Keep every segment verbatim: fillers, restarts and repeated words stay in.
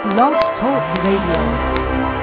Blog Talk Radio.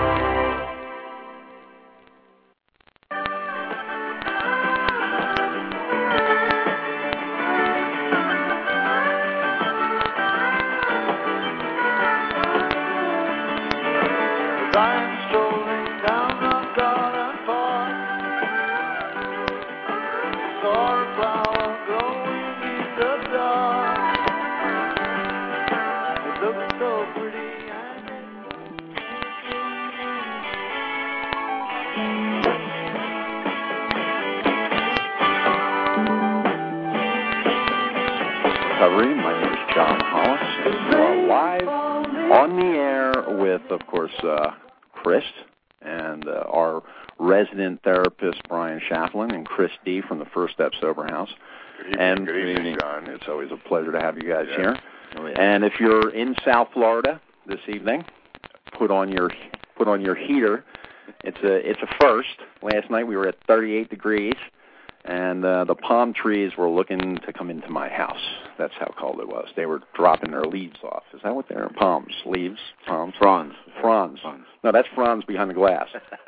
Uh, Chris and uh, our resident therapist Brian Shaflin and Chris D from the First Step Sober House. Good evening, and good evening, John. It's always a pleasure to have you guys yeah. here. Oh, yeah. And if you're in South Florida this evening, put on your put on your heater. It's a it's a first. Last night we were at thirty-eight degrees, and uh, the palm trees were looking to come into my house. That's how cold it was. They were dropping their leaves off. Is that what they're? Palms, leaves, palms, fronds, fronds. fronds. No, that's fronds behind the glass.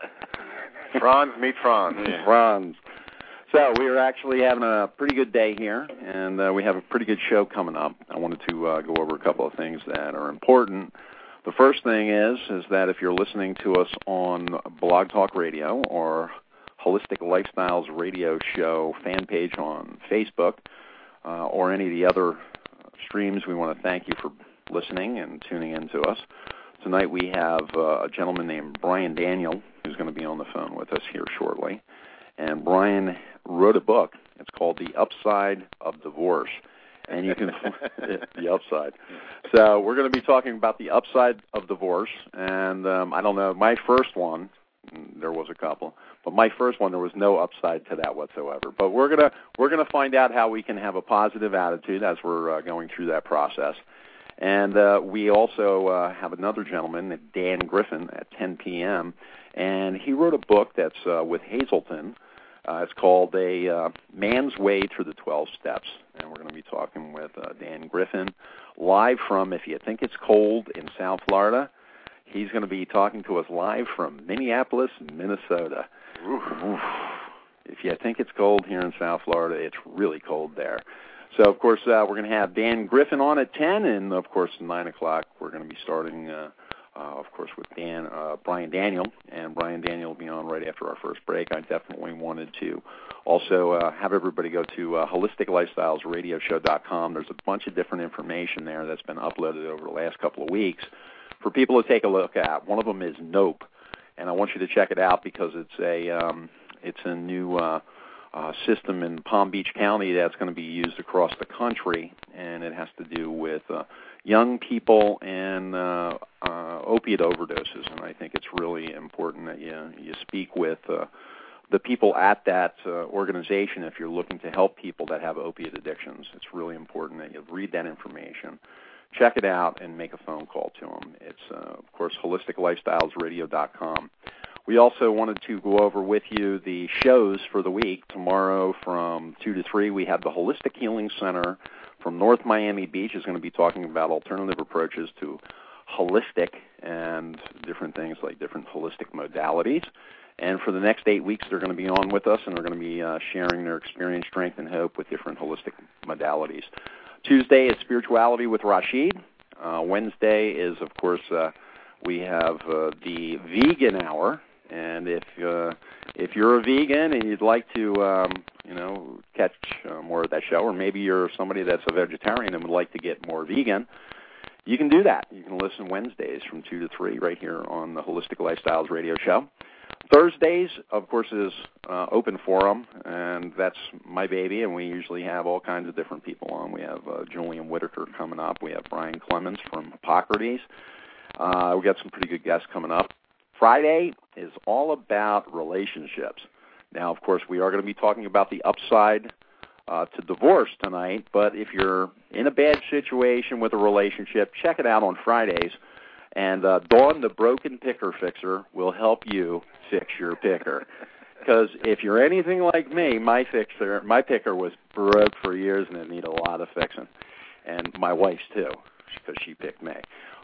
Fronds meet fronds. Yeah. Fronds. So we are actually having a pretty good day here, and uh, we have a pretty good show coming up. I wanted to uh, go over a couple of things that are important. The first thing is is that if you're listening to us on Blog Talk Radio or Holistic Lifestyles Radio Show fan page on Facebook, uh, or any of the other streams, we want to thank you for listening and tuning in to us. Tonight we have uh, a gentleman named Brian Daniel who's going to be on the phone with us here shortly. And Brian wrote a book. It's called The Upside of Divorce. And you can the upside. So we're going to be talking about the upside of divorce. And um, I don't know, my first one, there was a couple, but my first one, there was no upside to that whatsoever. But we're gonna we're gonna find out how we can have a positive attitude as we're uh, going through that process. And uh, we also uh, have another gentleman, Dan Griffin, at ten p.m., and he wrote a book that's uh, with Hazelden. Uh, it's called A uh, Man's Way Through the twelve Steps, and we're going to be talking with uh, Dan Griffin live from, if you think it's cold, in South Florida. He's going to be talking to us live from Minneapolis, Minnesota. Oof. Oof. If you think it's cold here in South Florida, it's really cold there. So, of course, uh, we're going to have Dan Griffin on at ten, and, of course, at nine o'clock, we're going to be starting, uh, uh, of course, with Dan, uh, Brian Daniel, and Brian Daniel will be on right after our first break. I definitely wanted to also uh, have everybody go to uh, holistic lifestyles radio show dot com. There's a bunch of different information there that's been uploaded over the last couple of weeks for people to take a look at. One of them is Nope, and I want you to check it out because it's a um, it's a new uh, uh, system in Palm Beach County that's going to be used across the country, and it has to do with uh, young people and uh, uh, opiate overdoses. And I think it's really important that you you speak with uh, the people at that uh, organization if you're looking to help people that have opiate addictions. It's really important that you read that information. Check it out and make a phone call to them. It's, uh, of course, holistic lifestyles radio dot com. We also wanted to go over with you the shows for the week. Tomorrow from two to three, we have the Holistic Healing Center from North Miami Beach is going to be talking about alternative approaches to holistic and different things like different holistic modalities. And for the next eight weeks, they're going to be on with us, and they're going to be uh, sharing their experience, strength, and hope with different holistic modalities. Tuesday is Spirituality with Rashid. Uh, Wednesday is, of course, uh, we have uh, the Vegan Hour. And if uh, if you're a vegan and you'd like to, um, you know, catch uh, more of that show, or maybe you're somebody that's a vegetarian and would like to get more vegan, you can do that. You can listen Wednesdays from two to three right here on the Holistic Lifestyles Radio Show. Thursdays, of course, is uh, open forum, and that's my baby, and we usually have all kinds of different people on. We have uh, Julian Whitaker coming up. We have Brian Clemens from Hippocrates. Uh, we got some pretty good guests coming up. Friday is all about relationships. Now, of course, we are going to be talking about the upside uh, to divorce tonight, but if you're in a bad situation with a relationship, check it out on Fridays. And uh, Dawn, the broken picker fixer, will help you fix your picker. Because if you're anything like me, my fixer, my picker was broke for years and it needed a lot of fixing. And my wife's too, because she picked me.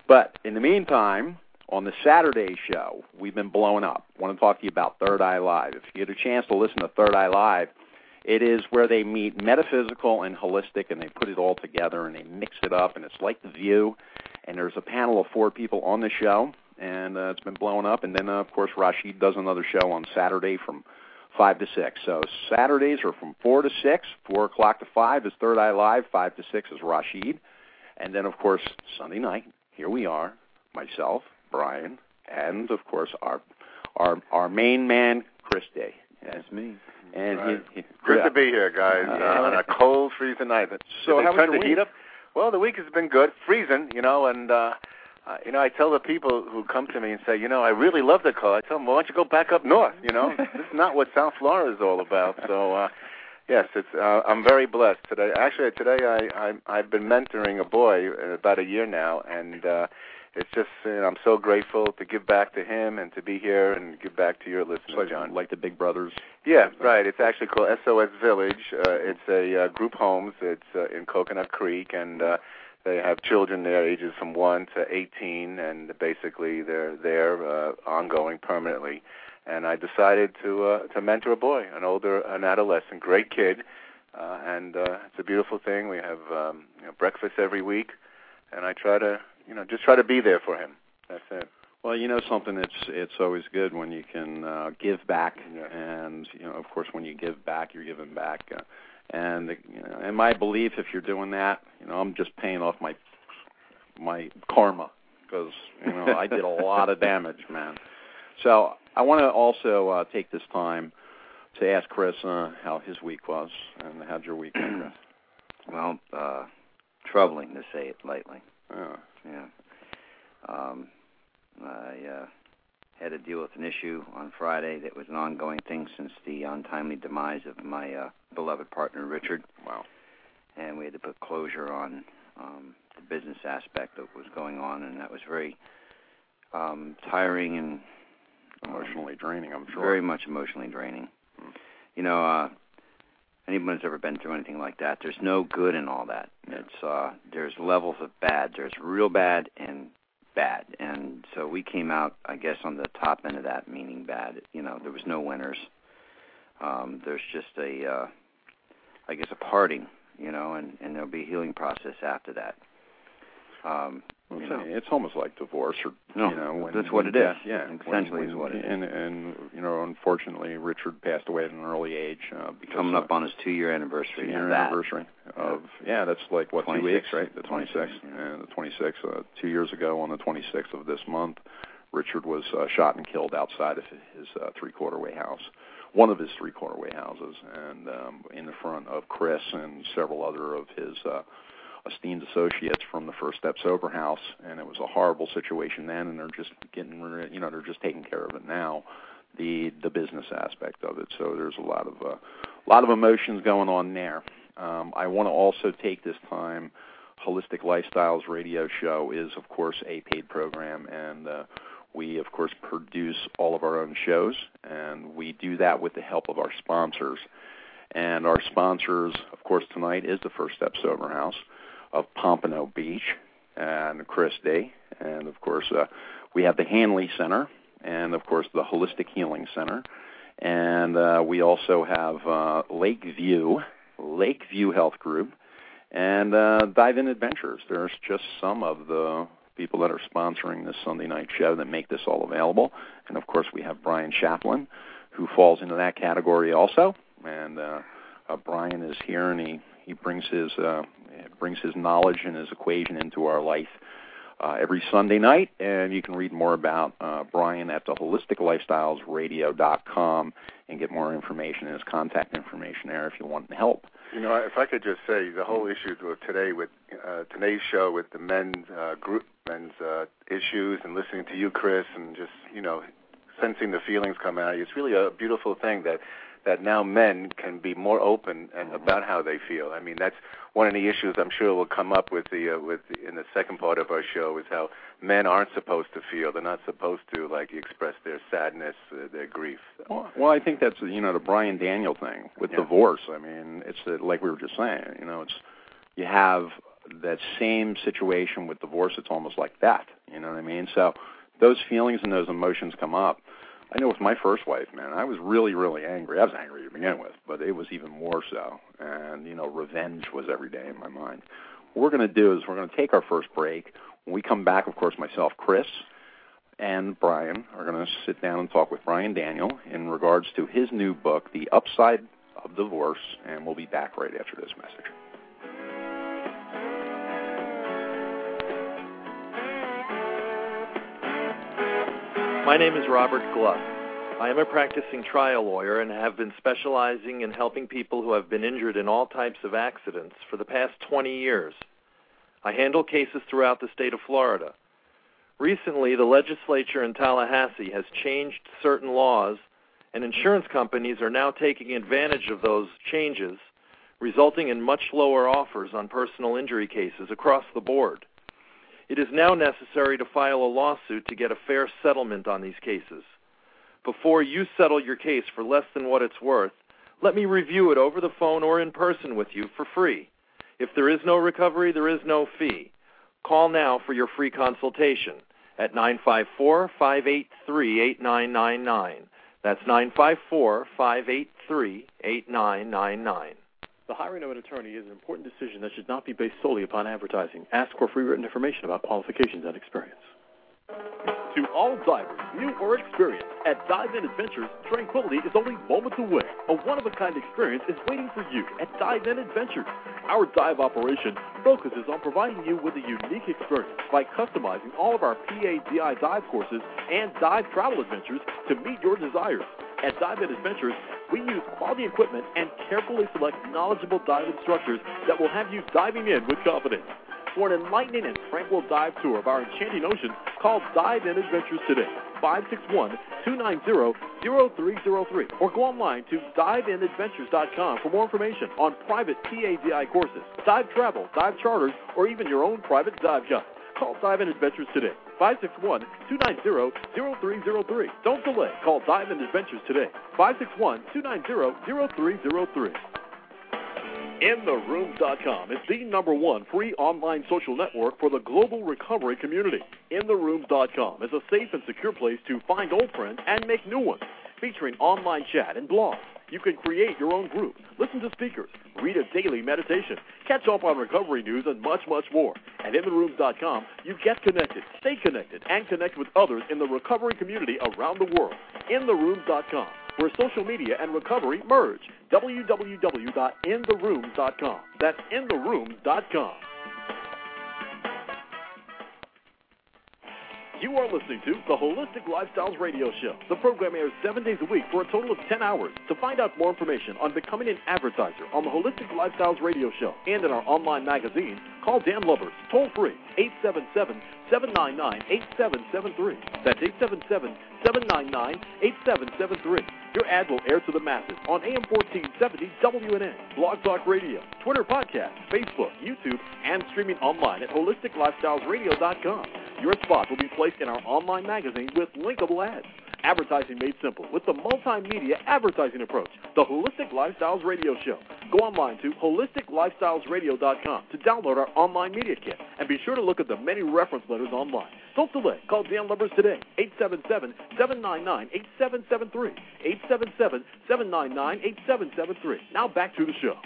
But in the meantime, on the Saturday show, we've been blowing up. I want to talk to you about Third Eye Live. If you get a chance to listen to Third Eye Live, it is where they meet metaphysical and holistic, and they put it all together, and they mix it up, and it's like The View. And there's a panel of four people on the show, and uh, it's been blowing up. And then, uh, of course, Rashid does another show on Saturday from five to six. So Saturdays are from four to six. four o'clock to five is Third Eye Live. five to six is Rashid. And then, of course, Sunday night, here we are, myself, Brian, and, of course, our our our main man, Chris Day. That's me. And right. he, he, Good yeah. to be here, guys, uh, Uh, on a cold, freezing night. So Did how they was turn your the heat week? up? Well, the week has been good, freezing, you know, and, uh, uh, you know, I tell the people who come to me and say, you know, I really love the cold. I tell them, well, why don't you go back up north, you know? This is not what South Florida is all about. So, uh, yes, it's. Uh, I'm very blessed today. Actually, today I, I, I've been mentoring a boy about a year now, and uh, it's just, you know, I'm so grateful to give back to him and to be here and give back to your listeners, like, John. like the Big Brothers. Yeah, right. It's actually called S O S Village. Uh, it's a uh, group homes. It's uh, in Coconut Creek, and uh, they have children there, ages from one to eighteen, and basically they're there uh, ongoing permanently. And I decided to uh, to mentor a boy, an older, an adolescent, great kid, uh, and uh, it's a beautiful thing. We have um, you know, breakfast every week, and I try to, you know, just try to be there for him. That's it. Well, you know something, it's it's always good when you can uh, give back, Yeah. and you know, of course, when you give back, you're giving back. Uh, and you know, and my belief, if you're doing that, you know, I'm just paying off my my karma because you know I did a lot of damage, man. So I want to also uh, take this time to ask Chris uh, how his week was, and how'd your week been, Chris? Well, uh, troubling to say it lightly. Yeah. Yeah. Um, I uh, had to deal with an issue on Friday that was an ongoing thing since the untimely demise of my uh, beloved partner, Richard. Wow. And we had to put closure on um, the business aspect of what was going on, and that was very um, tiring and um, Emotionally draining, I'm sure. Very much emotionally draining. Hmm. You know, uh, anyone who's ever been through anything like that, there's no good in all that. Yeah. It's uh, there's levels of bad. There's real bad and bad. And so we came out, I guess, on the top end of that, meaning bad. You know, there was no winners. Um, there's just a, uh, I guess, a parting, you know, and, and there'll be a healing process after that. Um, Well, you it's, know. it's almost like divorce, or No, you know, when, that's what when it is. Yeah, Essentially when, is what it is. And, and you know, unfortunately, Richard passed away at an early age. Uh, because, Coming up uh, on his two-year anniversary. two-year of that. anniversary of yeah, that's like what two weeks, right? The twenty-sixth, yeah. and the twenty-sixth. Uh, two years ago, on the twenty-sixth of this month, Richard was uh, shot and killed outside of his uh, three-quarter-way house, one of his three-quarter-way houses, and um, in the front of Chris and several other of his uh, esteemed associates from the First Step Sober House. And it was a horrible situation then, and they're just getting, you know, they're just taking care of it now. The the business aspect of it. So there's a lot of uh, a lot of emotions going on there. Um, I want to also take this time. Holistic Lifestyles Radio Show is, of course, a paid program, and uh, we, of course, produce all of our own shows, and we do that with the help of our sponsors. And our sponsors, of course, tonight is the First Step Sober House of Pompano Beach and Chris Day, and, of course, uh, we have the Hanley Center, and, of course, the Holistic Healing Center, and uh, we also have uh, Lakeview, Lakeview Health Group, and uh, Dive In Adventures. There's just some of the people that are sponsoring this Sunday night show that make this all available. And, of course, we have Brian Chaplin, who falls into that category also. And uh, uh, Brian is here, and he, he brings his uh, brings his knowledge and his equation into our life uh, every Sunday night. And you can read more about uh, Brian at the holistic lifestyles radio dot com and get more information and his contact information there if you want help. You know, if I could just say, the whole issue with today, with uh, today's show, with the men's uh, group, men's uh, issues, and listening to you, Chris, and just, you know, sensing the feelings come out, it's really a beautiful thing that that now men can be more open and about how they feel. I mean, that's one of the issues I'm sure will come up with the uh, with the, in the second part of our show, is how men aren't supposed to feel. They're not supposed to, like, express their sadness, uh, their grief. So. Well, well, I think that's, you know, the Brian Daniel thing with Yeah. divorce. I mean, it's uh, like we were just saying, you know, it's you have that same situation with divorce. It's almost like that. know what I mean? So those feelings and those emotions come up. I know with my first wife, man, I was really, really angry. I was angry to begin with, but it was even more so. And, you know, revenge was every day in my mind. What we're going to do is we're going to take our first break. When we come back, of course, myself, Chris, and Brian are going to sit down and talk with Brian Daniel in regards to his new book, The Upside of Divorce, and we'll be back right after this message. My name is Robert Gluck. I am a practicing trial lawyer and have been specializing in helping people who have been injured in all types of accidents for the past twenty years. I handle cases throughout the state of Florida. Recently, the legislature in Tallahassee has changed certain laws, and insurance companies are now taking advantage of those changes, resulting in much lower offers on personal injury cases across the board. It is now necessary to file a lawsuit to get a fair settlement on these cases. Before you settle your case for less than what it's worth, let me review it over the phone or in person with you for free. If there is no recovery, there is no fee. Call now for your free consultation at nine five four, five eight three, eight nine nine nine. That's nine five four, five eight three, eight nine nine nine. The hiring of an attorney is an important decision that should not be based solely upon advertising. Ask for free written information about qualifications and experience. To all divers, new or experienced, at Dive In Adventures, tranquility is only moments away. A one-of-a-kind experience is waiting for you at Dive In Adventures. Our dive operation focuses on providing you with a unique experience by customizing all of our P A D I dive courses and dive travel adventures to meet your desires. At Dive In Adventures, we use quality equipment and carefully select knowledgeable dive instructors that will have you diving in with confidence. For an enlightening and tranquil dive tour of our enchanting ocean, call Dive In Adventures today, five six one, two nine zero, zero three zero three, or go online to dive in adventures dot com for more information on private P A D I courses, dive travel, dive charters, or even your own private dive yacht. Call Dive In Adventures today, five six one, two nine zero, zero three zero three. Don't delay. Call Dive In Adventures today, five six one, two nine zero, zero three zero three. in the rooms dot com is the number one free online social network for the global recovery community. in the rooms dot com is a safe and secure place to find old friends and make new ones. Featuring online chat and blogs, you can create your own group, listen to speakers, read a daily meditation, catch up on recovery news, and much, much more. At in the rooms dot com, you get connected, stay connected, and connect with others in the recovery community around the world. in the rooms dot com, where social media and recovery merge. w w w dot in the rooms dot com. That's in the rooms dot com. You are listening to the Holistic Lifestyles Radio Show. The program airs seven days a week for a total of ten hours. To find out more information on becoming an advertiser on the Holistic Lifestyles Radio Show and in our online magazine, call Dan Lubbers, toll free, eight seven seven, seven nine nine, eight seven seven three. That's eight seven seven, seven nine nine, eight seven seven three. Your ad will air to the masses on A M fourteen seventy W N N, Blog Talk Radio, Twitter podcast, Facebook, YouTube, and streaming online at holistic lifestyles radio dot com. Your spot will be placed in our online magazine with linkable ads. Advertising made simple with the multimedia advertising approach, the Holistic Lifestyles Radio Show. Go online to holistic lifestyles radio dot com to download our online media kit, and be sure to look at the many reference letters online. Don't delay. Call Dan Lubbers today, eight seven seven, seven nine nine, eight seven seven three, eight seven seven, seven nine nine, eight seven seven three. Now back to the show.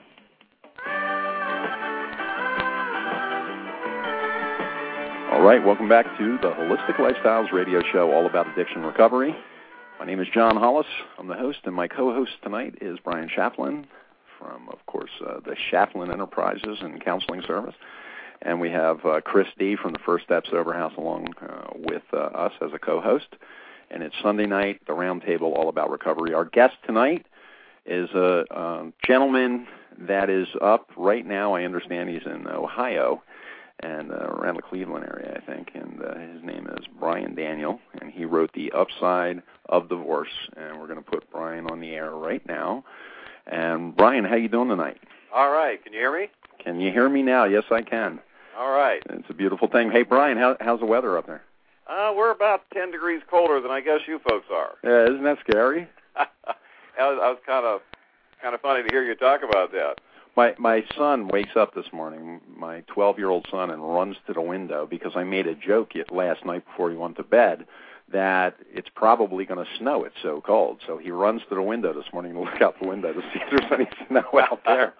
All right, welcome back to the Holistic Lifestyles Radio Show, all about addiction recovery. My name is John Hollis. I'm the host, and my co-host tonight is Brian Chaplin from, of course, uh, the Chaplin Enterprises and Counseling Service. And we have uh, Chris D. from the First Step Sober House along uh, with uh, us as a co-host. And it's Sunday night, the round table, all about recovery. Our guest tonight is a, a gentleman that is up right now. I understand he's in Ohio and uh, around the Cleveland area, I think. And uh, his name is Brian Daniel, and he wrote The Upside of Divorce. And we're going to put Brian on the air right now. And Brian, how you doing tonight? All right. Can you hear me? Can you hear me now? Yes, I can. All right. It's a beautiful thing. Hey, Brian, how, how's the weather up there? Uh, we're about ten degrees colder than I guess you folks are. Yeah, isn't that scary? I was, I was kind of kind of funny to hear you talk about that. My my son wakes up this morning, my twelve-year-old son, and runs to the window because I made a joke last night before he went to bed that it's probably going to snow. It's so cold. So he runs to the window this morning to look out the window to see if there's any snow out there.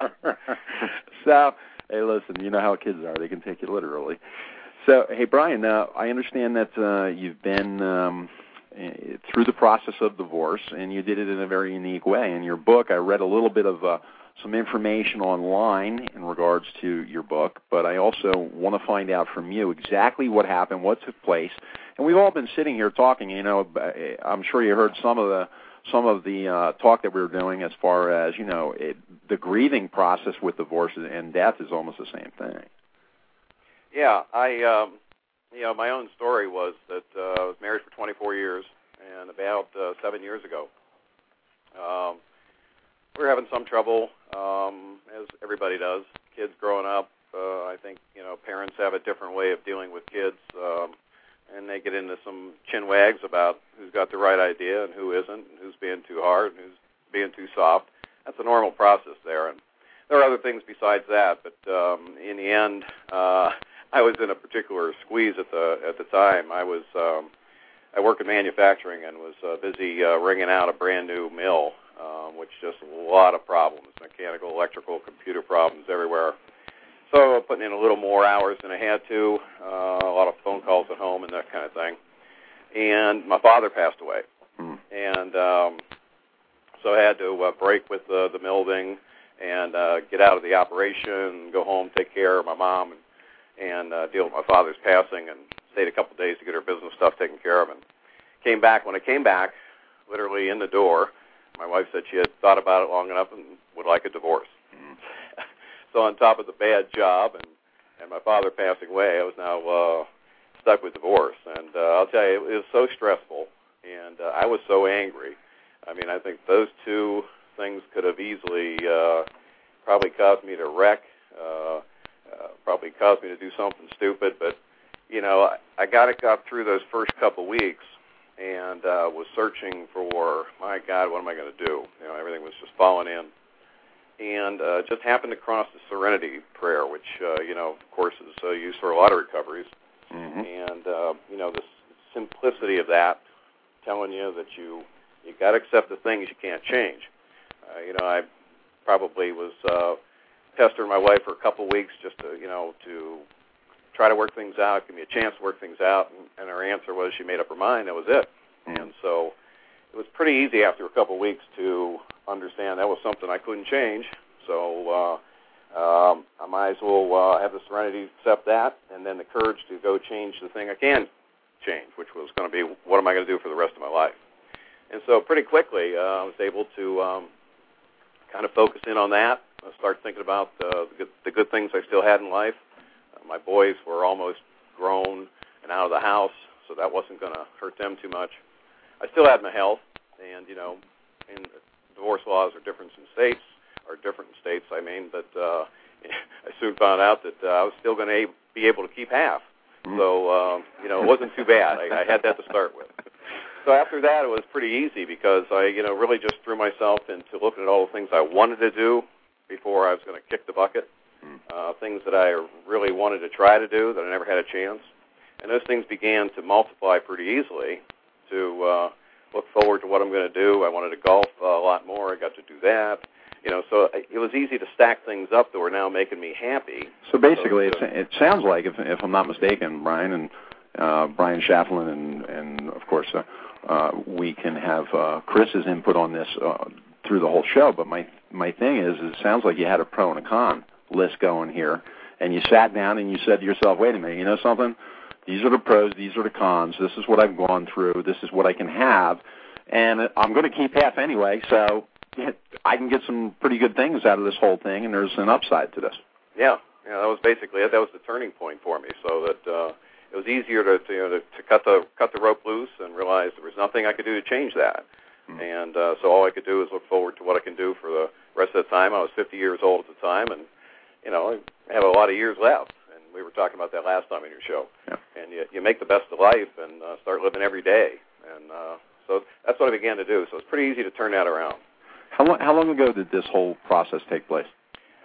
So, hey, listen, you know how kids are. They can take you literally. So, hey, Brian, uh, I understand that uh, you've been um, through the process of divorce, and you did it in a very unique way. In your book, I read a little bit of uh, some information online in regards to your book, but I also want to find out from you exactly what happened, what took place. And we've all been sitting here talking. You know, I'm sure you heard some of the some of the uh, talk that we were doing as far as, you know, it, the grieving process with divorce and death is almost the same thing. Yeah, I, um, you know, my own story was that uh, I was married for twenty-four years, and about uh, seven years ago, um, we were having some trouble, um, as everybody does. Kids growing up, uh, I think, you know, parents have a different way of dealing with kids, um, and they get into some chin wags about who's got the right idea and who isn't, and who's being too hard and who's being too soft. That's a normal process there, and there are other things besides that, but um, in the end, uh, I was in a particular squeeze at the at the time. I was um, I work in manufacturing and was uh, busy uh, ringing out a brand new mill, um, which just a lot of problems, mechanical, electrical, computer problems everywhere. So putting in a little more hours than I had to, uh, a lot of phone calls at home and that kind of thing. And my father passed away, mm. and um, so I had to uh, break with uh, the mill thing and uh, get out of the operation, go home, take care of my mom, and and uh, deal with my father's passing, and stayed a couple of days to get her business stuff taken care of, and came back. When I came back, literally in the door, my wife said she had thought about it long enough and would like a divorce. Mm. So on top of the bad job and, and my father passing away, I was now uh, stuck with divorce. And uh, I'll tell you, it was so stressful, and uh, I was so angry. I mean, I think those two things could have easily uh, probably caused me to wreck, uh, uh, probably caused me to do something stupid. But, you know, I, I got it got through those first couple weeks and uh, was searching for, my God, what am I going to do? You know, everything was just falling in. And uh, just happened to cross the Serenity Prayer, which, uh, you know, of course, is uh, used for a lot of recoveries. Mm-hmm. And, uh, you know, the simplicity of that, telling you that you you got to accept the things you can't change. Uh, you know, I probably was uh, pestering my wife for a couple weeks just to, you know, to try to work things out, give me a chance to work things out. And, and her answer was she made up her mind. That was it. Mm-hmm. And so it was pretty easy after a couple weeks to understand that was something I couldn't change. So uh, um, I might as well uh, have the serenity to accept that, and then the courage to go change the thing I can change, which was going to be what am I going to do for the rest of my life. And so pretty quickly uh, I was able to um, kind of focus in on that, uh, start thinking about uh, the, good, the good things I still had in life. Uh, my boys were almost grown and out of the house, so that wasn't going to hurt them too much. I still had my health, and, you know, in divorce laws are different in states, or different in states, I mean, but uh, I soon found out that uh, I was still going to be able to keep half. Mm. So, um, you know, it wasn't too bad. I, I had that to start with. So after that, it was pretty easy because I, you know, really just threw myself into looking at all the things I wanted to do before I was going to kick the bucket, mm. uh, things that I really wanted to try to do that I never had a chance. And those things began to multiply pretty easily to uh, look forward to what I'm going to do. I wanted to golf uh, a lot more. I got to do that. You know, so it was easy to stack things up that were now making me happy. So basically, so, it, it sounds like, if, if I'm not mistaken, Brian and uh, Brian Shaflin, and, and of course, uh, uh, we can have uh, Chris's input on this uh, through the whole show. But my my thing is, is, it sounds like you had a pro and a con list going here, and you sat down and you said to yourself, "Wait a minute, you know something? These are the pros, these are the cons. This is what I've gone through. This is what I can have, and I'm going to keep half anyway. So." I can get some pretty good things out of this whole thing, and there's an upside to this. Yeah, yeah, that was basically it. That was the turning point for me, so that uh, it was easier to, to, you know, to to cut the cut the rope loose and realize there was nothing I could do to change that. Mm-hmm. And uh, so all I could do is look forward to what I can do for the rest of the time. I was fifty years old at the time, and you know I have a lot of years left. And we were talking about that last time in your show. Yeah. And you, you make the best of life and uh, start living every day. And uh, so that's what I began to do. So it's pretty easy to turn that around. How long, how long ago did this whole process take place?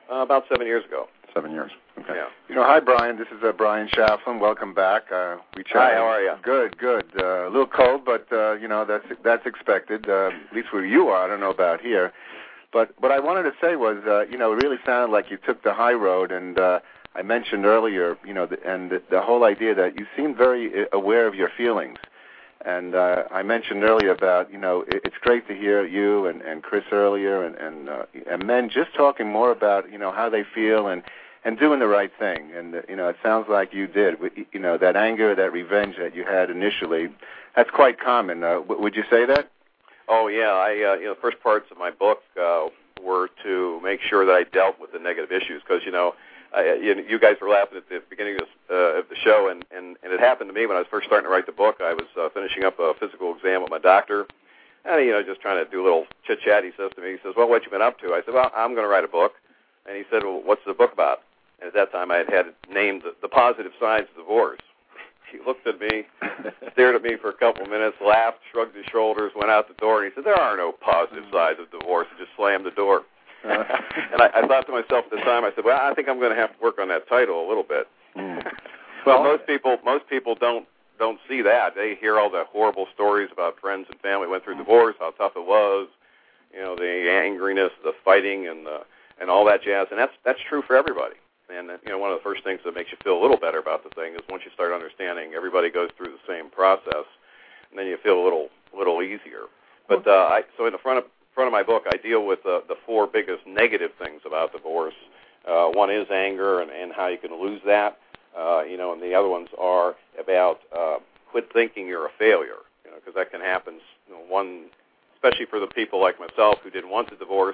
Uh, about seven years ago. Seven years. Okay. Yeah. You know, hi, Brian. This is uh, Brian Shaflin. Welcome back. Uh, we chatted. Hi, how are you? Good, good. Uh, a little cold, but, uh, you know, that's that's expected, uh, at least where you are. I don't know about here. But what I wanted to say was, uh, you know, it really sounded like you took the high road, and uh, I mentioned earlier, you know, the, and the, the whole idea that you seem very aware of your feelings. And uh, I mentioned earlier about, you know, it, it's great to hear you and, and Chris earlier and and, uh, and men just talking more about, you know, how they feel and, and doing the right thing. And, uh, you know, it sounds like you did. You know, that anger, that revenge that you had initially, that's quite common. Uh, w- would you say that? Oh, yeah. I, uh, you know, the first parts of my book uh, were to make sure that I dealt with the negative issues because, you know, I, you, you guys were laughing at the beginning of, uh, of the show, and, and, and it happened to me when I was first starting to write the book. I was uh, finishing up a physical exam with my doctor, and, you know, just trying to do a little chit-chat. He says to me, he says, well, what you been up to? I said, well, I'm going to write a book. And he said, well, what's the book about? And at that time, I had had named the, the positive sides of divorce. He looked at me, stared at me for a couple of minutes, laughed, shrugged his shoulders, went out the door, and he said, there are no positive sides of divorce, and just slammed the door. Uh, and I, I thought to myself at the time, I said, well, I think I'm going to have to work on that title a little bit. Mm. Well, most people most people don't don't see that. They hear all the horrible stories about friends and family went through divorce, how tough it was, you know, the angriness, the fighting, and the, and all that jazz. And that's that's true for everybody. And, you know, one of the first things that makes you feel a little better about the thing is once you start understanding everybody goes through the same process, and then you feel a little little easier. But uh, I, so in the front of front of my book, I deal with uh, the four biggest negative things about divorce. Uh, one is anger and, and how you can lose that, uh, you know, and the other ones are about uh, quit thinking you're a failure, you know, because that can happen. You know, one, especially for the people like myself who didn't want the divorce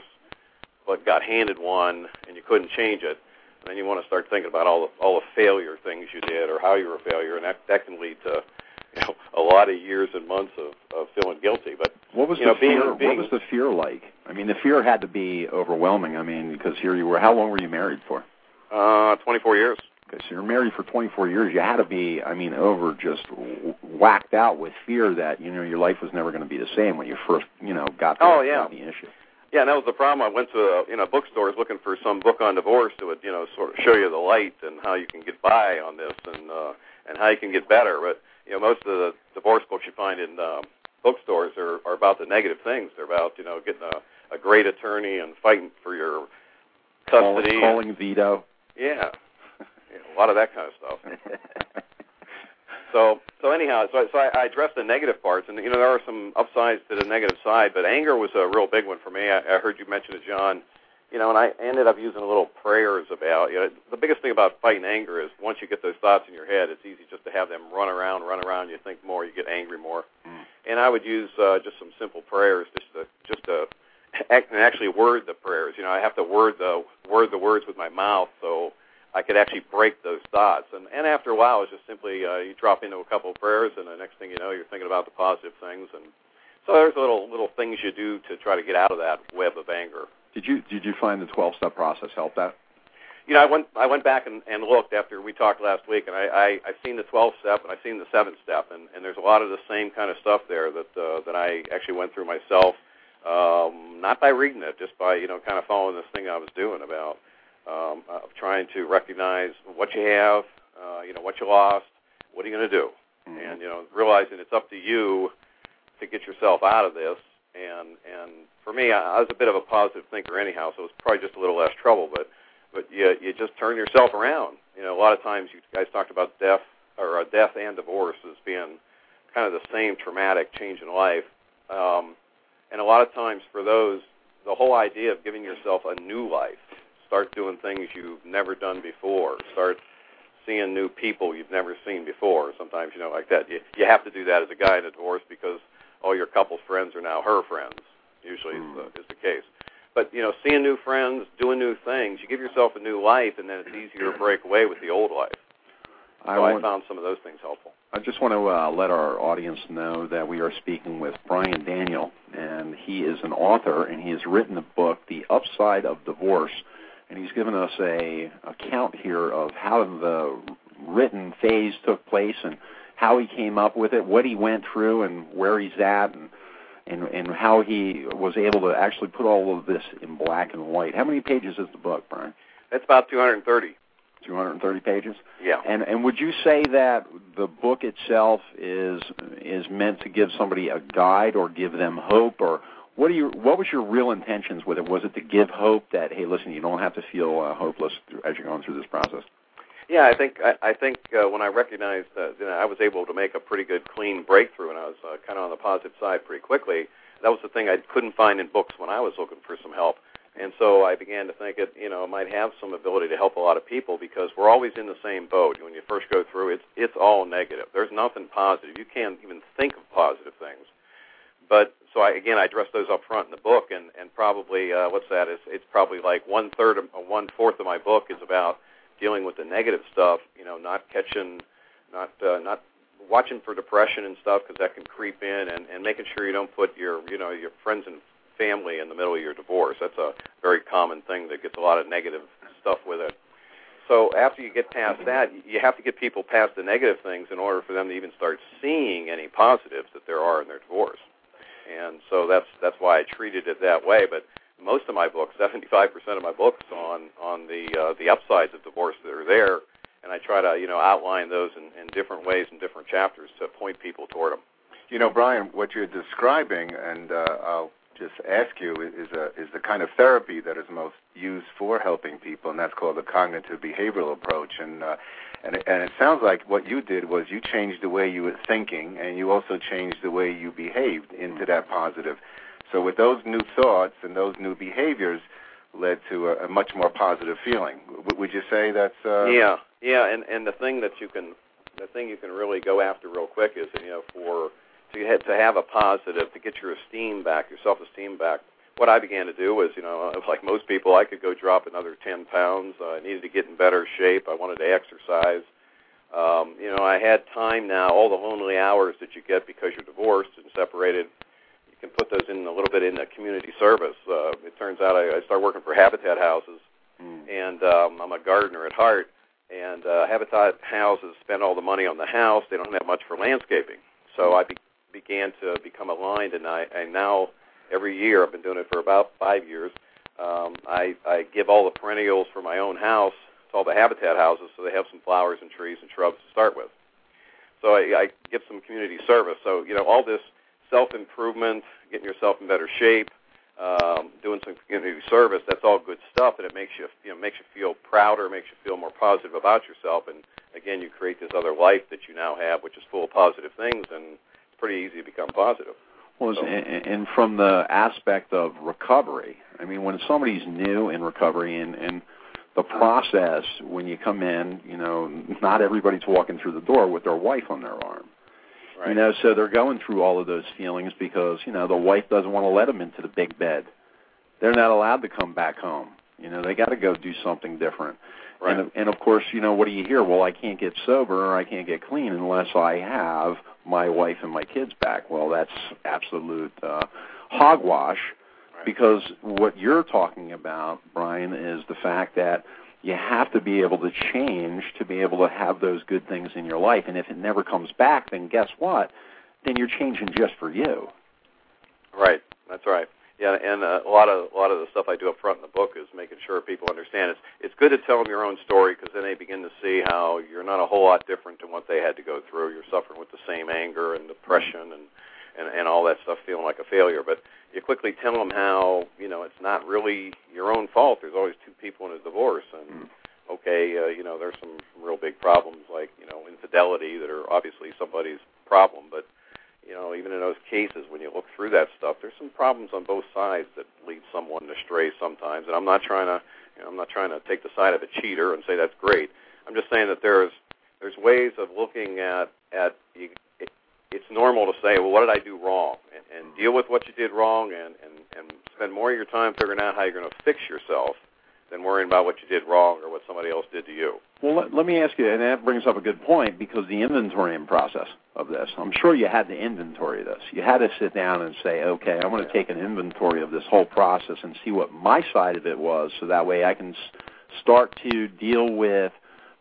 but got handed one and you couldn't change it. And then you want to start thinking about all the all the failure things you did or how you were a failure, and that that can lead to, you know, a lot of years and months of, of feeling guilty. But what was you the know, fear? being, being, what was the fear like? I mean, the fear had to be overwhelming. I mean, because here you were. How long were you married for? Uh, twenty-four years. Okay, so you're married for twenty-four years. You had to be, I mean, over just whacked out with fear that, you know, your life was never going to be the same when you first, you know, got to oh, yeah. the issue. Yeah, and that was the problem. I went to a, you know, bookstores looking for some book on divorce that would, you know, sort of show you the light and how you can get by on this and uh, and how you can get better. But, you know, most of the divorce books you find in um, bookstores are, are about the negative things. They're about, you know, getting a, a great attorney and fighting for your custody. Calling, calling veto. Yeah. yeah, a lot of that kind of stuff. So, so anyhow, so, so I, I addressed the negative parts, and you know there are some upsides to the negative side, but anger was a real big one for me. I, I heard you mention it, John. You know, and I ended up using a little prayers about. You know, the biggest thing about fighting anger is once you get those thoughts in your head, it's easy just to have them run around, run around. You think more, you get angry more. Mm. And I would use uh, just some simple prayers, just to just to act, and actually word the prayers. You know, I have to word the word the words with my mouth, so I could actually break those thoughts. And, and after a while, it's just simply uh, you drop into a couple of prayers, and the next thing you know, you're thinking about the positive things. And so there's little little things you do to try to get out of that web of anger. Did you did you find the twelve-step process help that? You know, I went I went back and, and looked after we talked last week, and I, I I've seen the twelve-step and I've seen the seven-step, and, and there's a lot of the same kind of stuff there that uh, that I actually went through myself, um, not by reading it, just by you know kind of following this thing I was doing about. Um, of trying to recognize what you have, uh, you know, what you lost, what are you going to do? Mm-hmm. And, you know, realizing it's up to you to get yourself out of this. And and for me, I, I was a bit of a positive thinker anyhow, so it was probably just a little less trouble. But but you, you just turn yourself around. You know, a lot of times you guys talked about death or uh, death and divorce as being kind of the same traumatic change in life. Um, and a lot of times for those, the whole idea of giving yourself a new life, start doing things you've never done before. Start seeing new people you've never seen before. Sometimes, you know, like that. You, you have to do that as a guy in a divorce because all your couple's friends are now her friends, usually mm. is, the, is the case. But, you know, seeing new friends, doing new things, you give yourself a new life, and then it's easier to break away with the old life. So I, want, I found some of those things helpful. I just want to uh, let our audience know that we are speaking with Brian Daniel, and he is an author, and he has written a book, The Upside of Divorce. And he's given us a account here of how the written phase took place and how he came up with it, what he went through, and where he's at. And and, and how he was able to actually put all of this in black and white. How many pages is the book, Brian? It's about two hundred thirty. two hundred thirty pages? Yeah. And and would you say that the book itself is is meant to give somebody a guide or give them hope, or what do you what was your real intentions with it? Was it to give hope that, hey, listen, you don't have to feel uh, hopeless as you're going through this process? Yeah, I think I, I think uh, when I recognized that you know, I was able to make a pretty good, clean breakthrough, and I was uh, kind of on the positive side pretty quickly. That was the thing I couldn't find in books when I was looking for some help. And so I began to think it, you know, might have some ability to help a lot of people, because we're always in the same boat. When you first go through, it's it's all negative. There's nothing positive. You can't even think of positive things. But so I, again, I addressed those up front in the book, and and probably uh, what's that? Is it's probably like one third, of, uh, one fourth of my book is about dealing with the negative stuff. You know, not catching, not uh, not watching for depression and stuff, because that can creep in, and, and making sure you don't put your you know your friends and family in the middle of your divorce. That's a very common thing that gets a lot of negative stuff with it. So after you get past that, you have to get people past the negative things in order for them to even start seeing any positives that there are in their divorce. And so that's that's why I treated it that way. But most of my books, seventy-five percent of my books, on on the uh, the upsides of divorce that are there, and I try to you know outline those in, in different ways in different chapters to point people toward them. You know, Brian, what you're describing, and uh, I'll just ask you, is a, is the kind of therapy that is most used for helping people, and that's called the cognitive behavioral approach. And uh, and, it, and it sounds like what you did was you changed the way you were thinking, and you also changed the way you behaved into that positive. So with those new thoughts and those new behaviors led to a, a much more positive feeling. W- would you say that's... Uh... Yeah, yeah, and, and the thing that you can, the thing you can really go after real quick is, you know, for... To have, to have a positive, to get your esteem back, your self-esteem back. What I began to do was, you know, like most people, I could go drop another ten pounds. Uh, I needed to get in better shape. I wanted to exercise. Um, you know, I had time now, all the lonely hours that you get because you're divorced and separated, you can put those in a little bit in the community service. Uh, it turns out I, I started working for Habitat Houses, mm. and um, I'm a gardener at heart, and uh, Habitat Houses spend all the money on the house. They don't have much for landscaping. So I be- began to become aligned, and I, I now, every year, I've been doing it for about five years, um, I, I give all the perennials for my own house to all the Habitat Houses so they have some flowers and trees and shrubs to start with. So I, I give some community service. So, you know, all this self-improvement, getting yourself in better shape, um, doing some community service, that's all good stuff, and it makes you, you know, makes you feel prouder, makes you feel more positive about yourself, and again, you create this other life that you now have, which is full of positive things, and pretty easy to become positive. Well, so. and, and from the aspect of recovery, I mean, when somebody's new in recovery and, and the process, when you come in, you know, not everybody's walking through the door with their wife on their arm. Right. You know, so they're going through all of those feelings because, you know, the wife doesn't want to let them into the big bed. They're not allowed to come back home. You know, they got to go do something different. Right. And, and, of course, you know, what do you hear? Well, I can't get sober or I can't get clean unless I have my wife and my kids back. Well, that's absolute uh, hogwash, right. Because what you're talking about, Brian, is the fact that you have to be able to change to be able to have those good things in your life. And if it never comes back, then guess what? Then you're changing just for you. Right. That's right. Yeah, and uh, a lot of a lot of the stuff I do up front in the book is making sure people understand. It's it's good to tell them your own story because then they begin to see how you're not a whole lot different than what they had to go through. You're suffering with the same anger and depression and, and, and all that stuff, feeling like a failure. But you quickly tell them how, you know, it's not really your own fault. There's always two people in a divorce. And, okay, uh, you know, there's some real big problems like, you know, infidelity that are obviously somebody's problem, but you know, even in those cases, when you look through that stuff, there's some problems on both sides that lead someone astray sometimes. And I'm not trying to, you know, I'm not trying to take the side of a cheater and say that's great. I'm just saying that there's there's ways of looking at at. You, it, it's normal to say, well, what did I do wrong, and, and deal with what you did wrong, and, and, and spend more of your time figuring out how you're going to fix yourself than worrying about what you did wrong or what somebody else did to you. Well, let, let me ask you, and that brings up a good point, because the inventorying process of this, I'm sure you had to inventory this. You had to sit down and say, okay, I'm going to take an inventory of this whole process and see what my side of it was, so that way I can s- start to deal with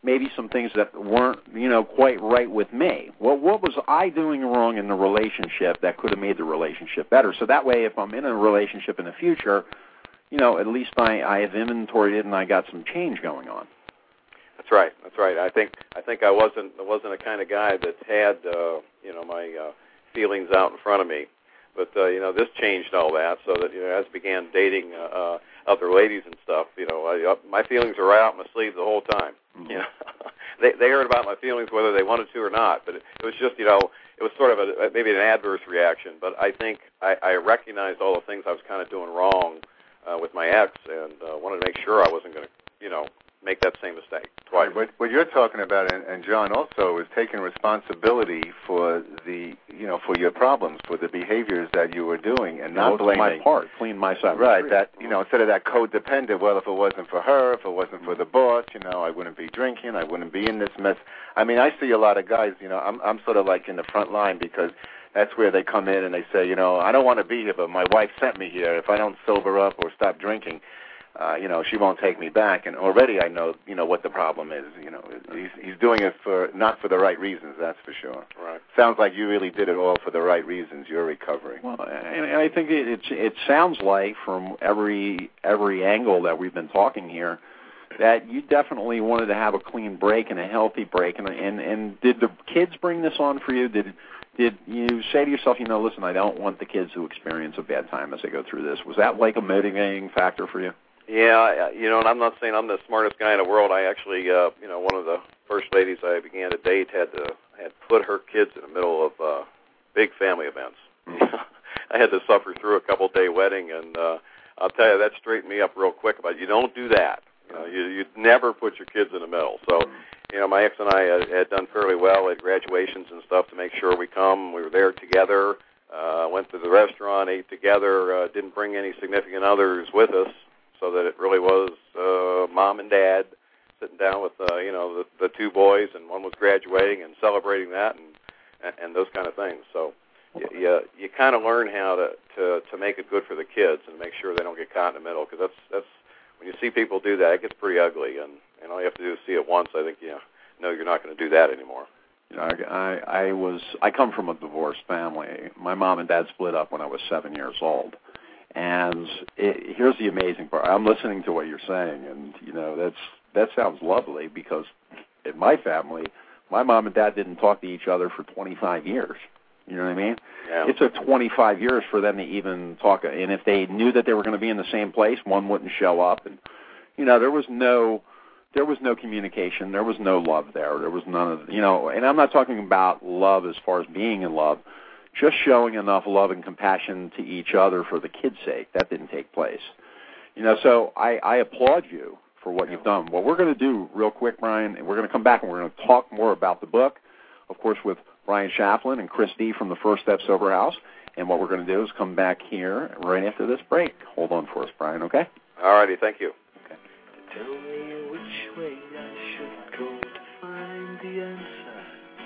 maybe some things that weren't, you know, quite right with me. Well, what was I doing wrong in the relationship that could have made the relationship better? So that way, if I'm in a relationship in the future, you know, at least I, I have inventoried it and I got some change going on. That's right. That's right. I think I think I wasn't I wasn't the kind of guy that had uh, you know my uh, feelings out in front of me. But uh, you know, this changed all that, so that, you know, as I began dating uh, uh, other ladies and stuff, you know, I, uh, my feelings were right out my sleeve the whole time. Mm-hmm. You know, they they heard about my feelings whether they wanted to or not. But it, it was just, you know, it was sort of a, maybe an adverse reaction. But I think I, I recognized all the things I was kind of doing wrong uh, with my ex, and uh, wanted to make sure I wasn't going to, you know, make that same mistake twice. What, what you're talking about, and, and John also, is taking responsibility for the, you know, for your problems, for the behaviors that you were doing, and not blaming my part, clean my side. Right. That, you know, instead of that codependent. Well, if it wasn't for her, if it wasn't for the boss, you know, I wouldn't be drinking, I wouldn't be in this mess. I mean, I see a lot of guys. You know, I'm I'm sort of like in the front line, because that's where they come in and they say, you know, I don't want to be here, but my wife sent me here. If I don't sober up or stop drinking, Uh, you know, she won't take me back, and already I know, you know, what the problem is. You know, he's he's doing it for not for the right reasons, that's for sure. Right. Sounds like you really did it all for the right reasons. You're recovering. Well, and, and I think it, it it sounds like from every every angle that we've been talking here that you definitely wanted to have a clean break and a healthy break. And and and did the kids bring this on for you? Did Did you say to yourself, you know, listen, I don't want the kids to experience a bad time as they go through this? Was that like a motivating factor for you? Yeah, you know, and I'm not saying I'm the smartest guy in the world. I actually, uh, you know, one of the first ladies I began to date had to had put her kids in the middle of uh, big family events. Mm-hmm. I had to suffer through a couple day wedding, and uh, I'll tell you, that straightened me up real quick about you don't do that. You know, you you never put your kids in the middle. So, you know, my ex and I had, had done fairly well at graduations and stuff to make sure we come. We were there together. Uh, went to the restaurant, ate together. Uh, didn't bring any significant others with us. So that it really was uh, mom and dad sitting down with uh, you know the, the two boys, and one was graduating and celebrating that, and and, and those kind of things. So you you, you kind of learn how to, to to make it good for the kids and make sure they don't get caught in the middle, because that's that's when you see people do that, it gets pretty ugly, and, and all you have to do is see it once. I think you know you're not going to do that anymore. You know, I, I was I come from a divorced family. My mom and dad split up when I was seven years old. And it, here's the amazing part. I'm listening to what you're saying, and, you know, that's that sounds lovely, because in my family, my mom and dad didn't talk to each other for twenty-five years. You know what I mean? Yeah. It took twenty-five years for them to even talk. And if they knew that they were going to be in the same place, one wouldn't show up. And, you know, there was no there was no communication. There was no love there. There was none of, you know, and I'm not talking about love as far as being in love. Just showing enough love and compassion to each other for the kids' sake. That didn't take place. You know, so I, I applaud you for what you've done. What we're going to do real quick, Brian, we're going to come back and we're going to talk more about the book, of course, with Brian Chaplin and Chris D. from the First Step Sober House. And what we're going to do is come back here right after this break. Hold on for us, Brian, okay? All righty, thank you. Okay. Tell me which way I should go to find the answer,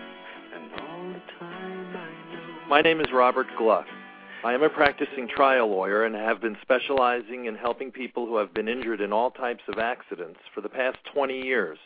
and all the time I know. My name is Robert Gluck. I am a practicing trial lawyer and have been specializing in helping people who have been injured in all types of accidents for the past twenty years.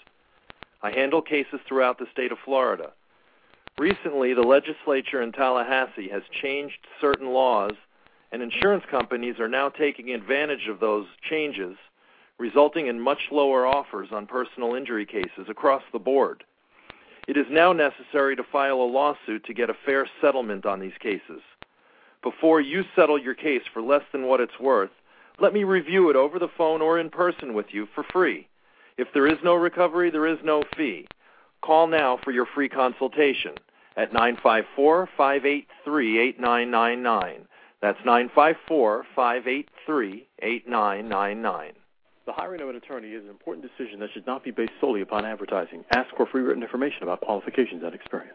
I handle cases throughout the state of Florida. Recently, the legislature in Tallahassee has changed certain laws, and insurance companies are now taking advantage of those changes, resulting in much lower offers on personal injury cases across the board. It is now necessary to file a lawsuit to get a fair settlement on these cases. Before you settle your case for less than what it's worth, let me review it over the phone or in person with you for free. If there is no recovery, there is no fee. Call now for your free consultation at nine five four, five eight three, eight nine nine nine. That's nine five four, five eight three, eight nine nine nine. The hiring of an attorney is an important decision that should not be based solely upon advertising. Ask for free written information about qualifications and experience.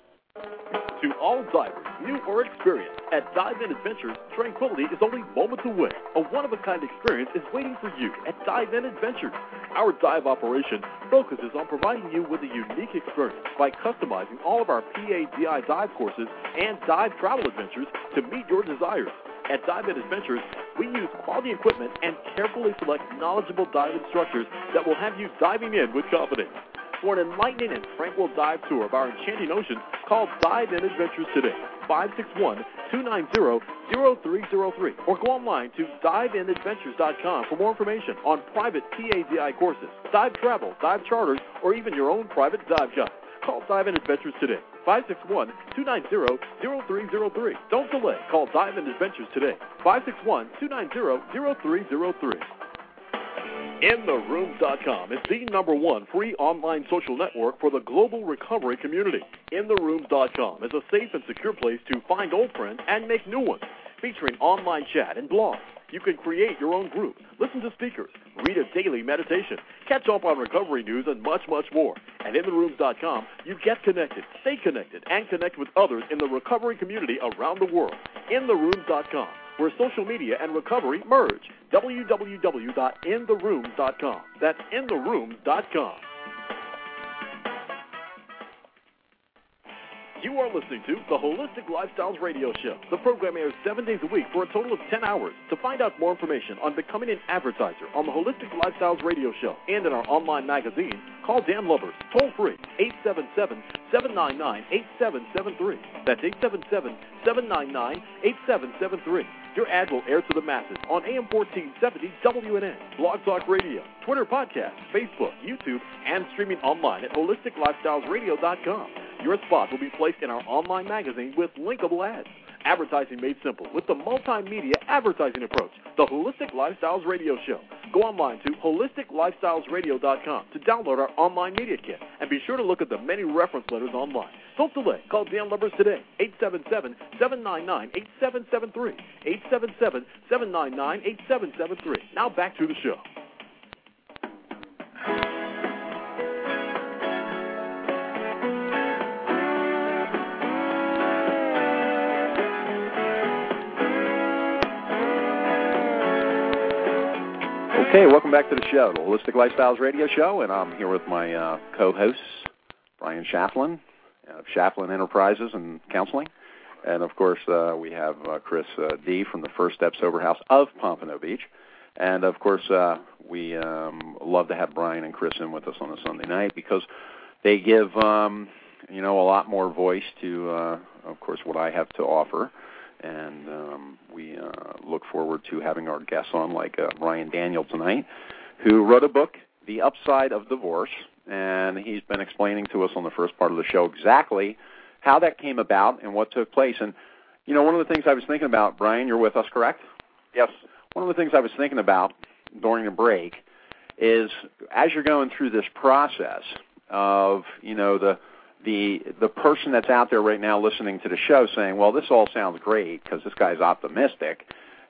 To all divers, new or experienced, at Dive In Adventures, tranquility is only moments away. A one-of-a-kind experience is waiting for you at Dive In Adventures. Our dive operation focuses on providing you with a unique experience by customizing all of our P A D I dive courses and dive travel adventures to meet your desires. At Dive In Adventures, we use quality equipment and carefully select knowledgeable dive instructors that will have you diving in with confidence. For an enlightening and tranquil dive tour of our enchanting ocean, call Dive In Adventures today, five six one, two nine zero, zero three zero three, or go online to dive in adventures dot com for more information on private P A D I courses, dive travel, dive charters, or even your own private dive shop. Call Dive In Adventures today, five six one, two nine zero, zero three zero three. Don't delay. Call Dive In Adventures today, five six one, two nine zero, zero three zero three. in the rooms dot com is the number one free online social network for the global recovery community. in the rooms dot com is a safe and secure place to find old friends and make new ones. Featuring online chat and blogs, you can create your own group, listen to speakers, read a daily meditation, catch up on recovery news, and much, much more. At in the rooms dot com, you get connected, stay connected, and connect with others in the recovery community around the world. in the rooms dot com, where social media and recovery merge. w w w dot in the rooms dot com. That's in the rooms dot com. You are listening to the Holistic Lifestyles Radio Show. The program airs seven days a week for a total of ten hours. To find out more information on becoming an advertiser on the Holistic Lifestyles Radio Show and in our online magazine, call Dan Lubbers, toll free, eight seven seven, seven nine nine, eight seven seven three. That's eight seven seven, seven nine nine, eight seven seven three. Your ad will air to the masses on A M fourteen seventy W N N, Blog Talk Radio, Twitter podcast, Facebook, YouTube, and streaming online at holistic lifestyles radio dot com. Your spot will be placed in our online magazine with linkable ads. Advertising made simple with the multimedia advertising approach, the Holistic Lifestyles Radio Show. Go online to holistic lifestyles radio dot com to download our online media kit, and be sure to look at the many reference letters online. Don't delay. Call Dan Lubbers today, eight seven seven, seven nine nine, eight seven seven three, eight seven seven, seven nine nine, eight seven seven three. Now back to the show. Okay, welcome back to the show, the Holistic Lifestyles Radio Show, and I'm here with my uh, co-hosts, Brian Shaflin of Shaflin Enterprises and Counseling, and of course uh, we have uh, Chris uh, D. from the First Step Sober House of Pompano Beach, and of course uh, we um, love to have Brian and Chris in with us on a Sunday night because they give um, you know a lot more voice to, uh, of course, what I have to offer. And um, we uh, look forward to having our guests on, like uh, Ryan Daniel tonight, who wrote a book, The Upside of Divorce, and he's been explaining to us on the first part of the show exactly how that came about and what took place. And, you know, one of the things I was thinking about, Brian, you're with us, correct? Yes. One of the things I was thinking about during the break is as you're going through this process of, you know, the the the person that's out there right now listening to the show saying, well, this all sounds great because this guy's optimistic,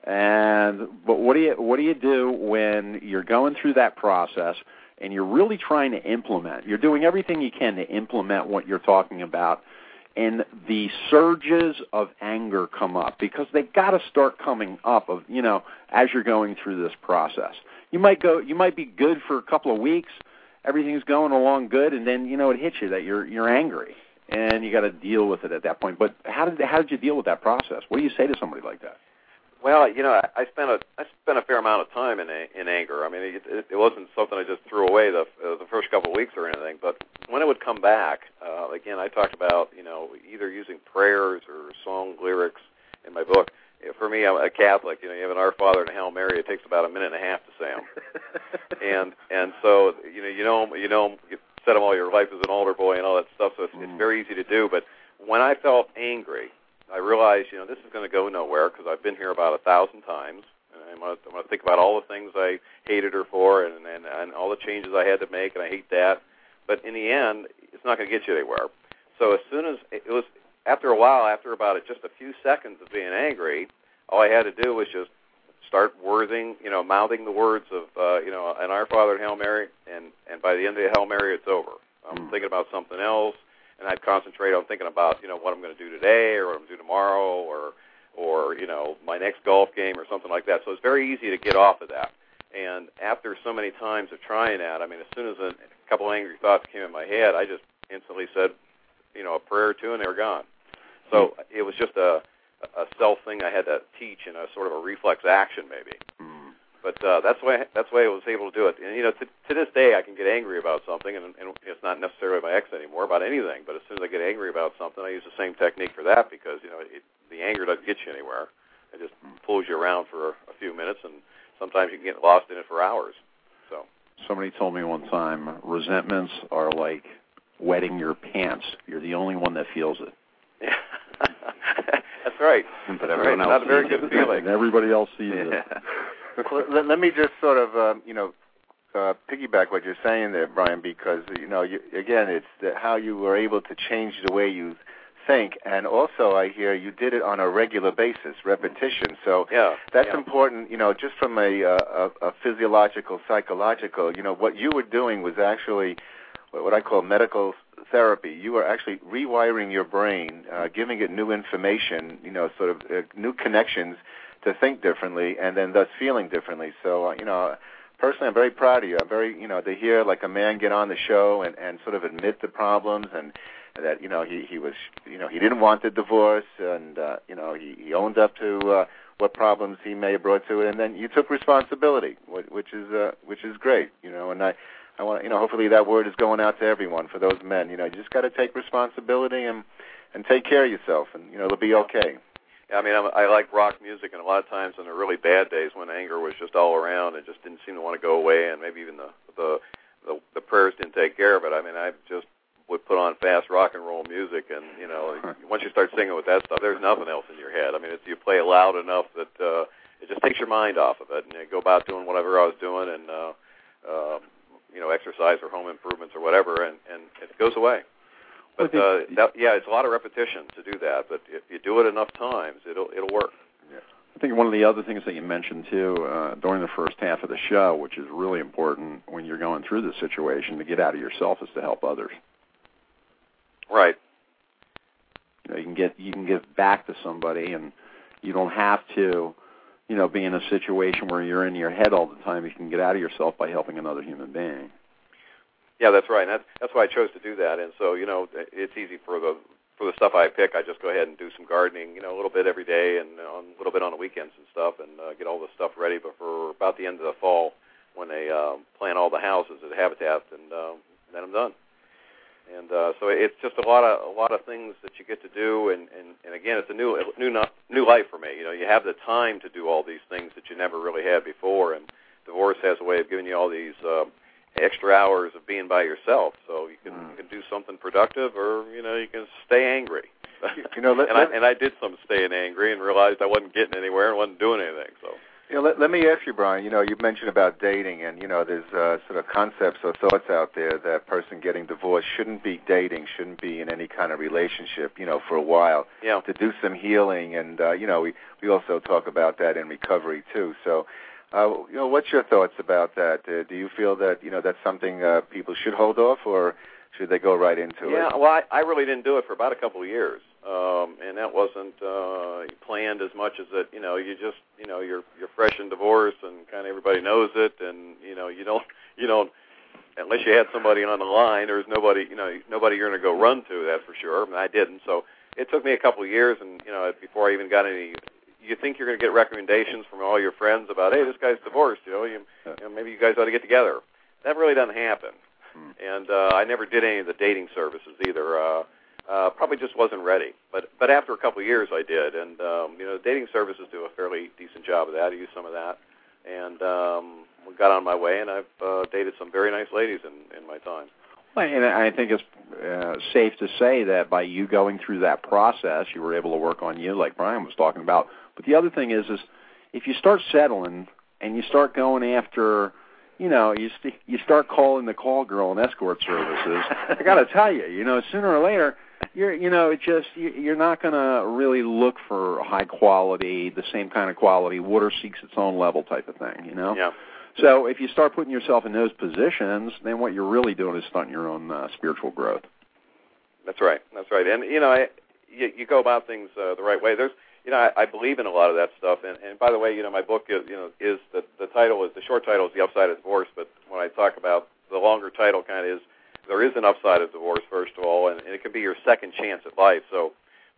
and but what do you what do you do when you're going through that process and you're really trying to implement, you're doing everything you can to implement what you're talking about, and the surges of anger come up because they got to start coming up of, you know, as you're going through this process. You might go, you might be good for a couple of weeks, everything's going along good, and then, you know, it hits you that you're you're angry, and you got to deal with it at that point. But how did how did you deal with that process? What do you say to somebody like that? Well, you know, I spent a I spent a fair amount of time in in anger. I mean, it, it, it wasn't something I just threw away the uh, the first couple of weeks or anything. But when it would come back, uh, again, I talked about, you know, either using prayers or song lyrics in my book. For me, I'm a Catholic. You know, you have an Our Father and a Hail Mary. It takes about a minute and a half to say them. and and so you know you know you know you said them all your life as an altar boy and all that stuff. So it's, mm. it's very easy to do. But when I felt angry, I realized, you know, this is going to go nowhere because I've been here about a thousand times. And I'm going to think about all the things I hated her for and, and and all the changes I had to make, and I hate that. But in the end, it's not going to get you anywhere. So as soon as it was. After a while, after about just a few seconds of being angry, all I had to do was just start wording, you know, mouthing the words of, uh, you know, an Our Father and Hail Mary, and, and by the end of the Hail Mary, it's over. I'm mm. thinking about something else, and I'd concentrate on thinking about, you know, what I'm going to do today or what I'm going to do tomorrow or, or, you know, my next golf game or something like that. So it's very easy to get off of that. And after so many times of trying that, I mean, as soon as a couple angry thoughts came in my head, I just instantly said, you know, a prayer or two, and they were gone. So it was just a, a self thing I had to teach in a sort of a reflex action maybe. Mm. But uh, that's why that's why I was able to do it. And you know, to, to this day, I can get angry about something, and, and it's not necessarily my ex anymore, about anything. But as soon as I get angry about something, I use the same technique for that because you know it, the anger doesn't get you anywhere. It just pulls you around for a few minutes, and sometimes you can get lost in it for hours. So somebody told me one time, resentments are like wetting your pants. You're the only one that feels it. Yeah. That's right. But everyone right. else Not a very sees good it. feeling. And everybody else sees Yeah. it. Well, let, let me just sort of, um, you know, uh, piggyback what you're saying there, Brian, because, you know, you, again, it's the, how you were able to change the way you think. And also, I hear you did it on a regular basis, repetition. So yeah, that's yeah. important, you know, just from a, a, a physiological, psychological, you know, what you were doing was actually what I call medical therapy. You were actually rewiring your brain, uh, giving it new information, you know, sort of uh, new connections to think differently, and then thus feeling differently. So, uh, you know, personally, I'm very proud of you. I'm very, you know, to hear like a man get on the show and, and sort of admit the problems and that, you know, he, he was, you know, he didn't want the divorce and, uh, you know, he, he owned up to uh, what problems he may have brought to it, and then you took responsibility, which is, uh, which is great, you know, and I, I want, you know, hopefully that word is going out to everyone for those men. You know, you just got to take responsibility and, and take care of yourself, and, you know, it'll be okay. I mean, I'm, I like rock music, and a lot of times in the really bad days when anger was just all around and just didn't seem to want to go away, and maybe even the the the, the prayers didn't take care of it. I mean, I just would put on fast rock and roll music, and you know, once you start singing with that stuff, there's nothing else in your head. I mean, it's, you play it loud enough that uh, it just takes your mind off of it, and you go about doing whatever I was doing, and uh, uh, you know, exercise or home improvements or whatever, and, and it goes away. But uh, that, yeah, it's a lot of repetition to do that. But if you do it enough times, it'll it'll work. Yeah. I think one of the other things that you mentioned too uh, during the first half of the show, which is really important when you're going through this situation, to get out of yourself, is to help others. Right. You know, you can get you can give back to somebody, and you don't have to, you know, be in a situation where you're in your head all the time. You can get out of yourself by helping another human being. Yeah, that's right. And that's that's why I chose to do that. And so, you know, it's easy for the for the stuff I pick. I just go ahead and do some gardening, you know, a little bit every day and on, a little bit on the weekends and stuff, and uh, get all the stuff ready before about the end of the fall when they um, plant all the houses at Habitat, and um, then I'm done. And uh, so it's just a lot of a lot of things that you get to do, and, and, and again, it's a new new new life for me. You know, you have the time to do all these things that you never really had before, and divorce has a way of giving you all these Uh, extra hours of being by yourself, so you can mm. you can do something productive, or you know you can stay angry. You know, let, and let, I and I did some staying angry and realized I wasn't getting anywhere and wasn't doing anything. So, you know, let, let me ask you, Brian. You know, you mentioned about dating, and you know, there's uh, sort of concepts or thoughts out there that a person getting divorced shouldn't be dating, shouldn't be in any kind of relationship, you know, for a while. Yeah. To do some healing, and uh, you know, we we also talk about that in recovery too. So. Uh, you know, what's your thoughts about that? Uh, do you feel that, you know, that's something uh, people should hold off, or should they go right into yeah, it? Yeah, well, I, I really didn't do it for about a couple of years, um, and that wasn't uh, planned as much as that. You know, you just, you know, you're you're fresh in divorce, and kind of everybody knows it, and you know, you don't, you don't, unless you had somebody on the line, there's nobody, you know, nobody you're going to go run to. That's for sure. And I didn't. So it took me a couple of years, and you know, before I even got any. You think you're going to get recommendations from all your friends about, hey, this guy's divorced, you know, you, you know maybe you guys ought to get together. That really doesn't happen. Hmm. And uh, I never did any of the dating services either. Uh, uh, probably just wasn't ready. But but after a couple of years, I did. And, um, you know, dating services do a fairly decent job of that. I used some of that. And um, got on my way, and I've uh, dated some very nice ladies in, in my time. Well, and I think it's uh, safe to say that by you going through that process, you were able to work on you, like Brian was talking about. But the other thing is, is if you start settling and you start going after, you know, you st- you start calling the call girl and escort services, I got to tell you, you know, sooner or later, you're, you know, it just you're not going to really look for high quality, the same kind of quality, water seeks its own level type of thing, you know. Yeah. So if you start putting yourself in those positions, then what you're really doing is starting your own uh, spiritual growth. That's right. That's right. And you know, I, you, you go about things uh, the right way. There's You know, I, I believe in a lot of that stuff, and, and by the way, you know, my book is, you know, is the the title is the short title is The Upside of Divorce, but when I talk about the longer title, kind of is there is an upside of divorce, first of all, and, and it can be your second chance at life. So,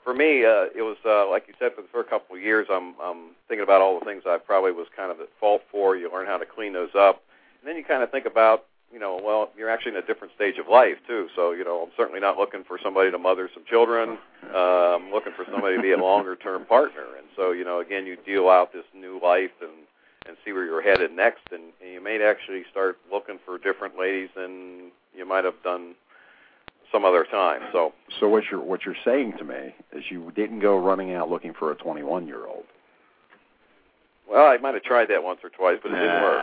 for me, uh, it was uh, like you said. For the first couple of years, I'm, I'm thinking about all the things I probably was kind of at fault for. You learn how to clean those up, and then you kind of think about, you know, well, you're actually in a different stage of life too. So, you know, I'm certainly not looking for somebody to mother some children. Uh, I'm looking for somebody to be a longer-term partner. And so, you know, again, you deal out this new life and, and see where you're headed next, and, and you may actually start looking for different ladies than you might have done some other time. So, so what you're what you're saying to me is you didn't go running out looking for a twenty-one-year-old. Well, I might have tried that once or twice, but it didn't work.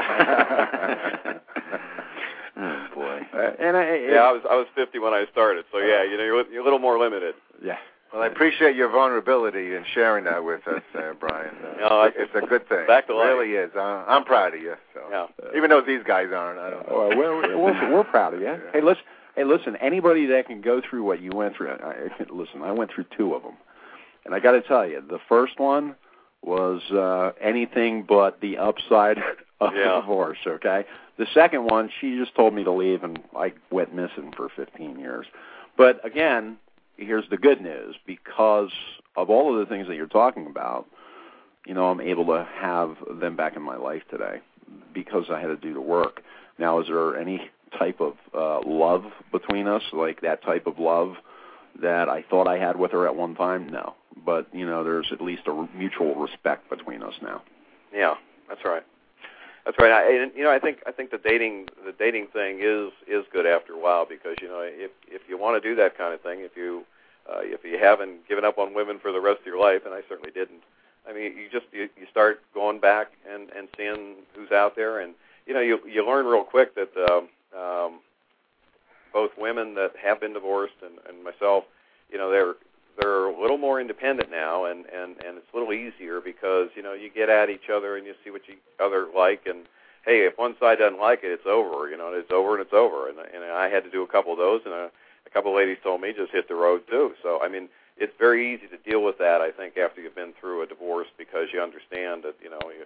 Oh boy! Uh, and I, it, yeah, I was I was fifty when I started, so yeah, you know, you're, you're a little more limited. Yeah. Well, I appreciate your vulnerability and sharing that with us, uh, Brian. Uh, no, it's, it's a good thing. Back to it life. really is. Uh, I'm proud of you. So. Yeah. Even though these guys aren't, I don't know. Well, we're, we're, we're proud of you. Yeah. Hey, listen. Hey, listen. Anybody that can go through what you went through, I, listen. I went through two of them, and I got to tell you, the first one was uh, anything but the upside of yeah. divorce. Okay. The second one, she just told me to leave, and I went missing for fifteen years. But again, here's the good news. Because of all of the things that you're talking about, you know, I'm able to have them back in my life today because I had to do the work. Now, is there any type of uh, love between us, like that type of love that I thought I had with her at one time? No. But, you know, there's at least a mutual respect between us now. Yeah, that's right. That's right. I, and, you know, I think I think the dating the dating thing is is good after a while because, you know, if if you want to do that kind of thing, if you uh, if you haven't given up on women for the rest of your life, and I certainly didn't, I mean, you just you, you start going back and, and seeing who's out there, and you know, you you learn real quick that um, um, both women that have been divorced and, and myself, you know, they're they're a little more independent now, and, and, and it's a little easier because, you know, you get at each other and you see what each other like, and, hey, if one side doesn't like it, it's over, you know, it's over and it's over. And, and I had to do a couple of those, and a, a couple of ladies told me just hit the road, too. So, I mean, it's very easy to deal with that, I think, after you've been through a divorce because you understand that, you know, you,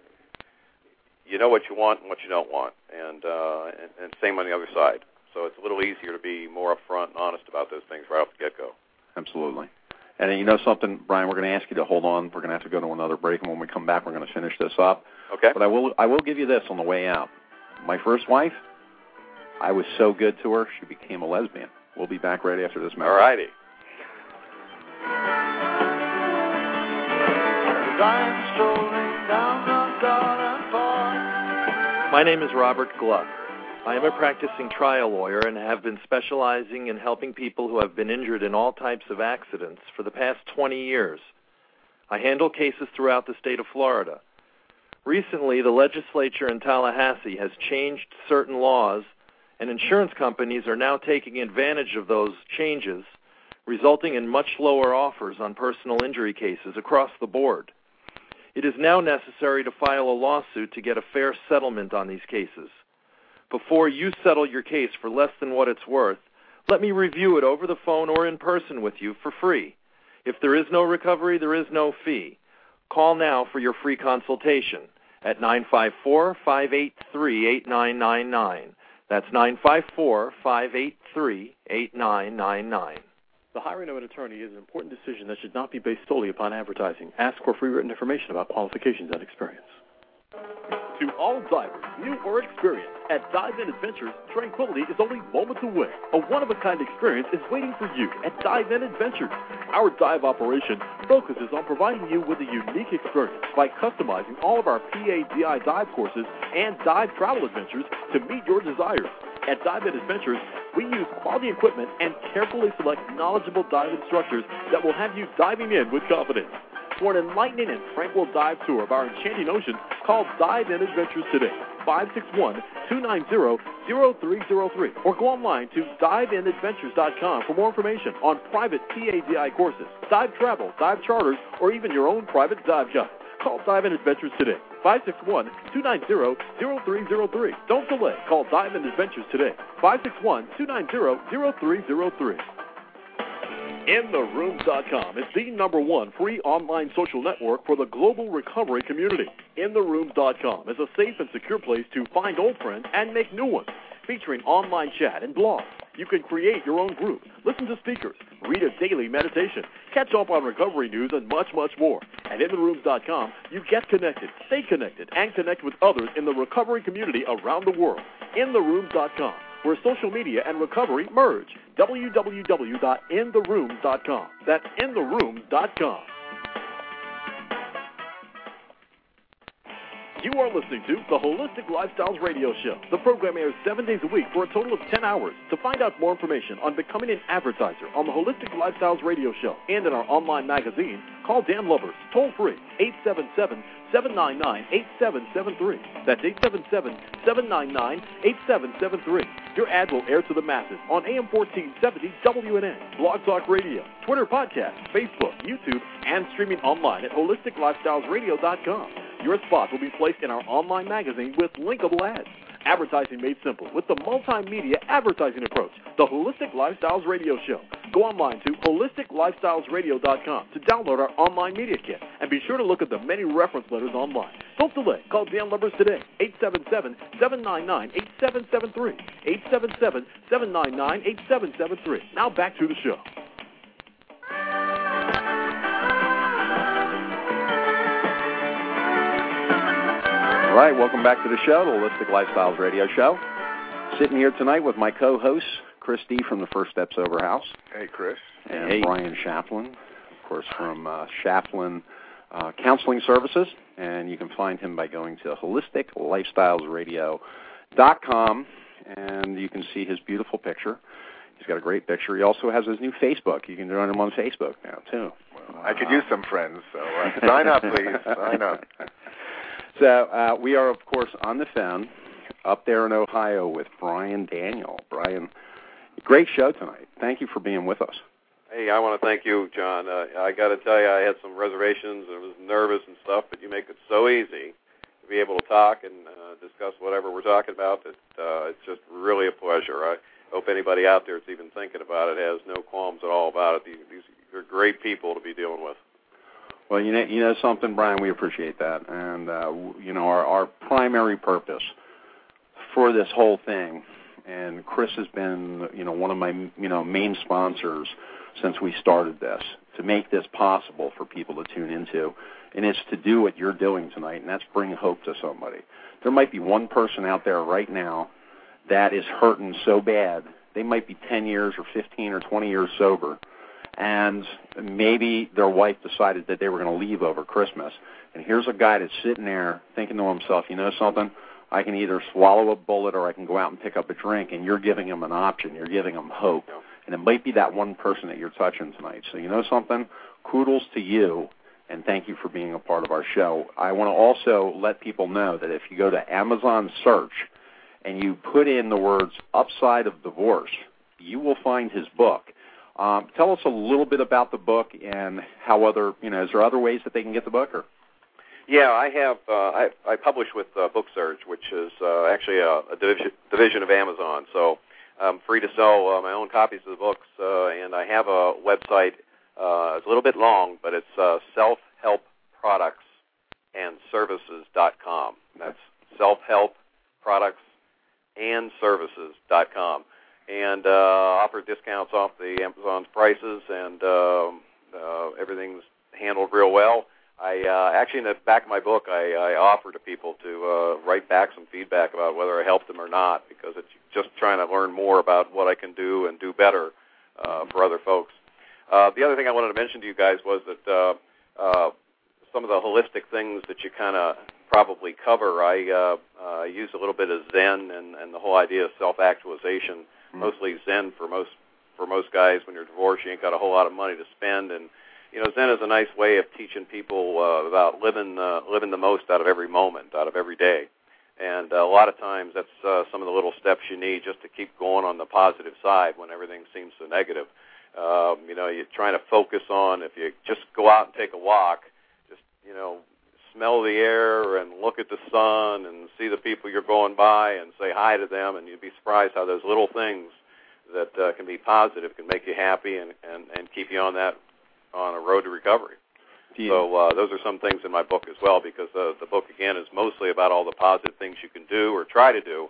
you know what you want and what you don't want, and, uh, and, and same on the other side. So it's a little easier to be more upfront and honest about those things right off the get-go. Absolutely. And you know something, Brian, we're going to ask you to hold on. We're going to have to go to another break, and when we come back, we're going to finish this up. Okay. But I will I will give you this on the way out. My first wife, I was so good to her, she became a lesbian. We'll be back right after this message. All righty. My name is Robert Gluck. I am a practicing trial lawyer and have been specializing in helping people who have been injured in all types of accidents for the past twenty years. I handle cases throughout the state of Florida. Recently, the legislature in Tallahassee has changed certain laws, and insurance companies are now taking advantage of those changes, resulting in much lower offers on personal injury cases across the board. It is now necessary to file a lawsuit to get a fair settlement on these cases. Before you settle your case for less than what it's worth, let me review it over the phone or in person with you for free. If there is no recovery, there is no fee. Call now for your free consultation at nine five four, five eight three, eight nine nine nine. That's nine five four, five eight three, eight nine nine nine. The hiring of an attorney is an important decision that should not be based solely upon advertising. Ask for free written information about qualifications and experience. To all divers, new or experienced, at Dive In Adventures, tranquility is only moments away. A one-of-a-kind experience is waiting for you at Dive In Adventures. Our dive operation focuses on providing you with a unique experience by customizing all of our P A D I dive courses and dive travel adventures to meet your desires. At Dive In Adventures, we use quality equipment and carefully select knowledgeable dive instructors that will have you diving in with confidence. For an enlightening and tranquil dive tour of our enchanting ocean, call Dive In Adventures today, five six one, two nine zero, zero three zero three, or go online to dive in adventures dot com for more information on private P A D I courses, dive travel, dive charters, or even your own private dive guide. Call Dive In Adventures today, five six one, two nine zero, zero three zero three. Don't delay. Call Dive In Adventures today, five six one, two nine zero, zero three zero three. in the rooms dot com is the number one free online social network for the global recovery community. in the rooms dot com is a safe and secure place to find old friends and make new ones, featuring online chat and blogs, You can create your own group, listen to speakers, read a daily meditation, catch up on recovery news, and much, much more. At in the rooms dot com, you get connected, stay connected, and connect with others in the recovery community around the world. in the rooms dot com, where social media and recovery merge. w w w dot in the rooms dot com. That's in the rooms dot com. You are listening to the Holistic Lifestyles Radio Show. The program airs seven days a week for a total of ten hours. To find out more information on becoming an advertiser on the Holistic Lifestyles Radio Show and in our online magazine, call Dan Lubbers, toll free, eight seven seven, seven nine nine, eight seven seven three. That's eight seven seven, seven nine nine, eight seven seven three. Your ad will air to the masses on A M fourteen seventy W N N, Blog Talk Radio, Twitter podcast, Facebook, YouTube, and streaming online at holistic lifestyles radio dot com. Your spot will be placed in our online magazine with linkable ads. Advertising made simple with the multimedia advertising approach, the Holistic Lifestyles Radio Show. Go online to holistic lifestyles radio dot com to download our online media kit, and be sure to look at the many reference letters online. Don't delay. Call Dan Lubbers today, eight seven seven, seven nine nine, eight seven seven three, eight seven seven, seven nine nine, eight seven seven three. Now back to the show. All right, welcome back to the show, the Holistic Lifestyles Radio Show. Sitting here tonight with my co-hosts, Chris D. from the First Step Sober House. Hey, Chris. And hey. Brian Shaflin, of course, from uh, Shaflin uh, Counseling Services. And you can find him by going to holistic lifestyles radio dot com, and you can see his beautiful picture. He's got a great picture. He also has his new Facebook. You can join him on Facebook now, too. Well, I could use some friends, so uh, sign up, please. Sign up. So uh, we are, of course, on the phone up there in Ohio with Brian Daniel. Brian, great show tonight. Thank you for being with us. Hey, I want to thank you, John. Uh, I got to tell you, I had some reservations and was nervous and stuff, but you make it so easy to be able to talk and uh, discuss whatever we're talking about. That uh, it's just really a pleasure. I hope anybody out there that's even thinking about it has no qualms at all about it. These, these are great people to be dealing with. Well, you know, you know something, Brian, we appreciate that. And, uh, you know, our, our primary purpose for this whole thing, and Chris has been, you know, one of my, you know, main sponsors since we started this, to make this possible for people to tune into, and it's to do what you're doing tonight, and that's bring hope to somebody. There might be one person out there right now that is hurting so bad, they might be ten years or fifteen or twenty years sober, and maybe their wife decided that they were going to leave over Christmas. And here's a guy that's sitting there thinking to himself, you know something, I can either swallow a bullet or I can go out and pick up a drink, and you're giving him an option. You're giving him hope. And it might be that one person that you're touching tonight. So you know something, kudos to you, and thank you for being a part of our show. I want to also let people know that if you go to Amazon search and you put in the words Upside of Divorce, you will find his book. Um, tell us a little bit about the book and how other, you know, is there other ways that they can get the book? Or? Yeah, I have. Uh, I, I publish with uh, BookSurge, which is uh, actually a, a division, division of Amazon. So I'm free to sell uh, my own copies of the books, uh, and I have a website. Uh, it's a little bit long, but it's uh, self help products and services dot com. That's self help products and services dot com. And uh, offer discounts off the Amazon's prices, and uh, uh, everything's handled real well. I uh, actually, in the back of my book, I, I offer to people to uh, write back some feedback about whether I helped them or not, because it's just trying to learn more about what I can do and do better uh, for other folks. Uh, the other thing I wanted to mention to you guys was that uh, uh, some of the holistic things that you kind of probably cover, I uh, uh, use a little bit of Zen and, and the whole idea of self-actualization. Mostly Zen for most for most guys. When you're divorced, you ain't got a whole lot of money to spend, and you know Zen is a nice way of teaching people uh, about living uh, living the most out of every moment, out of every day. And uh, a lot of times, that's uh, some of the little steps you need just to keep going on the positive side when everything seems so negative. Um, you know, you're trying to focus on, if you just go out and take a walk, just you know, smell the air and look at the sun and see the people you're going by and say hi to them, and you'd be surprised how those little things that uh, can be positive can make you happy and, and, and keep you on that on a road to recovery. Yeah. So uh, those are some things in my book as well, because uh, the book, again, is mostly about all the positive things you can do or try to do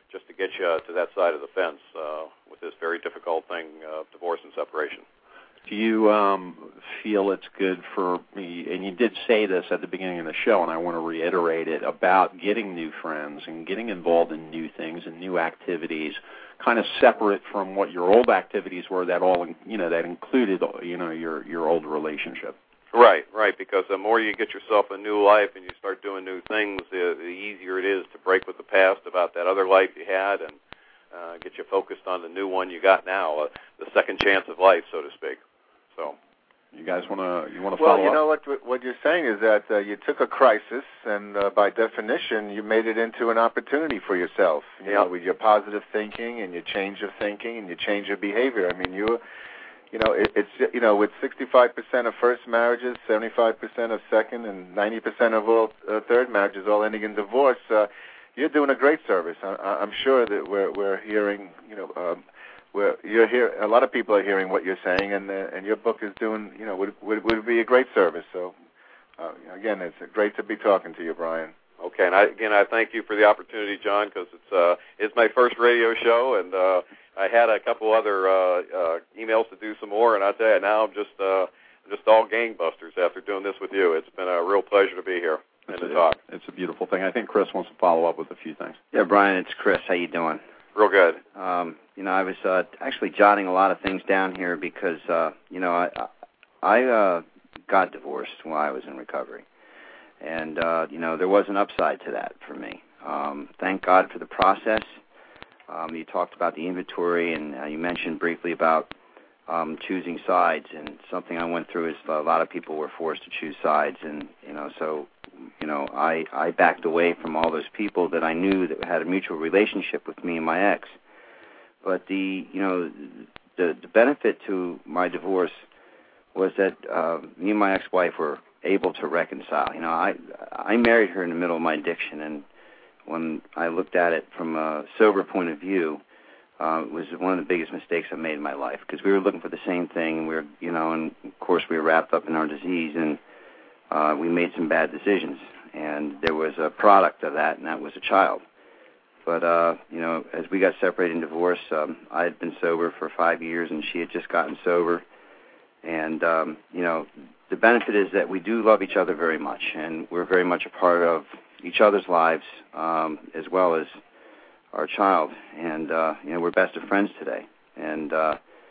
just to get you to that side of the fence uh, with this very difficult thing, uh, divorce and separation. Do you um, feel it's good for me, and you did say this at the beginning of the show, and I want to reiterate it, about getting new friends and getting involved in new things and new activities, kind of separate from what your old activities were that all, you know, that included, you know, your, your old relationship? Right, right, because the more you get yourself a new life and you start doing new things, the, the easier it is to break with the past about that other life you had and uh, get you focused on the new one you got now, uh, the second chance of life, so to speak. So, you guys want to you want to well, follow you up? know what what you're saying is that uh, you took a crisis, and uh, by definition, you made it into an opportunity for yourself. You yeah. know, with your positive thinking and your change of thinking and your change of behavior. I mean, you, you know, it, it's you know, with sixty-five percent of first marriages, seventy-five percent of second, and ninety percent of all uh, third marriages all ending in divorce. Uh, you're doing a great service. I, I'm sure that we're we're hearing, you know. Um, Well, you're here. A lot of people are hearing what you're saying, and uh, and your book is doing, you know, would would, would be a great service. So, uh, again, it's great to be talking to you, Brian. Okay, and I, again, I thank you for the opportunity, John, because it's uh, it's my first radio show, and uh, I had a couple other uh, uh, emails to do some more, and I tell you, now I'm just uh, just all gangbusters after doing this with you. It's been a real pleasure to be here and it's to a, talk. It's a beautiful thing. I think Chris wants to follow up with a few things. Yeah, Brian, it's Chris. How you doing? Real good. Um, you know, I was uh, actually jotting a lot of things down here because, uh, you know, I I uh, got divorced while I was in recovery. And, uh, you know, there was an upside to that for me. Um, thank God for the process. Um, you talked about the inventory, and uh, you mentioned briefly about um, choosing sides. And something I went through is a lot of people were forced to choose sides. And, you know, so... You know, I, I backed away from all those people that I knew that had a mutual relationship with me and my ex. But the, you know, the, the benefit to my divorce was that uh, me and my ex-wife were able to reconcile. You know, I I married her in the middle of my addiction, and when I looked at it from a sober point of view, uh, it was one of the biggest mistakes I made in my life because we were looking for the same thing, and we were, you know, and of course we were wrapped up in our disease, and Uh, we made some bad decisions, and there was a product of that, and that was a child. But, uh, you know, as we got separated and divorced, um, I had been sober for five years, and she had just gotten sober. And, um, you know, the benefit is that we do love each other very much, and we're very much a part of each other's lives um, as well as our child. And, uh, you know, we're best of friends today. And uh,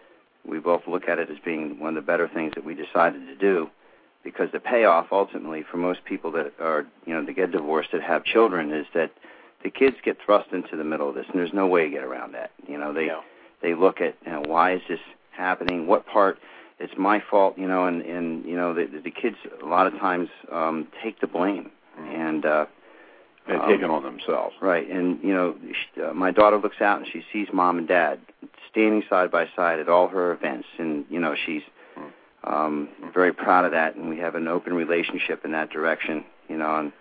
we both look at it as being one of the better things that we decided to do. Because the payoff, ultimately, for most people that are, you know, that get divorced, that have children, is that the kids get thrust into the middle of this, and there's no way to get around that. You know, they yeah. they look at, you know, why is this happening? What part? It's my fault, you know, and, and you know, the, the kids a lot of times um, take the blame. Mm-hmm. And uh, they um, take it on themselves. Right. And, you know, she, uh, my daughter looks out and she sees mom and dad standing side by side at all her events, and, you know, she's Um, very proud of that, and we have an open relationship in that direction, you know, and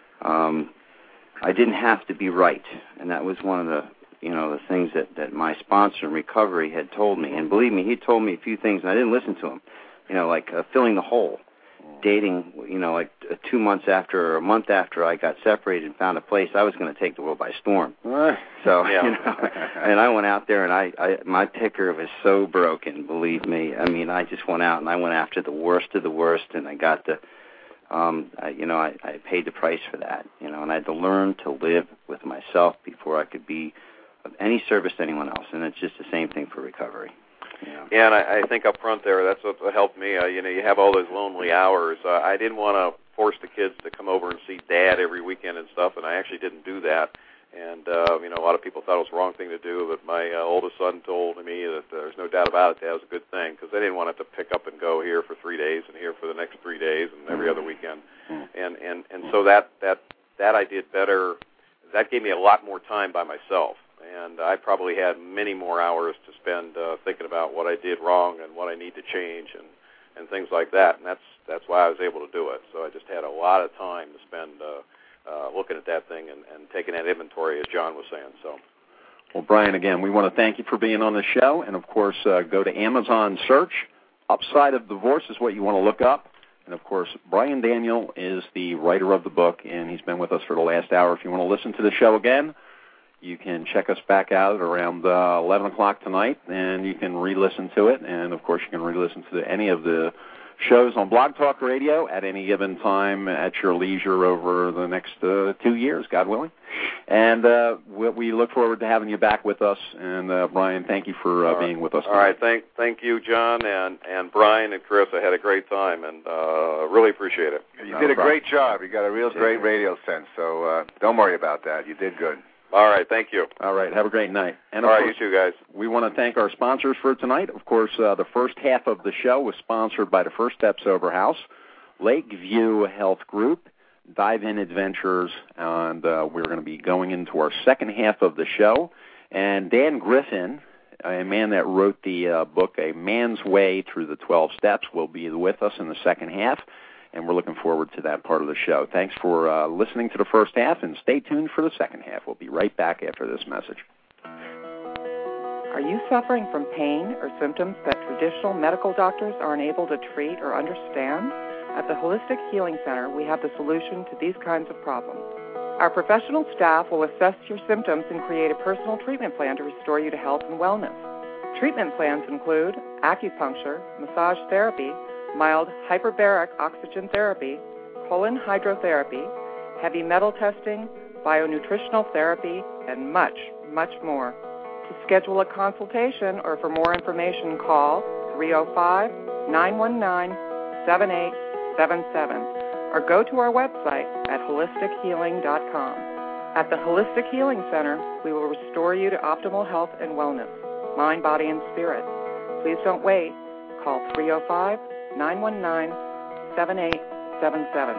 um, I didn't have to be right, and that was one of the, you know, the things that, that my sponsor in recovery had told me, and believe me, he told me a few things, and I didn't listen to him, you know, like uh, filling the hole, dating, you know, like uh, two months after or a month after I got separated and found a place, I was going to take the world by storm. So, yeah. you know, and I went out there, and I, I, my picker was so broken, believe me. I mean, I just went out, and I went after the worst of the worst, and I got the, um, I, you know, I, I paid the price for that, you know, and I had to learn to live with myself before I could be of any service to anyone else, and it's just the same thing for recovery. Yeah, yeah and I, I think up front there, that's what helped me. Uh, you know, you have all those lonely hours. Uh, I didn't want to force the kids to come over and see Dad every weekend and stuff, and I actually didn't do that. And, uh, you know, a lot of people thought it was the wrong thing to do, but my uh, oldest son told me that there's no doubt about it, that was a good thing, because they didn't want it to pick up and go here for three days and here for the next three days and every other weekend. And, and, and so that, that, that I did better. That gave me a lot more time by myself. And I probably had many more hours to spend uh, thinking about what I did wrong and what I need to change and, and things like that. And that's that's why I was able to do it. So I just had a lot of time to spend uh, uh, looking at that thing and, and taking that inventory, as John was saying. So, well, Brian, again, we want to thank you for being on the show. And, of course, uh, go to Amazon search. Upside of Divorce is what you want to look up. And, of course, Brian Daniel is the writer of the book, and he's been with us for the last hour. If you want to listen to the show again, You can check us back out around uh, eleven o'clock tonight, and you can re-listen to it. And, of course, you can re-listen to any of the shows on Blog Talk Radio at any given time at your leisure over the next uh, two years, God willing. And uh, we, we look forward to having you back with us. And, uh, Brian, thank you for uh, being with us tonight. All right. Thank, thank you, John, and, and Brian and Chris. I had a great time, and uh, really appreciate it. You did a great job. You got a real great radio sense, so uh, don't worry about that. You did good. All right, thank you. All right, have a great night. And All right, course, you too, guys. We want to thank our sponsors for tonight. Of course, uh, the first half of the show was sponsored by the First Step Sober House, Lakeview Health Group, Dive In Adventures, and uh, we're going to be going into our second half of the show. And Dan Griffin, a man that wrote the uh, book A Man's Way Through the twelve Steps, will be with us in the second half. And we're looking forward to that part of the show. Thanks for uh, listening to the first half, and stay tuned for the second half. We'll be right back after this message. Are you suffering from pain or symptoms that traditional medical doctors aren't able to treat or understand? At the Holistic Healing Center, we have the solution to these kinds of problems. Our professional staff will assess your symptoms and create a personal treatment plan to restore you to health and wellness. Treatment plans include acupuncture, massage therapy, mild hyperbaric oxygen therapy, colon hydrotherapy, heavy metal testing, bionutritional therapy, and much, much more. To schedule a consultation or for more information, call three oh five, nine one nine, seven eight seven seven or go to our website at holistic healing dot com. At the Holistic Healing Center, we will restore you to optimal health and wellness, mind, body, and spirit. Please don't wait. Call three oh five, nine one nine, seven eight seven seven.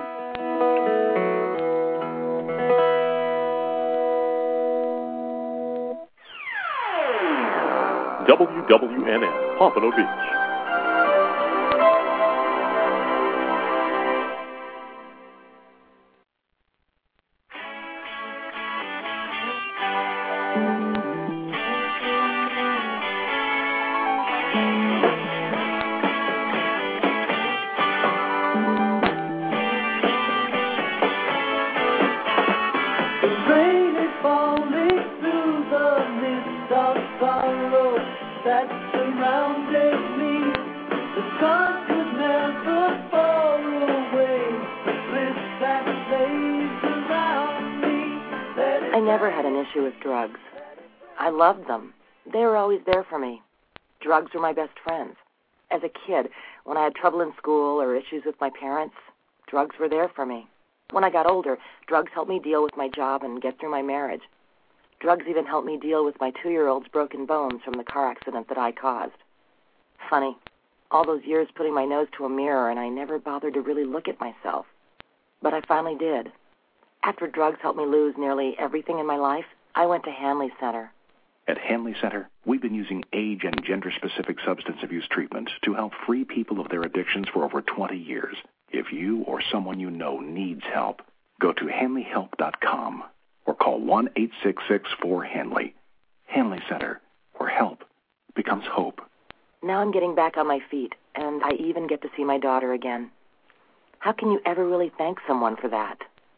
W W N N, Pompano Beach. I loved them. They were always there for me. Drugs were my best friends. As a kid, when I had trouble in school or issues with my parents, drugs were there for me. When I got older, drugs helped me deal with my job and get through my marriage. Drugs even helped me deal with my two-year-old's broken bones from the car accident that I caused. Funny, all those years putting my nose to a mirror and I never bothered to really look at myself. But I finally did. After drugs helped me lose nearly everything in my life, I went to Hanley Center. At Hanley Center, we've been using age and gender-specific substance abuse treatments to help free people of their addictions for over twenty years. If you or someone you know needs help, go to hanley help dot com or call one eight six six four Hanley. Hanley Center, where help becomes hope. Now I'm getting back on my feet, and I even get to see my daughter again. How can you ever really thank someone for that?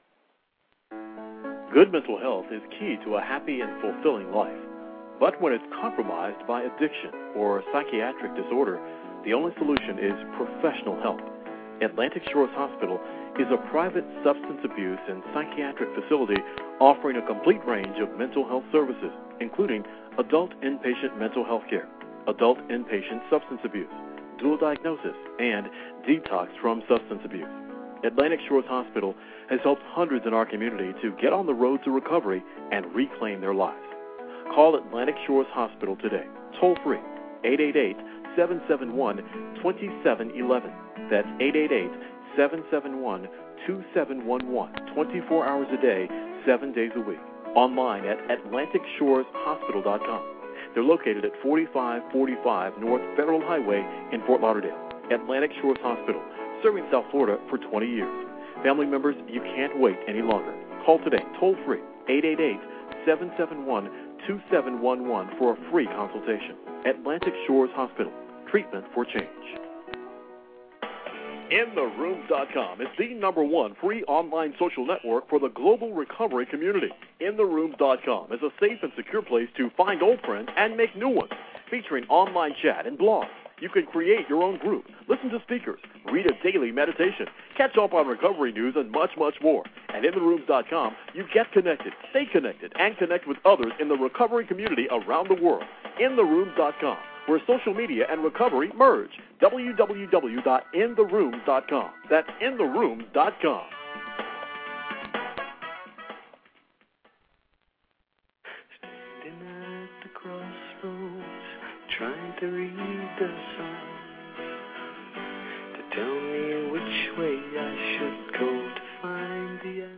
Good mental health is key to a happy and fulfilling life. But when it's compromised by addiction or psychiatric disorder, the only solution is professional help. Atlantic Shores Hospital is a private substance abuse and psychiatric facility offering a complete range of mental health services, including adult inpatient mental health care, adult inpatient substance abuse, dual diagnosis, and detox from substance abuse. Atlantic Shores Hospital has helped hundreds in our community to get on the road to recovery and reclaim their lives. Call Atlantic Shores Hospital today, toll free, eight eight eight, seven seven one, two seven one one. That's eight eight eight, seven seven one, two seven one one, twenty-four hours a day, seven days a week. Online at atlantic shores hospital dot com. They're located at forty-five forty-five North Federal Highway in Fort Lauderdale. Atlantic Shores Hospital, serving South Florida for twenty years. Family members, you can't wait any longer. Call today, toll free, eight eight eight, seven seven one, two seven one one for a free consultation. Atlantic Shores Hospital, treatment for change. in the room dot com is the number one free online social network for the global recovery community. in the room dot com is a safe and secure place to find old friends and make new ones, featuring online chat and blogs. You can create your own group, listen to speakers, read a daily meditation, catch up on recovery news, and much, much more. At in the room dot com, you get connected, stay connected, and connect with others in the recovery community around the world. in the room dot com, where social media and recovery merge. w w w dot in the room dot com. That's in the room dot com. Standing at the crossroads, trying to read the signs to tell me which way I should go to find the answer.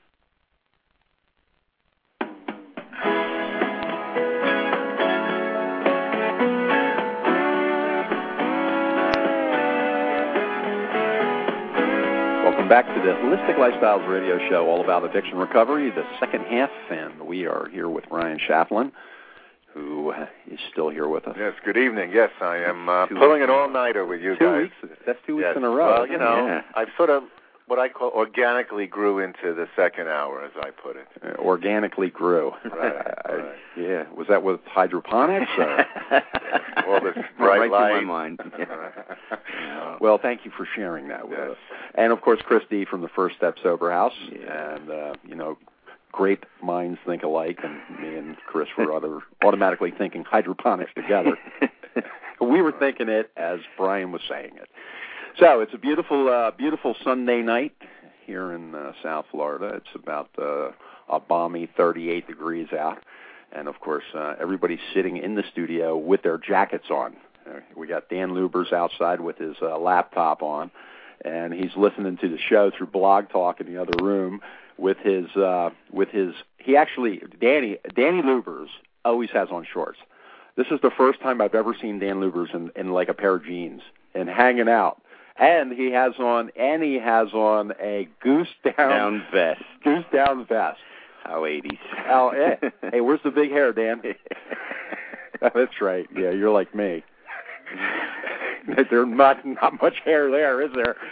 Welcome back to the Holistic Lifestyles Radio Show, all about addiction recovery, the second half, and we are here with Brian Shaflin, who is still here with us. Yes, good evening. Yes, I am uh, pulling an all-nighter with you two guys. Weeks, that's two weeks yes. in a row. Well, you know, yeah. I've sort of what I call organically grew into the second hour, as I put it. Uh, organically grew. Right, I, right. Yeah. Was that with hydroponics? Or? All this bright right light. to my mind. Yeah. Well, thank you for sharing that with yes. us. And, of course, Chris D. from the First Step Sober House. Yeah. And, uh, you know, great minds think alike, and me and Chris were other, automatically thinking hydroponics together. We were thinking it as Brian was saying it. So it's a beautiful, uh, beautiful Sunday night here in uh, South Florida. It's about uh, a balmy thirty-eight degrees out. And, of course, uh, everybody's sitting in the studio with their jackets on. Uh, we got Dan Lubers outside with his uh, laptop on, and he's listening to the show through Blog Talk in the other room with his, uh, with his, he actually, Danny, Danny Lubers always has on shorts. This is the first time I've ever seen Dan Lubers in, in like a pair of jeans and hanging out. And he has on, and he has on a goose down, down vest. Goose down vest. How eighties. Oh, yeah. Hey, where's the big hair, Dan? That's right. Yeah, you're like me. There's not not much hair there, is there?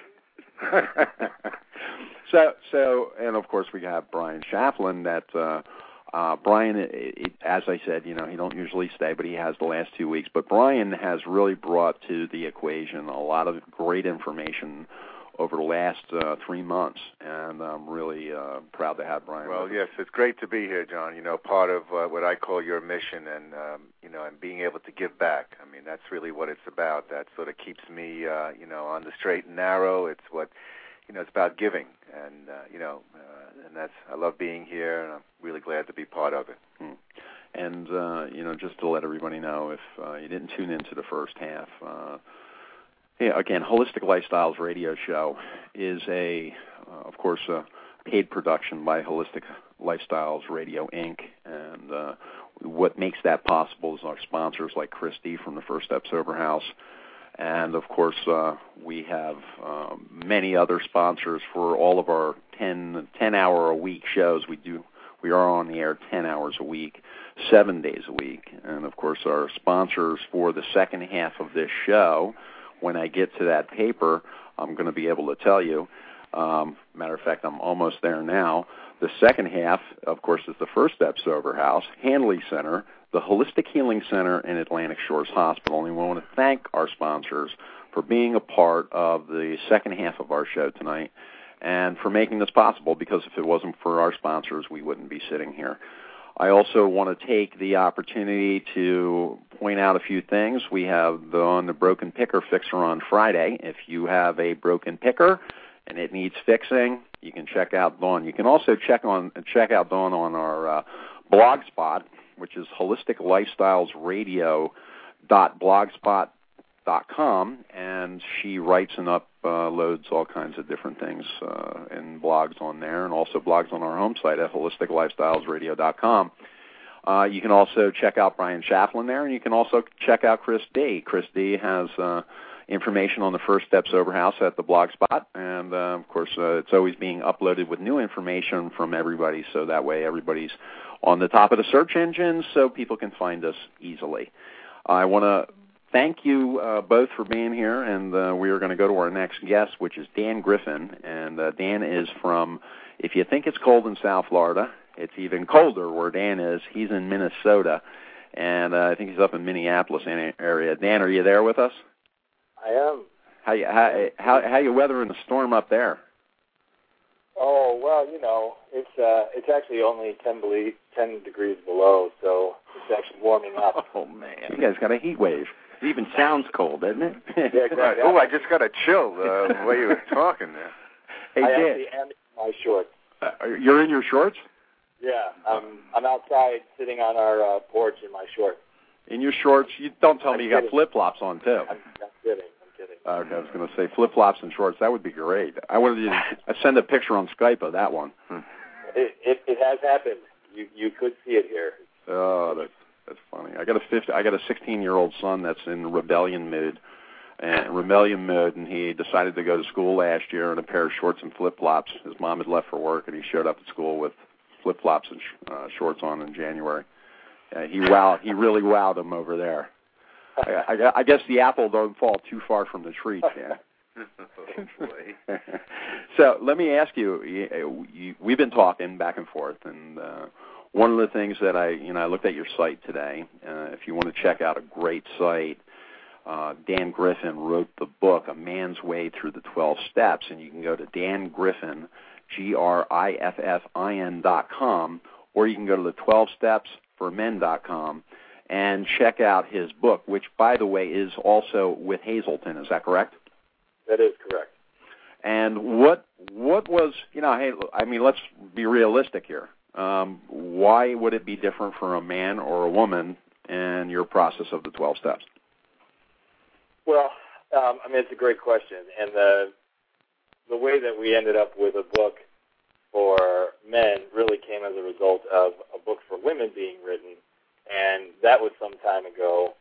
so, so, and of course we have Brian Shaflin. That uh, uh, Brian, it, it, as I said, you know, he don't usually stay, but he has the last two weeks. But Brian has really brought to the equation a lot of great information over the last uh, three months, and I'm really uh, proud to have Brian. Well, yes, it's great to be here, John. You know, part of uh, what I call your mission, and um, you know, and being able to give back. I mean, that's really what it's about. That sort of keeps me, uh, you know, on the straight and narrow. It's what, you know, it's about giving, and uh, you know, uh, and that's I love being here, and I'm really glad to be part of it. Hmm. And uh, you know, just to let everybody know, if uh, you didn't tune into the first half. Uh, Yeah, again, Holistic Lifestyles Radio Show is a, uh, of course, a paid production by Holistic Lifestyles Radio, Incorporated. And uh, what makes that possible is our sponsors like Chris D. from the First Step Sober House. And, of course, uh, we have uh, many other sponsors for all of our ten, ten-hour-a-week shows. We do we are on the air ten hours a week, seven days a week. And, of course, our sponsors for the second half of this show, when I get to that paper, I'm going to be able to tell you. Um, matter of fact, I'm almost there now. The second half, of course, is the First Step Sober House, Handley Center, the Holistic Healing Center, and Atlantic Shores Hospital. And we want to thank our sponsors for being a part of the second half of our show tonight and for making this possible, because if it wasn't for our sponsors, we wouldn't be sitting here. I also want to take the opportunity to point out a few things. We have the, on the Broken Picker Fixer on Friday. If you have a broken picker and it needs fixing, you can check out Dawn. You can also check on check out Dawn on our uh, blog spot, which is holistic lifestyles radio dot blogspot dot com, and she writes and uploads all kinds of different things uh, and blogs on there, and also blogs on our home site at holistic lifestyles radio dot com. Uh, you can also check out Brian Shaflin there, and you can also check out Chris D. Chris D. has uh, information on the First Step Sober House at the blog spot, and, uh, of course, uh, it's always being uploaded with new information from everybody, so that way everybody's on the top of the search engine so people can find us easily. I want to thank you uh, both for being here, and uh, we are going to go to our next guest, which is Dan Griffin. And uh, Dan is from, if you think it's cold in South Florida, it's even colder where Dan is. He's in Minnesota, and uh, I think he's up in Minneapolis area. Dan, are you there with us? I am. How you, how, how, how you weathering the storm up there? Oh, well, you know, it's uh, it's actually only ten, ble- ten degrees below, so it's actually warming up. Oh, man. You guys got a heat wave. It even sounds cold, doesn't it? Yeah, exactly. Oh, I just got a chill uh, the way you were talking there. Hey, I Dan. actually am in my shorts. Uh, you're in your shorts? Yeah, I'm, I'm outside sitting on our uh, porch in my shorts. In your shorts? You don't tell I'm me you kidding. got flip-flops on, too. I'm, I'm kidding. Okay, I was going to say flip-flops and shorts. That would be great. I wanted you to send a picture on Skype of that one. It, it, it has happened. You you could see it here. Oh, that's that's funny. I got a fifty, I got a sixteen-year-old son that's in rebellion mood, and rebellion mode, and he decided to go to school last year in a pair of shorts and flip-flops. His mom had left for work, and he showed up at school with flip-flops and sh- uh, shorts on in January. Uh, he wowed. He really wowed him over there. I, I, I guess the apple don't fall too far from the tree, yeah. Oh, So let me ask you, you, you, we've been talking back and forth, and uh, one of the things that I, you know, I looked at your site today. Uh, if you want to check out a great site, uh, Dan Griffin wrote the book, A Man's Way Through the twelve Steps, and you can go to Dan Griffin, G R I F F I N dot com, or you can go to the twelve steps for men dot com. And check out his book, which, by the way, is also with Hazelden. Is that correct? That is correct. And what what was, you know, hey, I mean, let's be realistic here. Um, why would it be different for a man or a woman in your process of the twelve steps? Well, um, I mean, it's a great question. And the, the way that we ended up with a book for men really came as a result of a book for women being written. And that was some time ago,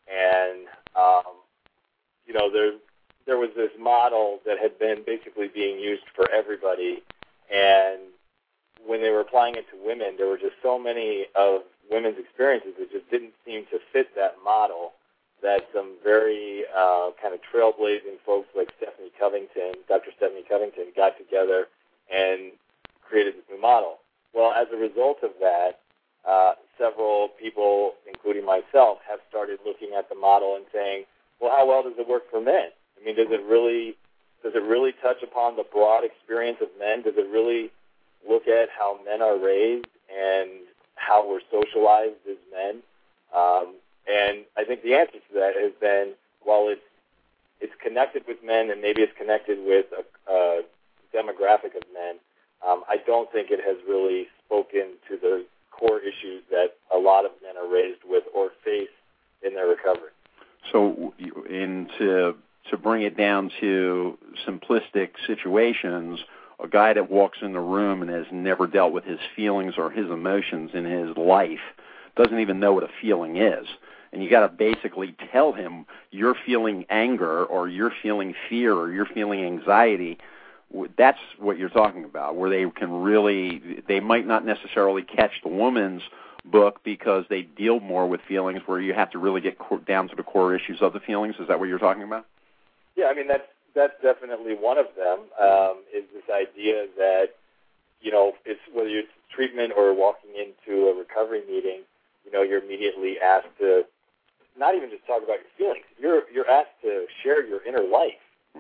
and um, you know there there was this model that had been basically being used for everybody, and when they were applying it to women, there were just so many of women's experiences that just didn't seem to fit that model. That some very uh, kind of trailblazing folks like Stephanie Covington, Doctor Stephanie Covington, got together and created this new model. Well, as a result of that, Uh, several people, including myself, have started looking at the model and saying, well, how well does it work for men? I mean, does it really does it really touch upon the broad experience of men? Does it really look at how men are raised and how we're socialized as men? Um, and I think the answer to that has been, while it's, it's connected with men and maybe it's connected with a, a demographic of men, um, I don't think it has really spoken to the core issues that a lot of men are raised with or face in their recovery. So, in to to bring it down to simplistic situations, a guy that walks in the room and has never dealt with his feelings or his emotions in his life doesn't even know what a feeling is. And you got to basically tell him you're feeling anger or you're feeling fear or you're feeling anxiety. That's what you're talking about, where they can really, they might not necessarily catch the woman's book because they deal more with feelings, where you have to really get down to the core issues of the feelings. Is that what you're talking about? Yeah, I mean, that's, that's definitely one of them, um, is this idea that, you know, it's whether it's treatment or walking into a recovery meeting, you know, you're immediately asked to not even just talk about your feelings. You're, you're asked to share your inner life.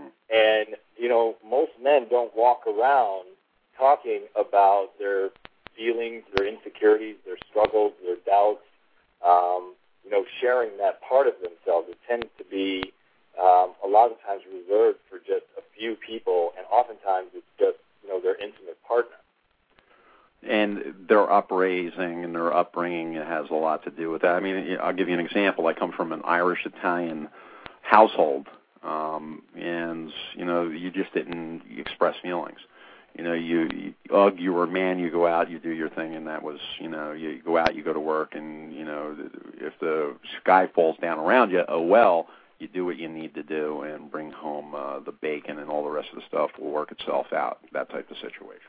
And, you know, most men don't walk around talking about their feelings, their insecurities, their struggles, their doubts, um, you know, sharing that part of themselves. It tends to be um, a lot of times reserved for just a few people, and oftentimes it's just, you know, their intimate partner. And their upraising and their upbringing has a lot to do with that. I mean, I'll give you an example. I come from an Irish-Italian household. Um, and, you know, you just didn't express feelings. You know, you, you, ugh, you were a man, you go out, you do your thing, and that was, you know, you go out, you go to work, and, you know, if the sky falls down around you, oh, well, you do what you need to do and bring home uh, the bacon and all the rest of the stuff will work itself out, that type of situation.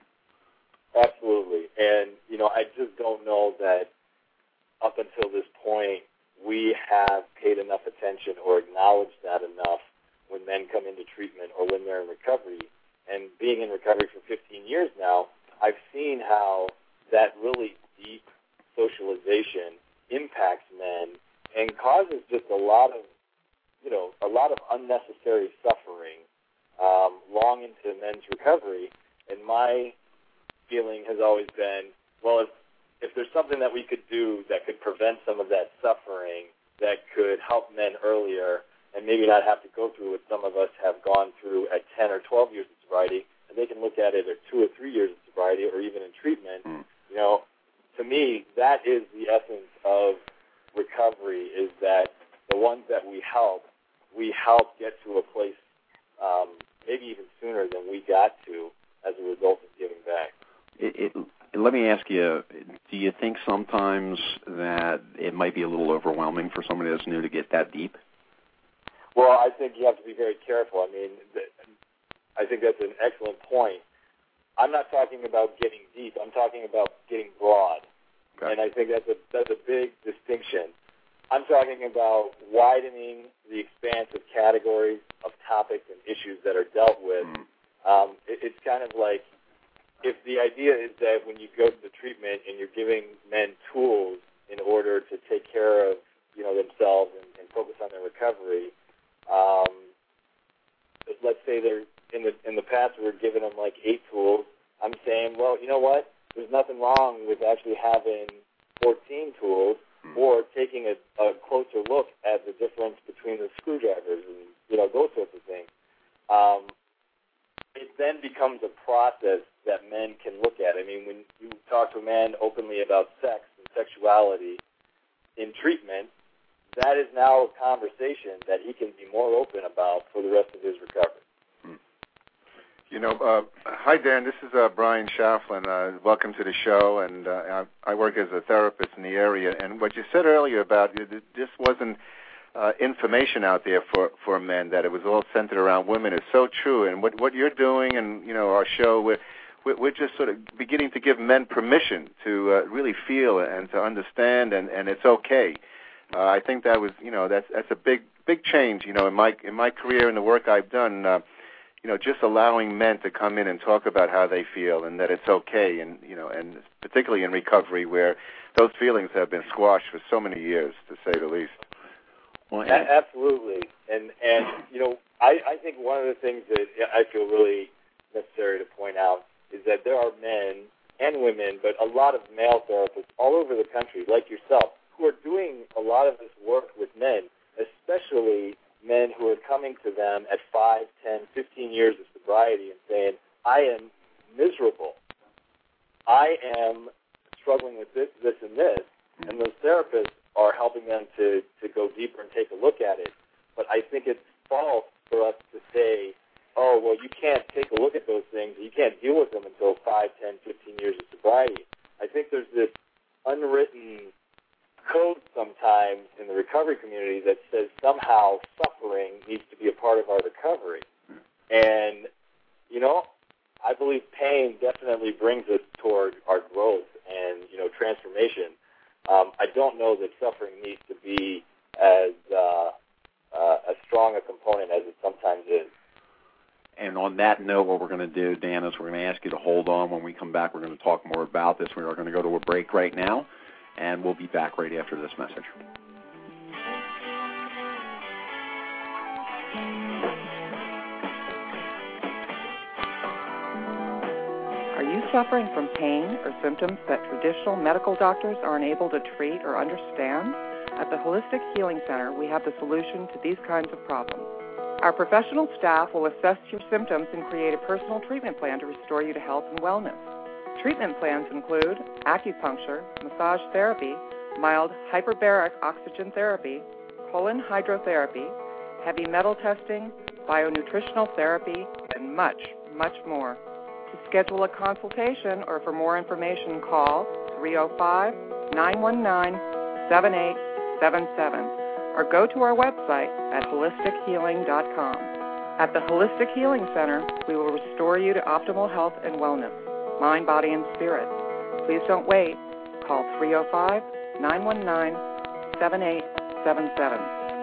Absolutely. And, you know, I just don't know that up until this point we have paid enough attention or acknowledged that enough when men come into treatment or when they're in recovery. And being in recovery for fifteen years now, I've seen how that really deep socialization impacts men and causes just a lot of, you know, a lot of unnecessary suffering um, long into men's recovery. And my feeling has always been, well, if, if there's something that we could do that could prevent some of that suffering, that could help men earlier and maybe not have to go through what some of us have gone through at ten or twelve years of sobriety, and they can look at it at two or three years of sobriety or even in treatment, mm. you know, to me, that is the essence of recovery, is that the ones that we help, we help get to a place um, maybe even sooner than we got to as a result of giving back. It, it, let me ask you, do you think sometimes that it might be a little overwhelming for somebody that's new to get that deep? Well, I think you have to be very careful. I mean, I think that's an excellent point. I'm not talking about getting deep. I'm talking about getting broad. Okay. And I think that's a that's a big distinction. I'm talking about widening the expanse of categories of topics and issues that are dealt with. Mm. Um, it, it's kind of like if the idea is that when you go to the treatment and you're giving men tools in order to take care of, you know, themselves and, and focus on their recovery. Um, let's say they're in the in the past we were giving them like eight tools. I'm saying, well, you know what? There's nothing wrong with actually having fourteen tools, or taking a, a closer look at the difference between the screwdrivers and, you know, those sorts of things. Um, it then becomes a process that men can look at. I mean, when you talk to a man openly about sex and sexuality in treatment, that is now a conversation that he can be more open about for the rest of his recovery. You know, uh, hi, Dan. This is uh, Brian Shaflin. Uh, welcome to the show. And uh, I, I work as a therapist in the area. And what you said earlier about it just wasn't uh, information out there for, for men, that it was all centered around women, is so true. And what, what you're doing and, you know, our show, we're, we're just sort of beginning to give men permission to uh, really feel and to understand, and, and it's okay. Uh, I think that was, you know, that's that's a big big change, you know, in my in my career and the work I've done. Uh, you know, just allowing men to come in and talk about how they feel and that it's okay, and you know, and particularly in recovery where those feelings have been squashed for so many years, to say the least. Well, a- absolutely, and and you know, I, I think one of the things that I feel really necessary to point out is that there are men and women, but a lot of male therapists all over the country, like yourself, who are doing a lot of this work with men, especially men who are coming to them at five, ten, fifteen years of sobriety and saying, I am miserable. I am struggling with this, this, and this. And those therapists are helping them to, to go deeper and take a look at it. But I think it's false for us to say, oh, well, you can't take a look at those things. You can't deal with them until five, ten, fifteen years of sobriety. I think there's this unwritten code sometimes in the recovery community that says somehow suffering needs to be a part of our recovery. And, you know, I believe pain definitely brings us toward our growth and, you know, transformation. Um, I don't know that suffering needs to be as uh, uh, as strong a component as it sometimes is. And on that note, what we're going to do, Dan, is we're going to ask you to hold on. When we come back, we're going to talk more about this. We are going to go to a break right now, and we'll be back right after this message. Are you suffering from pain or symptoms that traditional medical doctors aren't able to treat or understand? At the Holistic Healing Center, we have the solution to these kinds of problems. Our professional staff will assess your symptoms and create a personal treatment plan to restore you to health and wellness. Treatment plans include acupuncture, massage therapy, mild hyperbaric oxygen therapy, colon hydrotherapy, heavy metal testing, bionutritional therapy, and much, much more. To schedule a consultation or for more information, call three oh five, nine one nine, seven eight seven seven or go to our website at holistic healing dot com. At the Holistic Healing Center, we will restore you to optimal health and wellness, mind, body, and spirit. Please don't wait. Call three oh five, nine one nine, seven eight seven seven.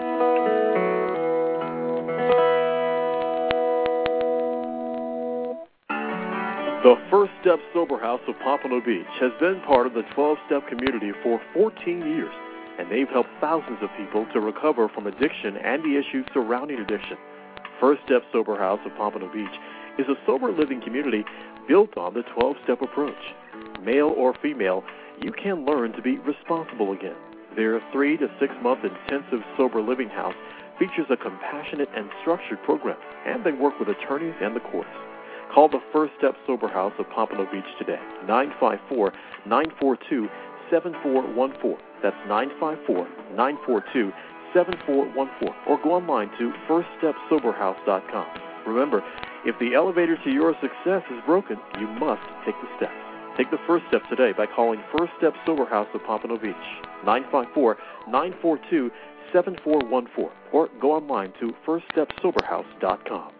The First Step Sober House of Pompano Beach has been part of the twelve-step community for fourteen years, and they've helped thousands of people to recover from addiction and the issues surrounding addiction. First Step Sober House of Pompano Beach is a sober living community built on the twelve-step approach. Male or female, you can learn to be responsible again. Their three to six month intensive sober living house features a compassionate and structured program, and they work with attorneys and the courts. Call the First Step Sober House of Pompano Beach today, nine five four, nine four two, seven four one four. That's nine five four, nine four two, seven four one four. Or go online to first step sober house dot com. Remember, if the elevator to your success is broken, you must take the steps. Take the first step today by calling First Step Sober House of Pompano Beach, nine five four, nine four two, seven four one four. Or go online to first step sober house dot com.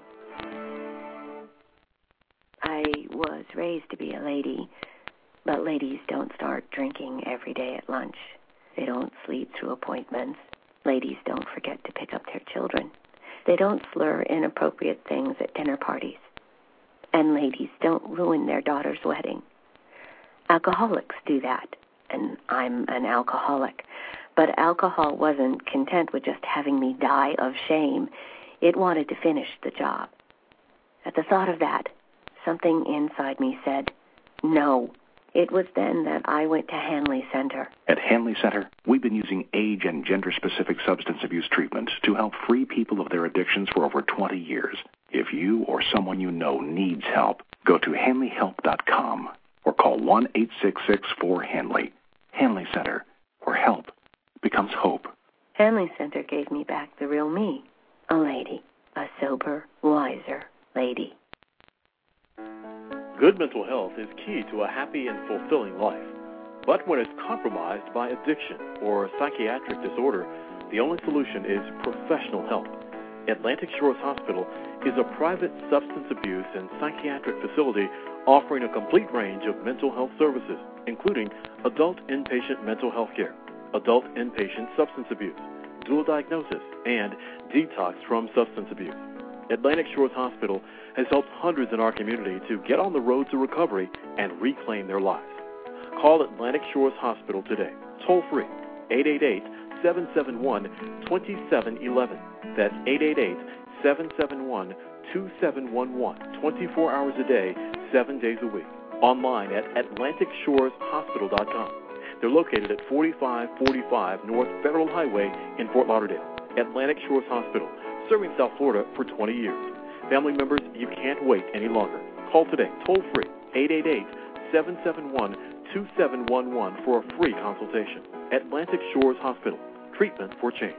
I was raised to be a lady, but ladies don't start drinking every day at lunch. They don't sleep through appointments. Ladies don't forget to pick up their children. They don't slur inappropriate things at dinner parties. And ladies don't ruin their daughter's wedding. Alcoholics do that, and I'm an alcoholic. But alcohol wasn't content with just having me die of shame. It wanted to finish the job. At the thought of that, something inside me said, no. It was then that I went to Hanley Center. At Hanley Center, we've been using age and gender-specific substance abuse treatment to help free people of their addictions for over twenty years. If you or someone you know needs help, go to hanley help dot com or call one eight six six four Hanley. Hanley Center, where help becomes hope. Hanley Center gave me back the real me, a lady, a sober, wiser lady. Good mental health is key to a happy and fulfilling life. But when it's compromised by addiction or a psychiatric disorder, the only solution is professional help. Atlantic Shores Hospital is a private substance abuse and psychiatric facility offering a complete range of mental health services, including adult inpatient mental health care, adult inpatient substance abuse, dual diagnosis, and detox from substance abuse. Atlantic Shores Hospital has helped hundreds in our community to get on the road to recovery and reclaim their lives. Call Atlantic Shores Hospital today, toll free, eight eight eight, seven seven one, two seven one one. That's eight eight eight, seven seven one, two seven one one, twenty-four hours a day, seven days a week. Online at atlantic shores hospital dot com. They're located at forty-five forty-five North Federal Highway in Fort Lauderdale. Atlantic Shores Hospital, serving South Florida for twenty years. Family members, you can't wait any longer. Call today, toll free, eight eight eight, seven seven one, two seven one one for a free consultation. Atlantic Shores Hospital, treatment for change.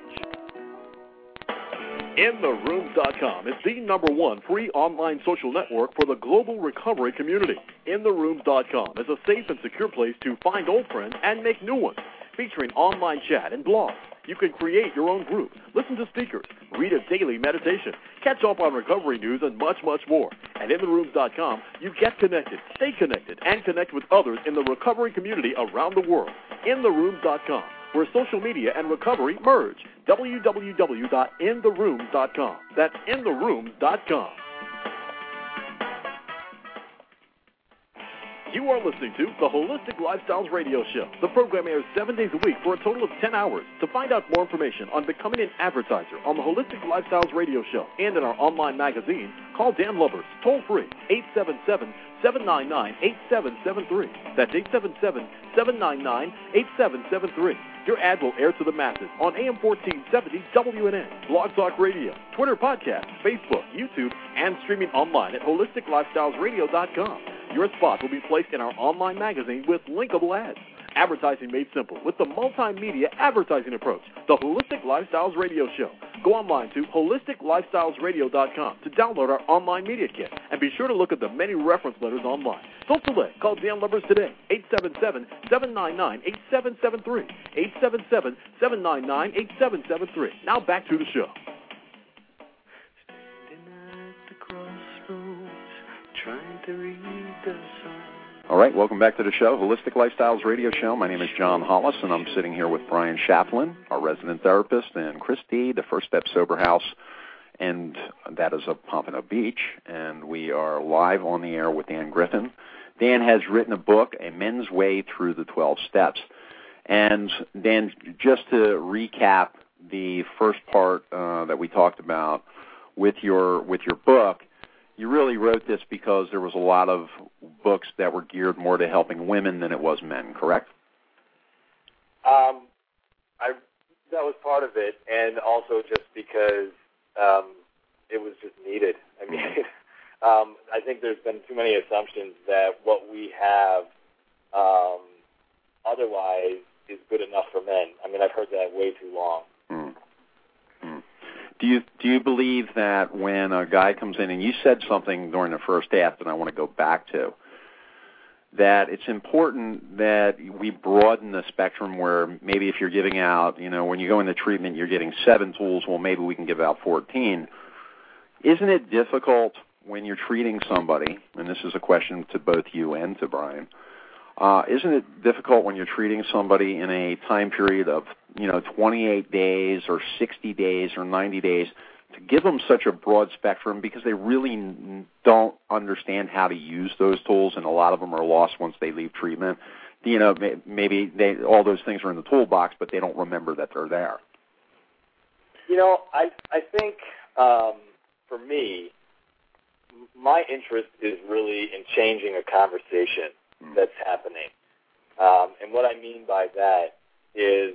in the rooms dot com is the number one free online social network for the global recovery community. in the rooms dot com is a safe and secure place to find old friends and make new ones, featuring online chat and blogs. You can create your own group, listen to speakers, read a daily meditation, catch up on recovery news, and much, much more. At in the rooms dot com, you get connected, stay connected, and connect with others in the recovery community around the world. in the rooms dot com, where social media and recovery merge. w w w dot in the rooms dot com. That's in the rooms dot com. You are listening to the Holistic Lifestyles Radio Show. The program airs seven days a week for a total of ten hours. To find out more information on becoming an advertiser on the Holistic Lifestyles Radio Show and in our online magazine, call Dan Lubbers, toll free, eight seven seven, seven nine nine, eight seven seven three. That's eight seven seven, seven nine nine, eight seven seven three. Your ad will air to the masses on A M fourteen seventy W N N, Blog Talk Radio, Twitter podcast, Facebook, YouTube, and streaming online at holistic lifestyles radio dot com. Your spot will be placed in our online magazine with linkable ads. Advertising made simple with the multimedia advertising approach, the Holistic Lifestyles Radio Show. Go online to holistic lifestyles radio dot com to download our online media kit, and be sure to look at the many reference letters online. Don't delay. Call Dan Lubbers today, eight seven seven, seven nine nine, eight seven seven three, eight seven seven, seven nine nine, eight seven seven three. Now back to the show. Standing at the crossroads, trying to read the signs, All right, welcome back to the show, Holistic Lifestyles Radio Show. My name is John Hollis, and I'm sitting here with Brian Shaflin, our resident therapist, and Chris D., the First Step Sober House, and that is of Pompano Beach. And we are live on the air with Dan Griffin. Dan has written a book, A Men's Way Through the twelve Steps. And Dan, just to recap the first part uh, that we talked about with your with your book, you really wrote this because there was a lot of books that were geared more to helping women than it was men, correct? Um, I that was part of it, and also just because um, it was just needed. I mean, um, I think there's been too many assumptions that what we have um, otherwise is good enough for men. I mean, I've heard that way too long. Mm. Mm. Do you do you believe that when a guy comes in, and you said something during the first half that I want to go back to, that it's important that we broaden the spectrum where maybe if you're giving out, you know, when you go into treatment, you're getting seven tools, well, maybe we can give out fourteen. Isn't it difficult when you're treating somebody, and this is a question to both you and to Brian, uh, isn't it difficult when you're treating somebody in a time period of, you know, twenty-eight days or sixty days or ninety days to give them such a broad spectrum because they really n- don't understand how to use those tools, and a lot of them are lost once they leave treatment. You know, may, maybe they, all those things are in the toolbox, but they don't remember that they're there. You know, I I think um, for me, my interest is really in changing a conversation mm. that's happening. Um, and what I mean by that is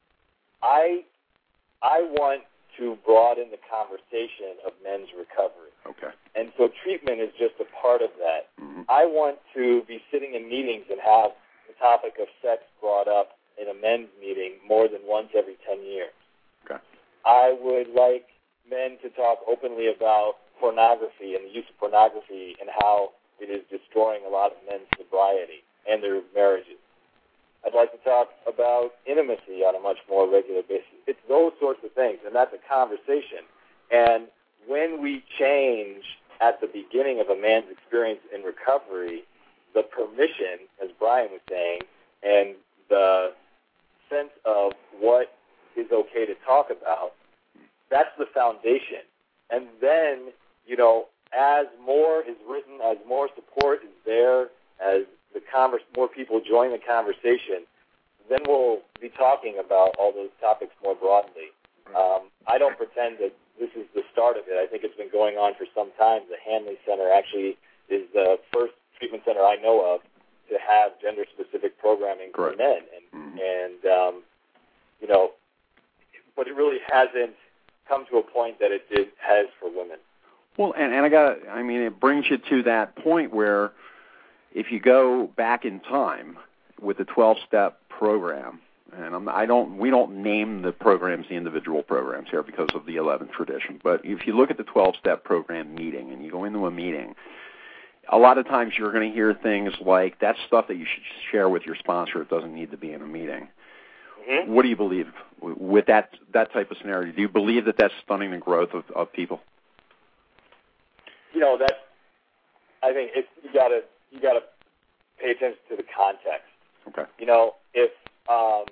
I I want to broaden the conversation of men's recovery. Okay. And so treatment is just a part of that. Mm-hmm. I want to be sitting in meetings and have the topic of sex brought up in a men's meeting more than once every ten years. Okay. I would like men to talk openly about pornography and the use of pornography and how it is destroying a lot of men's sobriety and their marriages. I'd like to talk about intimacy on a much more regular basis. It's those sorts of things, and that's a conversation. And when we change at the beginning of a man's experience in recovery, the permission, as Brian was saying, and the sense of what is okay to talk about, that's the foundation. And then, you know, as more is written, as more support is there, as the converse, more people join the conversation, then we'll be talking about all those topics more broadly. Um, I don't pretend that this is the start of it. I think it's been going on for some time. The Hanley Center actually is the first treatment center I know of to have gender-specific programming Correct. for men. And, mm-hmm. and um, you know, but it really hasn't come to a point that it did, has for women. Well, and, and I got, I mean, it brings you to that point where if you go back in time with the twelve-step program, and I'm, I don't, we don't name the programs the individual programs here because of the eleventh tradition, but if you look at the twelve-step program meeting and you go into a meeting, a lot of times you're going to hear things like, that's stuff that you should share with your sponsor. It doesn't need to be in a meeting. Mm-hmm. What do you believe with that that type of scenario? Do you believe that that's stunning the growth of, of people? You know, that's, I think it's, you gotta, you gotta pay attention to the context. Okay. You know, if, um,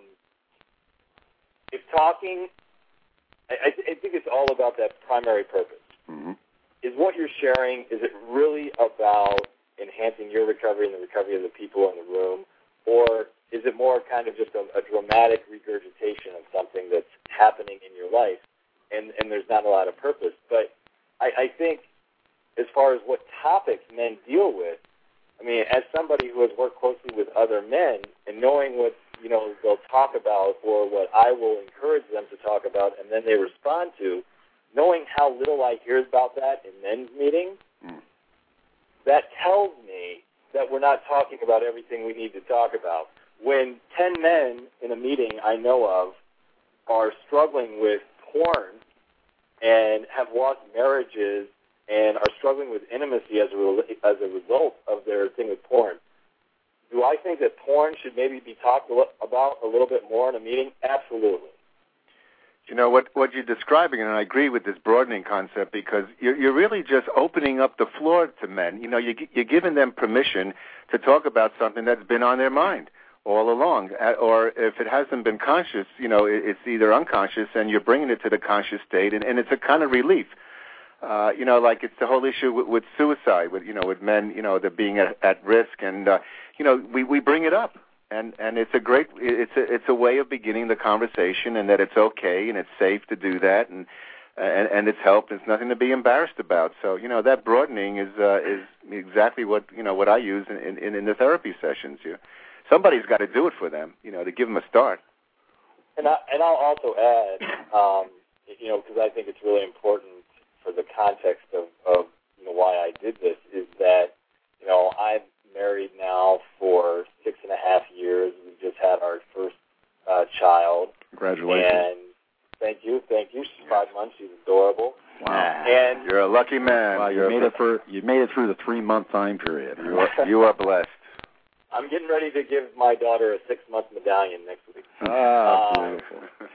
if talking, I, I think it's all about that primary purpose. Mm-hmm. Is what you're sharing, is it really about enhancing your recovery and the recovery of the people in the room, or is it more kind of just a, a dramatic regurgitation of something that's happening in your life, and, and there's not a lot of purpose? But I, I think as far as what topics men deal with, I mean, as somebody who has worked closely with other men and knowing what, you know, they'll talk about or what I will encourage them to talk about and then they respond to, knowing how little I hear about that in men's meetings, mm. that tells me that we're not talking about everything we need to talk about. When ten men in a meeting I know of are struggling with porn and have lost marriages and are struggling with intimacy as a, re- as a result of their thing with porn, do I think that porn should maybe be talked about a little bit more in a meeting? Absolutely. You know, what, what you're describing, and I agree with this broadening concept, because you're, you're really just opening up the floor to men. You know, you, you're giving them permission to talk about something that's been on their mind all along. Or if it hasn't been conscious, you know, it's either unconscious, and you're bringing it to the conscious state, and, and it's a kind of relief. Uh, you know, like it's the whole issue with, with suicide, with, you know, with men, you know, they're being at, at risk, and, uh, you know, we, we bring it up. And and it's a great it's a it's a way of beginning the conversation, and that it's okay and it's safe to do that, and and, and it's helped. It's nothing to be embarrassed about. So you know that broadening is uh, is exactly what you know what I use in in, in the therapy sessions. You, somebody's got to do it for them, you know, to give them a start. And I and I'll also add, um, you know, because I think it's really important for the context of, of you know why I did this is that you know I've married now for six and a half years. We just had our first uh, child. Congratulations. And thank you, thank you. She's five months. She's adorable. Wow. And you're a lucky man. Wow, you you're made it for you made it through the three month time period. You are, you are blessed. I'm getting ready to give my daughter a six month medallion next week. Ah, um, beautiful.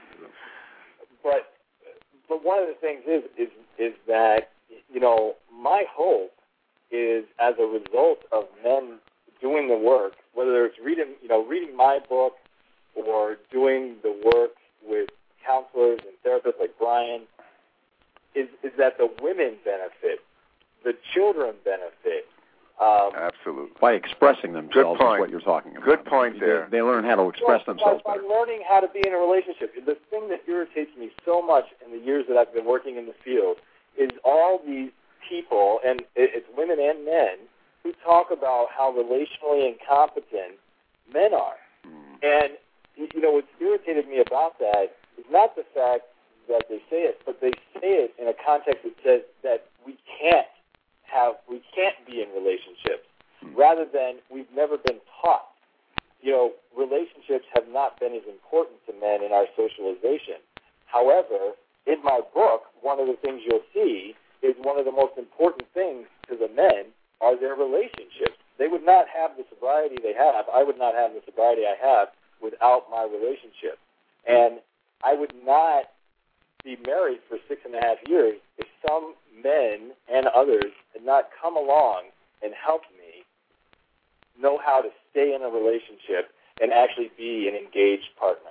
But but one of the things is is is that you know my hope is as a result of men doing the work, whether it's reading, you know, reading my book or doing the work with counselors and therapists like Brian, is is that the women benefit, the children benefit. Um, Absolutely. By expressing themselves Good point. is what you're talking about. Good point they, there. They learn how to express well, themselves by, better. by learning how to be in a relationship. The thing that irritates me so much in the years that I've been working in the field is all these people, and it's women and men, who talk about how relationally incompetent men are. Mm. And, you know, what's irritated me about that is not the fact that they say it, but they say it in a context that says that we can't have, we can't be in relationships, mm. rather than we've never been taught. You know, relationships have not been as important to men in our socialization. However, in my book, one of the things you'll see is one of the most important things to the men are their relationships. They would not have the sobriety they have. I would not have the sobriety I have without my relationship. And I would not be married for six and a half years if some men and others had not come along and helped me know how to stay in a relationship and actually be an engaged partner.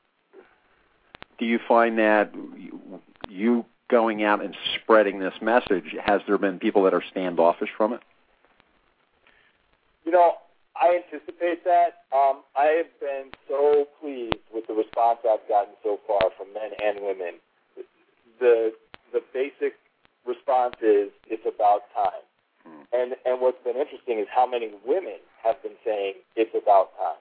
Do you find that you going out and spreading this message, has there been people that are standoffish from it? You know, I anticipate that. Um, I have been so pleased with the response I've gotten so far from men and women. The the basic response is, it's about time. Hmm. And and what's been interesting is how many women have been saying, it's about time.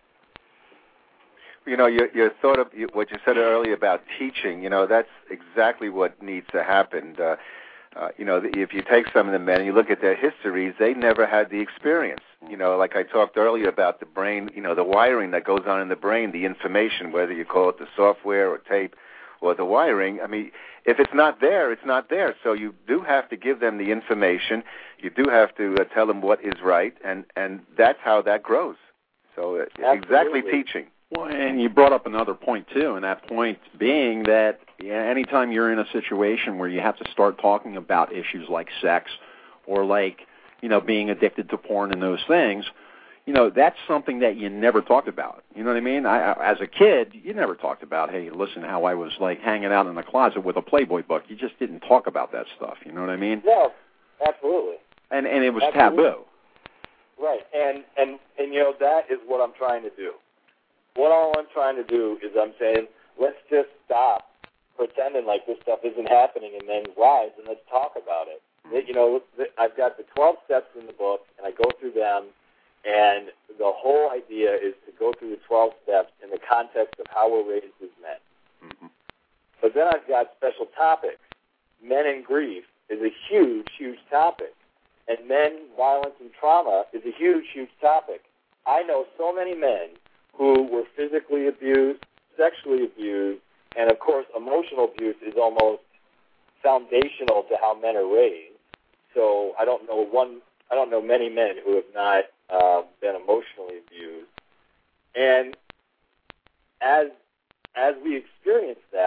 You know, your, your thought of what you said earlier about teaching, you know, that's exactly what needs to happen. Uh, uh, you know, if you take some of the men and you look at their histories, they never had the experience. You know, like I talked earlier about the brain, you know, the wiring that goes on in the brain, the information, whether you call it the software or tape or the wiring. I mean, if it's not there, it's not there. So you do have to give them the information. You do have to uh, tell them what is right, and, and that's how that grows. So uh, exactly teaching. Well, and you brought up another point, too, and that point being that yeah, anytime you're in a situation where you have to start talking about issues like sex or like, you know, being addicted to porn and those things, you know, that's something that you never talked about. You know what I mean? I, I, as a kid, you never talked about, hey, listen, how I was, like, hanging out in the closet with a Playboy book. You just didn't talk about that stuff. You know what I mean? No, absolutely. And and it was absolutely. taboo. Right, and, and, and, you know, that is what I'm trying to do. What all I'm trying to do is I'm saying, let's just stop pretending like this stuff isn't happening in men's lives, and let's talk about it. You know, I've got the twelve steps in the book, and I go through them, and the whole idea is to go through the twelve steps in the context of how we're raised as men. Mm-hmm. But then I've got special topics. Men and grief is a huge, huge topic. And men, violence, and trauma is a huge, huge topic. I know so many men who were physically abused, sexually abused, and, of course, emotional abuse is almost foundational to how men are raised. So I don't know one. I don't know many men who have not uh, been emotionally abused. And as as we experience that,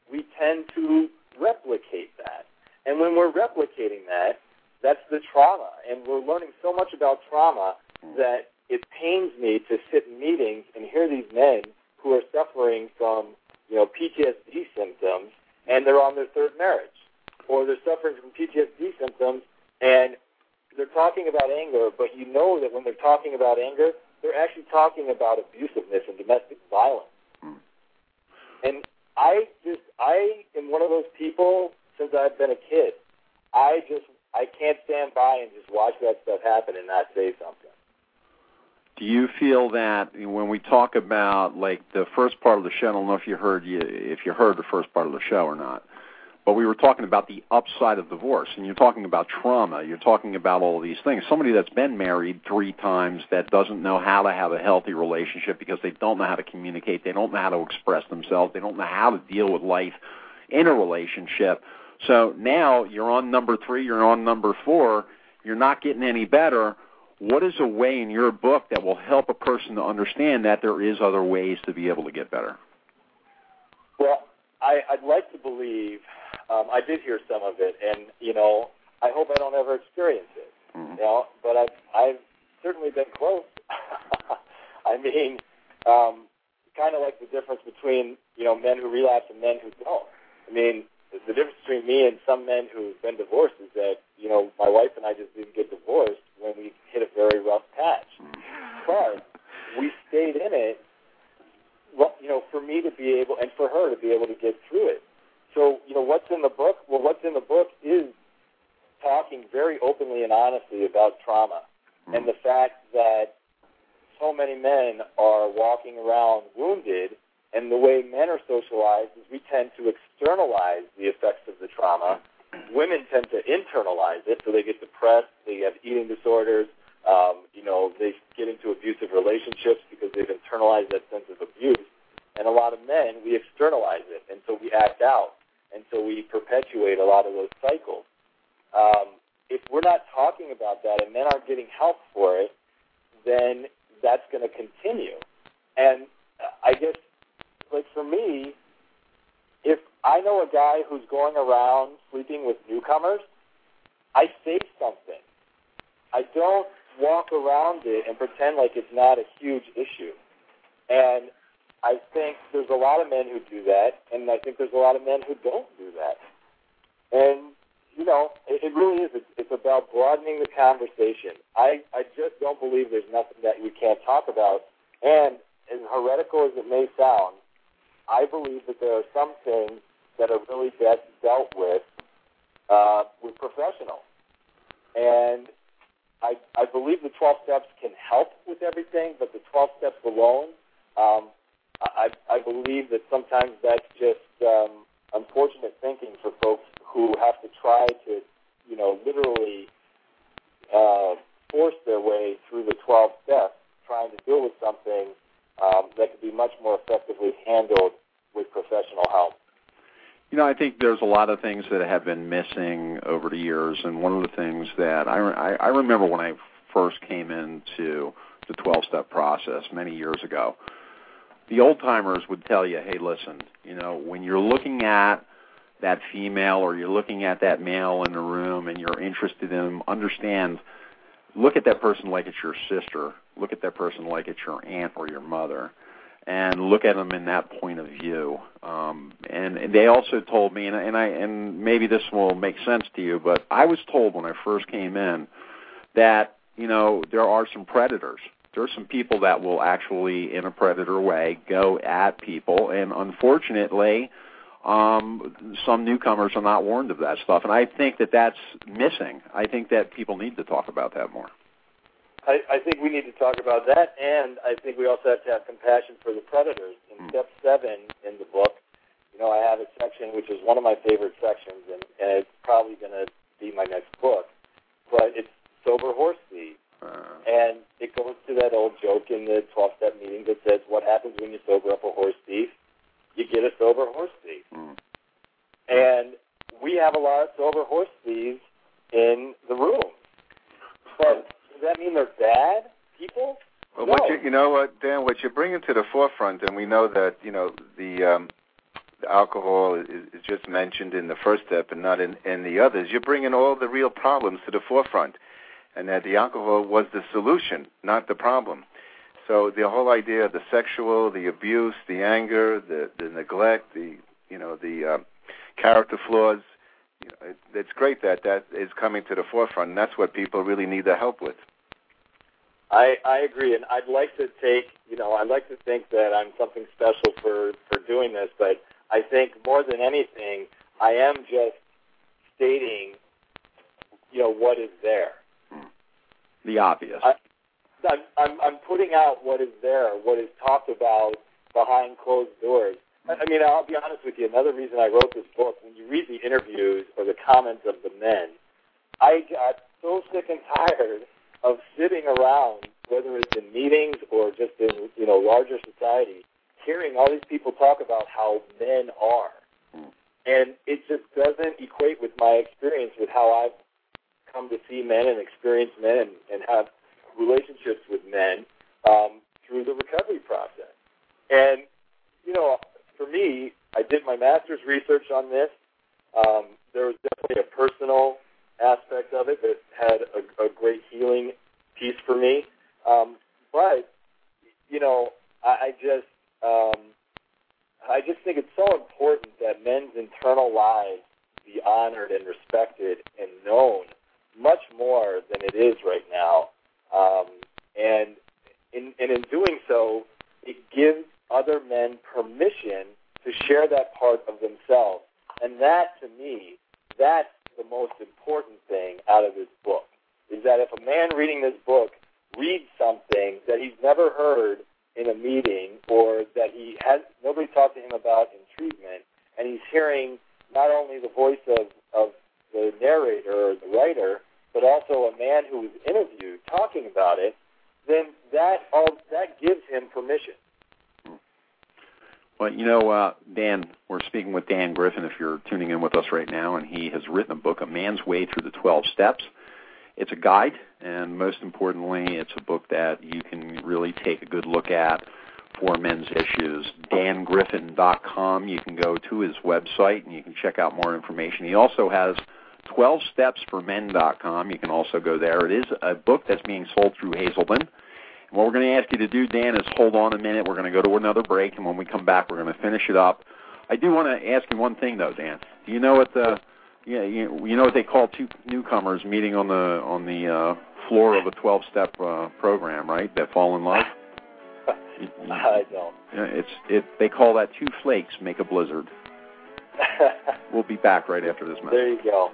we tend to replicate that. And when we're replicating that, that's the trauma. And we're learning so much about trauma that it pains me to sit in meetings and hear these men who are suffering from, you know, P T S D symptoms, and they're on their third marriage. Or they're suffering from P T S D symptoms, and they're talking about anger, but you know that when they're talking about anger, they're actually talking about abusiveness and domestic violence. Mm. And I just, I am one of those people since I've been a kid. I just, I can't stand by and just watch that stuff happen and not say something. Do you feel that when we talk about, like, the first part of the show, I don't know if you heard you, if you heard the first part of the show or not, but we were talking about the upside of divorce, and you're talking about trauma, you're talking about all of these things. Somebody that's been married three times that doesn't know how to have a healthy relationship because they don't know how to communicate, they don't know how to express themselves, they don't know how to deal with life in a relationship. So now you're on number three, you're on number four, you're not getting any better. What is a way in your book that will help a person to understand that there is other ways to be able to get better? Well, I, I'd like to believe, um, I did hear some of it, and, you know, I hope I don't ever experience it, mm-hmm. you know, but I've, I've certainly been close. I mean, um, kind of like the difference between, you know, men who relapse and men who don't. I mean, the, the difference between me and some men who've been divorced is that, you know, my wife and I just didn't get divorced when we hit a very rough patch. But we stayed in it, well, you know, for me to be able, and for her to be able to get through it. So, you know, what's in the book? Well, what's in the book is talking very openly and honestly about trauma mm-hmm. and the fact that so many men are walking around wounded, and the way men are socialized is we tend to externalize the effects of the trauma. Women tend to internalize it, so they get depressed, they have eating disorders, um, you know, they get into abusive relationships because they've internalized that sense of abuse. And a lot of men, we externalize it, and so we act out, and so we perpetuate a lot of those cycles. Um, if we're not talking about that and men aren't getting help for it, then that's going to continue. And I guess, like for me, if I know a guy who's going around sleeping with newcomers, I say something. I don't walk around it and pretend like it's not a huge issue. And I think there's a lot of men who do that, and I think there's a lot of men who don't do that. And, you know, it, it really is. It's, it's about broadening the conversation. I, I just don't believe there's nothing that we can't talk about. And as heretical as it may sound, I believe that there are some things that are really best dealt with uh, with professionals. And I, I believe the twelve steps can help with everything, but the twelve steps alone, um, I, I believe that sometimes that's just um, unfortunate thinking for folks who have to try to, you know, literally uh, force their way through the twelve steps, trying to deal with something um, that could be much more effectively handled with professional help. You know, I think there's a lot of things that have been missing over the years, and one of the things that I, I, I remember when I first came into the twelve-step process many years ago, the old-timers would tell you, hey, listen, you know, when you're looking at that female or you're looking at that male in the room and you're interested in them, understand, look at that person like it's your sister, look at that person like it's your aunt or your mother, and look at them in that point of view. Um, and, and they also told me, and, and I and maybe this will make sense to you, but I was told when I first came in that, you know, there are some predators. There are some people that will actually, in a predator way, go at people, and unfortunately, um, some newcomers are not warned of that stuff. And I think that that's missing. I think that people need to talk about that more. I, I think we need to talk about that, and I think we also have to have compassion for the predators. In mm. step seven in the book, you know, I have a section which is one of my favorite sections, and, and it's probably going to be my next book, but it's sober horse thief. Uh. And it goes to that old joke in the twelve-step meeting that says, what happens when you sober up a horse thief? You get a sober horse thief. Mm. And we have a lot of sober horse thieves in the room. But does that mean they're bad people? Well, no. what you, you know what, Dan, what you're bringing to the forefront, and we know that, you know, the um, alcohol is, is just mentioned in the first step and not in, in the others, you're bringing all the real problems to the forefront, and that the alcohol was the solution, not the problem. So the whole idea of the sexual, the abuse, the anger, the, the neglect, the you know the uh, character flaws, you know, it, it's great that that is coming to the forefront, and that's what people really need the help with. I, I agree, and I'd like to take, you know, I'd like to think that I'm something special for, for doing this, but I think more than anything, I am just stating, you know, what is there. The obvious. I, I'm, I'm, I'm putting out what is there, what is talked about behind closed doors. I, I mean, I'll be honest with you, another reason I wrote this book, when you read the interviews or the comments of the men, I got so sick and tired of sitting around, whether it's in meetings or just in, you know, larger society, hearing all these people talk about how men are. And it just doesn't equate with my experience with how I've come to see men and experience men and, and have relationships with men um, through the recovery process. And, you know, for me, I did my master's research on this. Um, there was definitely a personal aspect of it that had a, a great healing piece for me. Um, but, you know, I, I just um, I just think it's so important that men's internal lives be honored and respected and known much more than it is right now. Um, and, in, and in doing so, it gives other men permission to share that part of themselves. And that, to me, that's the most important thing out of this book, is that if a man reading this book reads something that he's never heard in a meeting or that he has nobody talked to him about in treatment, and he's hearing not only the voice of, of the narrator or the writer, but also a man who was interviewed talking about it, then that all that gives him permission. Well, you know, uh, Dan, we're speaking with Dan Griffin, if you're tuning in with us right now, and he has written a book, A Man's Way Through the twelve Steps. It's a guide, and most importantly, it's a book that you can really take a good look at for men's issues. Dan Griffin dot com. You can go to his website, and you can check out more information. He also has twelve steps for men dot com. You can also go there. It is a book that's being sold through Hazelden. What we're going to ask you to do, Dan, is hold on a minute. We're going to go to another break, and when we come back, we're going to finish it up. I do want to ask you one thing, though, Dan. Do you know what the yeah you, you know what they call two newcomers meeting on the on the uh, floor of a twelve-step uh, program, right? That fall in love. I don't. Yeah, it's it. They call that two flakes make a blizzard. We'll be back right after this message. There you go.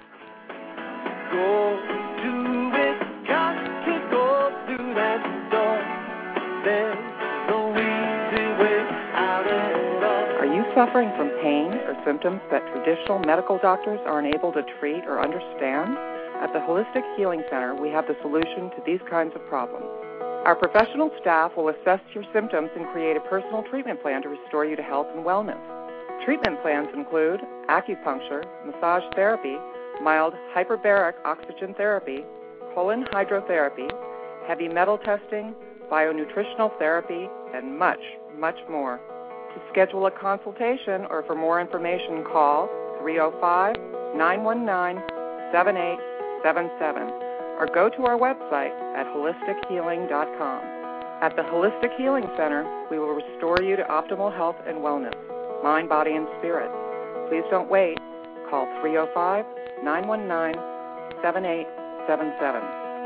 Go do it, got to go through that door. There's no easy way out of love. Are you suffering from pain or symptoms that traditional medical doctors are unable to treat or understand? At the Holistic Healing Center, we have the solution to these kinds of problems. Our professional staff will assess your symptoms and create a personal treatment plan to restore you to health and wellness. Treatment plans include acupuncture, massage therapy, mild hyperbaric oxygen therapy, colon hydrotherapy, heavy metal testing, bionutritional therapy, and much, much more. To schedule a consultation or for more information, call three oh five, nine one nine, seven eight seven seven or go to our website at holistic healing dot com. At the Holistic Healing Center, we will restore you to optimal health and wellness, mind, body, and spirit. Please don't wait. Call three oh five, nine one nine, seven eight seven seven.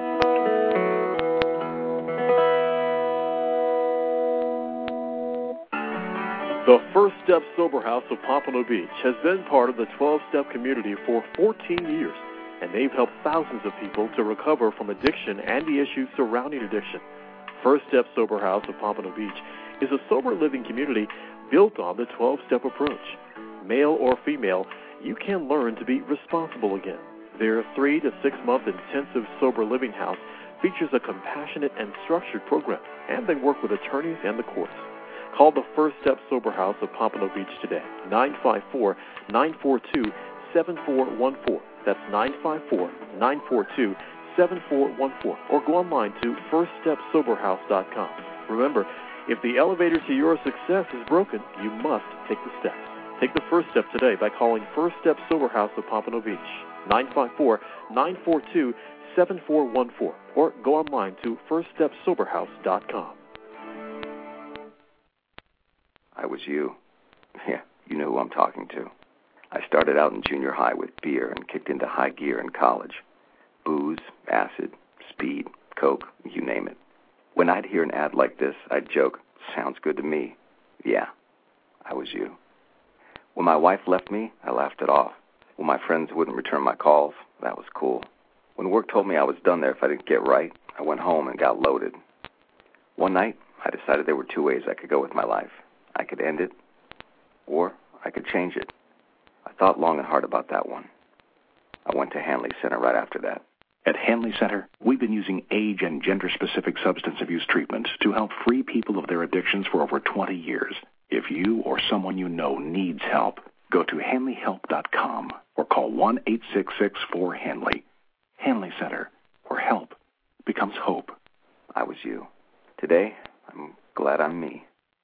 The First Step Sober House of Pompano Beach has been part of the twelve-step community for fourteen years, and they've helped thousands of people to recover from addiction and the issues surrounding addiction. First Step Sober House of Pompano Beach is a sober living community built on the twelve-step approach. Male or female, you can learn to be responsible again. Their three to six month intensive sober living house features a compassionate and structured program, and they work with attorneys and the courts. Call the First Step Sober House of Pompano Beach today, nine five four, nine four two, seven four one four. That's nine five four, nine four two, seven four one four. Or go online to first step sober house dot com. Remember, if the elevator to your success is broken, you must take the steps. Take the first step today by calling First Step Sober House of Pompano Beach, nine five four, nine four two, seven four one four, or go online to first step sober house dot com. I was you. Yeah, you know who I'm talking to. I started out in junior high with beer and kicked into high gear in college. Booze, acid, speed, coke, you name it. When I'd hear an ad like this, I'd joke, sounds good to me. Yeah, I was you. When my wife left me, I laughed it off. When my friends wouldn't return my calls, that was cool. When work told me I was done there if I didn't get right, I went home and got loaded. One night, I decided there were two ways I could go with my life. I could end it, or I could change it. I thought long and hard about that one. I went to Hanley Center right after that. At Hanley Center, we've been using age and gender-specific substance abuse treatment to help free people of their addictions for over twenty years. If you or someone you know needs help, go to hanley help dot com or call one eight six six four Hanley. Hanley Center, where help becomes hope. I was you. Today, I'm glad I'm me.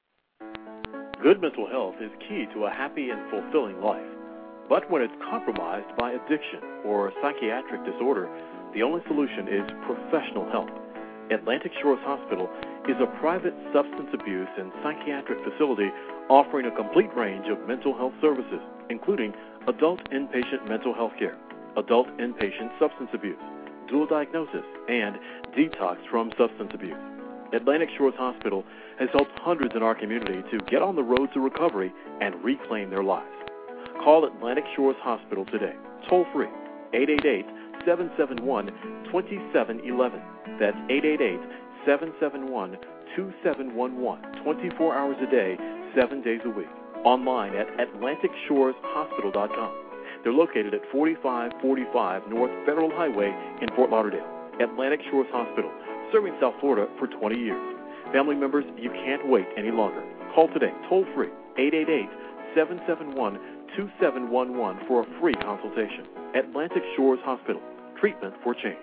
Good mental health is key to a happy and fulfilling life. But when it's compromised by addiction or psychiatric disorder, the only solution is professional help. Atlantic Shores Hospital is a private substance abuse and psychiatric facility offering a complete range of mental health services, including adult inpatient mental health care, adult inpatient substance abuse, dual diagnosis, and detox from substance abuse. Atlantic Shores Hospital has helped hundreds in our community to get on the road to recovery and reclaim their lives. Call Atlantic Shores Hospital today, toll free, eight eight eight, seven seven one, two seven one one. That's eight eight eight, seven seven one, two seven one one, twenty-four hours a day, seven days a week. Online at atlantic shores hospital dot com. They're located at forty-five forty-five North Federal Highway in Fort Lauderdale. Atlantic Shores Hospital, serving South Florida for twenty years. Family members, you can't wait any longer. Call today, toll free, eight eight eight, seven seven one, two seven one one for a free consultation. Atlantic Shores Hospital, treatment for change.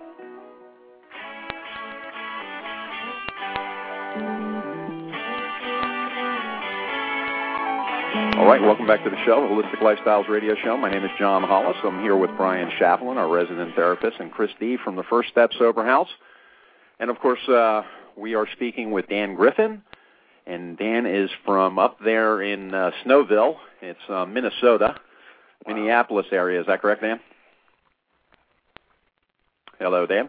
All right, welcome back to the show, the Holistic Lifestyles Radio Show. My name is John Hollis. I'm here with Brian Shaffelin, our resident therapist, and Chris D. from the First Step Sober House. And, of course, uh, we are speaking with Dan Griffin, and Dan is from up there in uh, Snowville. It's uh, Minnesota, wow. Minneapolis area. Is that correct, Dan? Hello, Dan.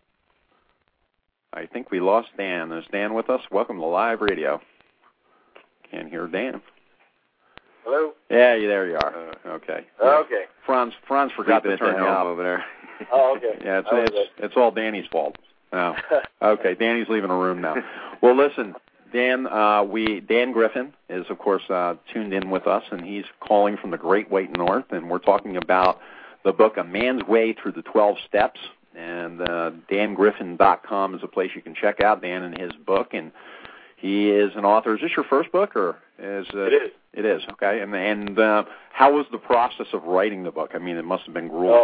I think we lost Dan. Is Dan with us? Welcome to live radio. Can't hear Dan. Hello? Yeah, you, there you are. Uh, okay. Oh, okay. Franz, Franz forgot to turn you up over there. Oh, okay. Yeah, it's, it's, it's all Danny's fault. No. Okay, Danny's leaving the room now. Well, listen, Dan, uh, we Dan Griffin is, of course, uh, tuned in with us, and he's calling from the Great White North, and we're talking about the book A Man's Way Through the twelve Steps, and uh, dan griffin dot com is a place you can check out Dan and his book, and he is an author. Is this your first book, or is uh, it is? It is, okay. And and uh, how was the process of writing the book? I mean, it must have been grueling.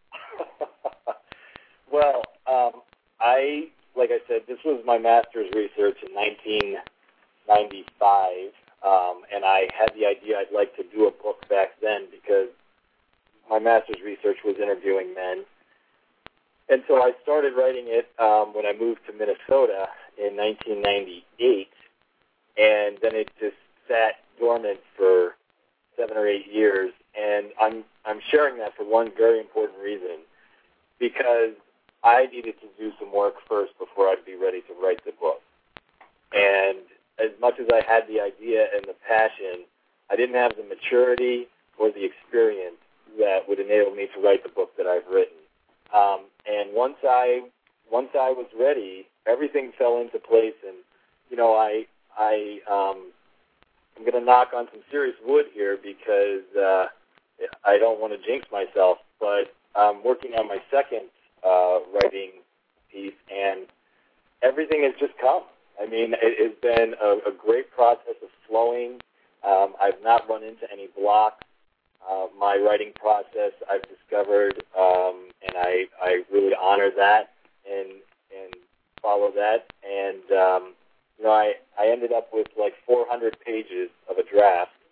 Oh. Well, um, I, like I said, this was my master's research in nineteen ninety-five, um, and I had the idea I'd like to do a book back then because my master's research was interviewing men. And so I started writing it um, when I moved to Minnesota in nineteen ninety-eight, and then it just sat dormant for seven or eight years. And I'm I'm sharing that for one very important reason, because I needed to do some work first before I'd be ready to write the book. And as much as I had the idea and the passion, I didn't have the maturity or the experience that would enable me to write the book that I've written. Um, and once I once I was ready, everything fell into place. And you know, I I um, I'm going to knock on some serious wood here because uh, I don't want to jinx myself. But I'm working on my second uh, writing piece, and everything has just come. I mean, it has been a, a great process of flowing. Um, I've not run into any blocks. Uh, my writing process, I've discovered, um, and I, I really honor that and and follow that. And um, you know, I, I ended up with like four hundred pages of a draft,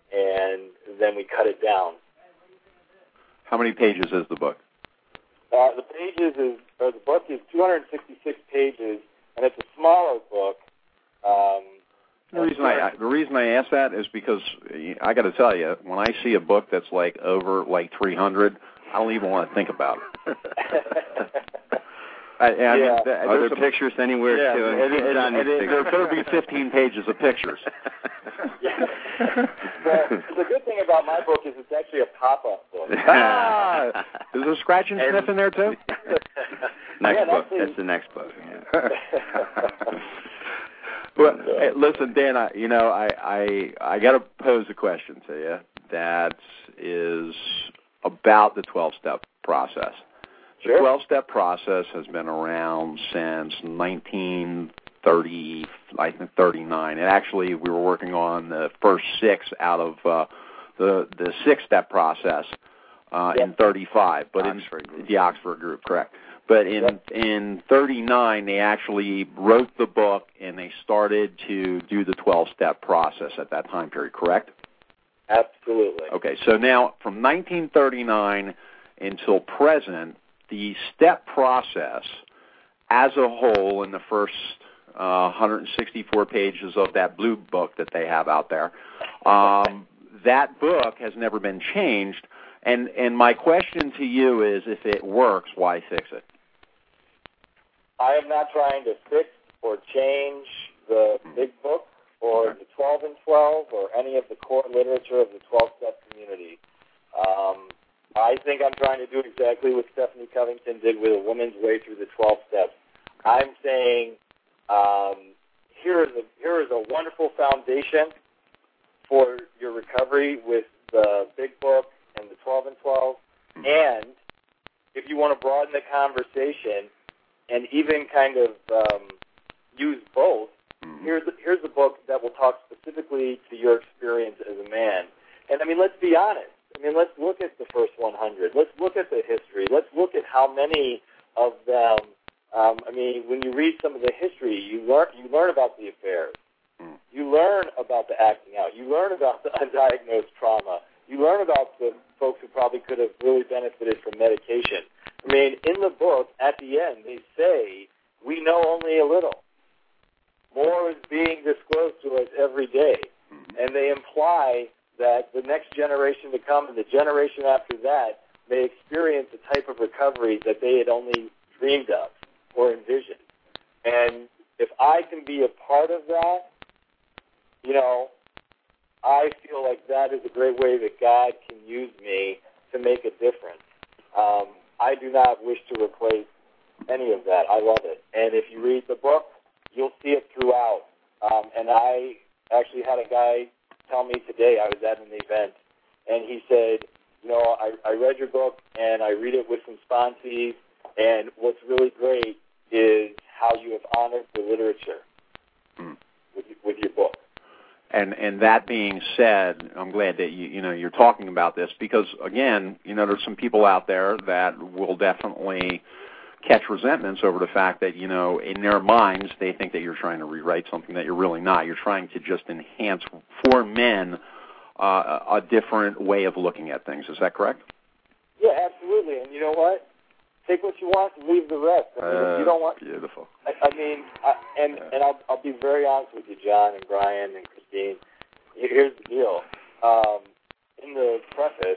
and then we cut it down. How many pages is the book? Uh, the pages is, or the book is two hundred sixty-six pages, and it's a smaller book. Um, the reason I, I the reason I ask that is because I got to tell you, when I see a book that's like over like three hundred, I don't even want to think about it. I, I yeah. mean, th- Are there pictures anywhere yeah, too? And, and, and, and it, there better be fifteen pages of pictures. Yeah. the, the good thing about my book is it's actually a pop-up book. Ah, is there scratch and sniff in there too? Next yeah, book. That's, that's the next book. Yeah. Well, hey, listen, Dan. I, you know, I I, I got to pose a question to you that is about the twelve-step process. Sure. The twelve-step process has been around since nineteen thirty, I think thirty-nine. And actually, we were working on the first six out of uh, the the six-step process uh, yep. in thirty-five. But Oxford in group. the Oxford group, correct. But in yep. in thirty-nine, they actually wrote the book and they started to do the twelve-step process at that time period, correct? Absolutely. Okay, so now from nineteen thirty-nine until present, the step process as a whole in the first uh, one hundred sixty-four pages of that blue book that they have out there, um, that book has never been changed. And, and my question to you is, if it works, why fix it? I am not trying to fix or change the big book or the twelve and twelve or any of the core literature of the twelve-step community. Um, I think I'm trying to do exactly what Stephanie Covington did with A Woman's Way Through the twelve Steps. I'm saying um, here is a here is a wonderful foundation for your recovery with the big book and the twelve and twelve. And if you want to broaden the conversation and even kind of um, use both, here's here's a book that will talk specifically to your experience as a man. And I mean, let's be honest. I mean, let's look at the first one hundred. Let's look at the history. Let's look at how many of them. Um, I mean, when you read some of the history, you learn you learn about the affairs. You learn about the acting out. You learn about the undiagnosed trauma. You learn about the folks who probably could have really benefited from medication. I mean, in the book, at the end, they say, we know only a little. More is being disclosed to us every day. And they imply that the next generation to come and the generation after that may experience a type of recovery that they had only dreamed of or envisioned. And if I can be a part of that, you know, I feel like that is a great way that God can use me to make a difference. Um, I do not wish to replace any of that. I love it. And if you read the book, you'll see it throughout. Um, and I actually had a guy tell me today, I was at an event, and he said, you know, I, I read your book, and I read it with some sponsees, and what's really great is how you have honored the literature mm. with, with your book. And and that being said, I'm glad that you you know you're talking about this because again, you know, there's some people out there that will definitely catch resentments over the fact that, you know, in their minds they think that you're trying to rewrite something that you're really not. You're trying to just enhance for men uh, a different way of looking at things. Is that correct? Yeah, absolutely. And you know what? Take what you want and leave the rest. I mean, uh, if you don't want. Beautiful. I, I mean, I, and yeah. and I'll I'll be very honest with you, John and Brian and Christine. Here's the deal. Um, in the preface,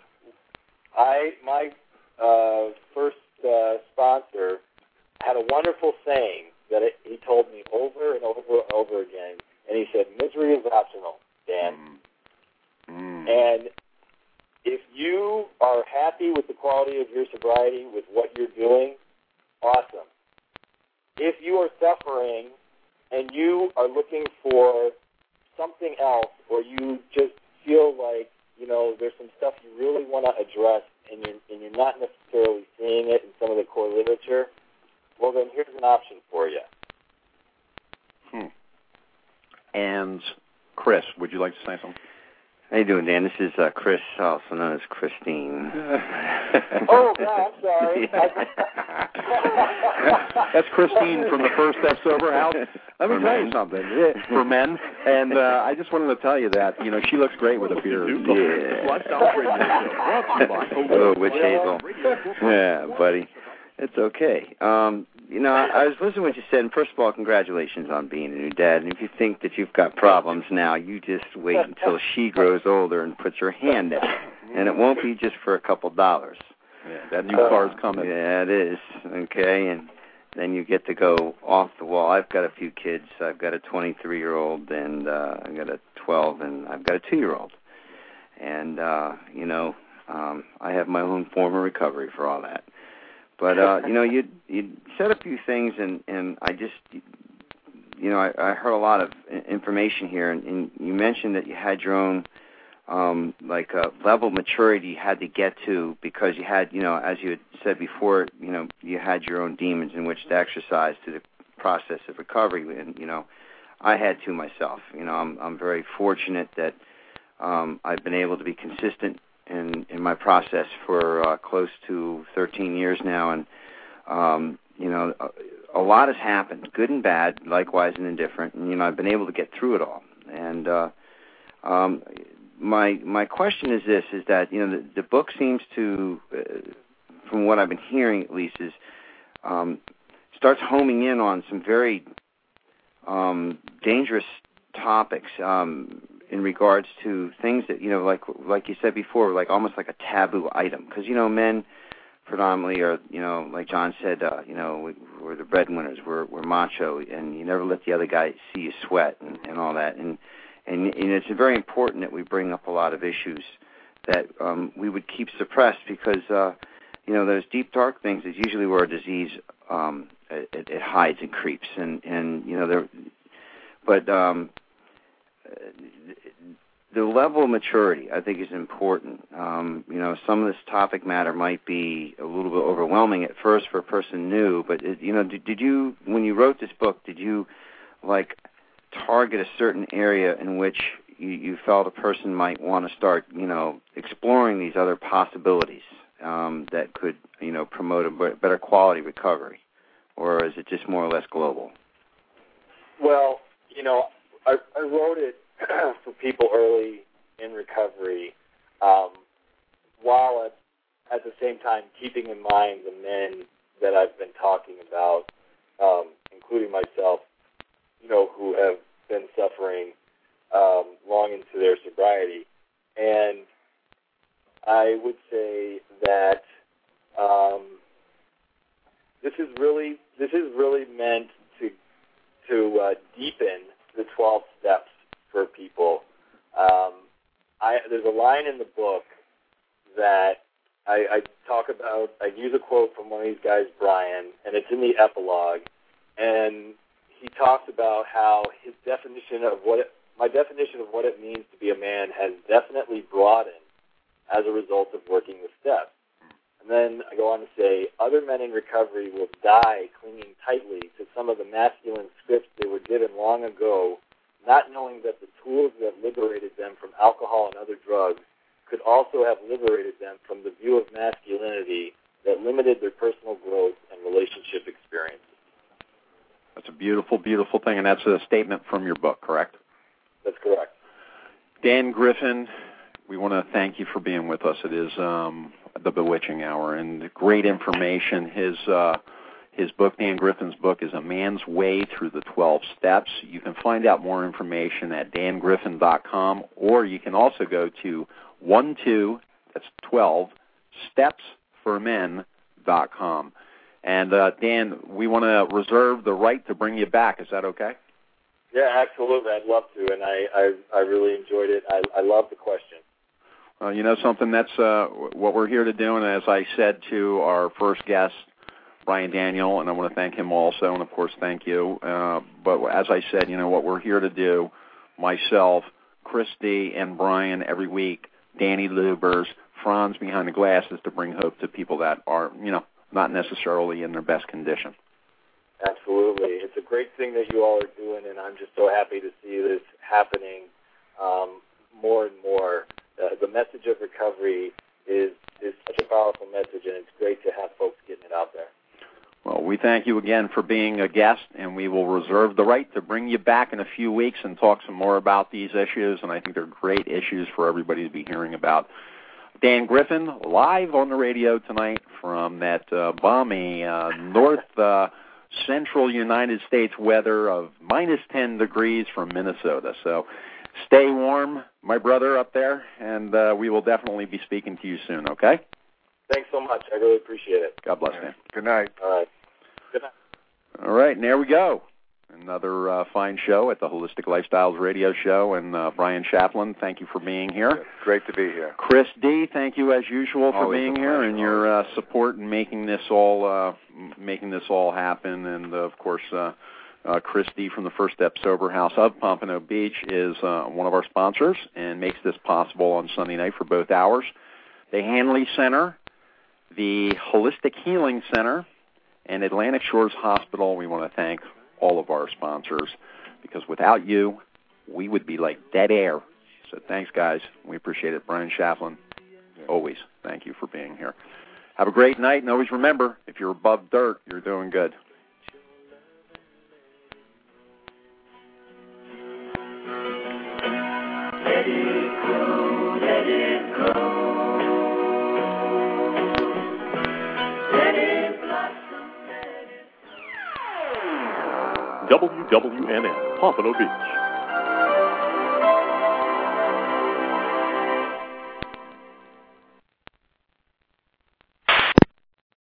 I my uh, first uh, sponsor had a wonderful saying that it, he told me over and over and over again, and he said, "Misery is optional, Dan." Mm. Mm. And if you are happy with the quality of your sobriety, with what you're doing, awesome. If you are suffering and you are looking for something else, or you just feel like, you know, there's some stuff you really want to address and you're, and you're not necessarily seeing it in some of the core literature, well, then here's an option for you. Hmm. And Chris, would you like to say something? How you doing, Dan? This is uh, Chris, also known as Christine. Oh, God, I'm sorry. That's Christine from the First Step Sober House. Let me tell you something. For men. And uh, I just wanted to tell you that, you know, she looks great with a beard. Yeah. Oh, witch hazel. Yeah, buddy. It's okay. Um, you know, I, I was listening to what you said, and first of all, congratulations on being a new dad. And if you think that you've got problems now, you just wait until she grows older and puts her hand down. And it won't be just for a couple dollars. Yeah, that new car's coming. Yeah, it is. Okay, and then you get to go off the wall. I've got a few kids. I've got a twenty-three-year-old, and uh, I've got a twelve, and I've got a two-year-old. And, uh, you know, um, I have my own form of recovery for all that. But, uh, you know, you you said a few things, and, and I just, you know, I, I heard a lot of information here, and, and you mentioned that you had your own, um, like, uh, level of maturity you had to get to because you had, you know, as you had said before, you know, you had your own demons in which to exercise through the process of recovery. And, you know, I had to myself. You know, I'm I'm very fortunate that um, I've been able to be consistent in, in my process for uh, close to thirteen years now, and um, you know, a, a lot has happened, good and bad, likewise and indifferent, and you know, I've been able to get through it all. And uh, um, my my question is this: is that you know, the, the book seems to, uh, from what I've been hearing at least, is um, starts homing in on some very um, dangerous topics. Um, in regards to things that, you know, like like you said before, like almost like a taboo item. Because, you know, men predominantly are, you know, like John said, uh, you know, we, we're the breadwinners, we're, we're macho, and you never let the other guy see you sweat and, and all that. And, and, and it's very important that we bring up a lot of issues that um, we would keep suppressed because, uh, you know, those deep, dark things is usually where a disease, um, it, it hides and creeps. And, and you know, there, but... Um, the level of maturity, I think, is important. Um, you know, some of this topic matter might be a little bit overwhelming at first for a person new, but, it, you know, did, did you, when you wrote this book, did you, like, target a certain area in which you, you felt a person might want to start, you know, exploring these other possibilities um, that could, you know, promote a better quality recovery? Or is it just more or less global? Well, you know, I, I wrote it for people early in recovery, um, while at, at the same time keeping in mind the men that I've been talking about, um, including myself, you know, who have been suffering um, long into their sobriety. And I would say that um, this is really this is really meant to to uh, deepen the twelve steps for people. Um, I, there's a line in the book that I, I talk about. I use a quote from one of these guys, Brian, and it's in the epilogue. And he talks about how his definition of what it, my definition of what it means to be a man has definitely broadened as a result of working the steps. And then I go on to say, other men in recovery will die clinging tightly to some of the masculine scripts they were given long ago, not knowing that the tools that liberated them from alcohol and other drugs could also have liberated them from the view of masculinity that limited their personal growth and relationship experiences. That's a beautiful, beautiful thing, and that's a statement from your book, correct? That's correct. Dan Griffin, we want to thank you for being with us. It is um, the Bewitching Hour, and great information. His uh, his book, Dan Griffin's book, is A Man's Way Through the twelve Steps. You can find out more information at dan griffin dot com, or you can also go to one two, that's twelve, steps for men dot com. And, uh, Dan, we want to reserve the right to bring you back. Is that okay? Yeah, absolutely. I'd love to, and I, I, I really enjoyed it. I, I love the question. Well, you know something, that's uh, what we're here to do, and as I said to our first guest, Brian Daniel, and I want to thank him also, and, of course, thank you. Uh, but as I said, you know, what we're here to do, myself, Christy, and Brian every week, Danny Lubers, Franz behind the glass, is to bring hope to people that are, you know, not necessarily in their best condition. Absolutely. It's a great thing that you all are doing, and I'm just so happy to see this happening um, more and more. Uh, the message of recovery is, is such a powerful message, and it's great to have folks getting it out there. Well, we thank you again for being a guest, and we will reserve the right to bring you back in a few weeks and talk some more about these issues, and I think they're great issues for everybody to be hearing about. Dan Griffin, live on the radio tonight from that uh, balmy uh, north uh, central United States weather of minus ten degrees from Minnesota. So stay warm, my brother up there, and uh, we will definitely be speaking to you soon, okay? Thanks so much. I really appreciate it. God bless, man. Good night. All right. Good night. All right, and there we go. Another uh, fine show at the Holistic Lifestyles Radio Show. And uh, Brian Chaplin, thank you for being here. Great to be here. Chris D., thank you as usual for Always being a here pleasure. and your uh, support in making this all uh, making this all happen. And uh, of course, uh, uh, Chris D. from the First Step Sober House of Pompano Beach is uh, one of our sponsors and makes this possible on Sunday night for both hours. The Hanley Center, the Holistic Healing Center, and Atlantic Shores Hospital. We want to thank all of our sponsors, because without you, we would be like dead air. So thanks, guys. We appreciate it. Brian Chaplin, always thank you for being here. Have a great night, and always remember, if you're above dirt, you're doing good. Let it grow, let it grow. Let it blossom, let it W W N N, Pompano Beach.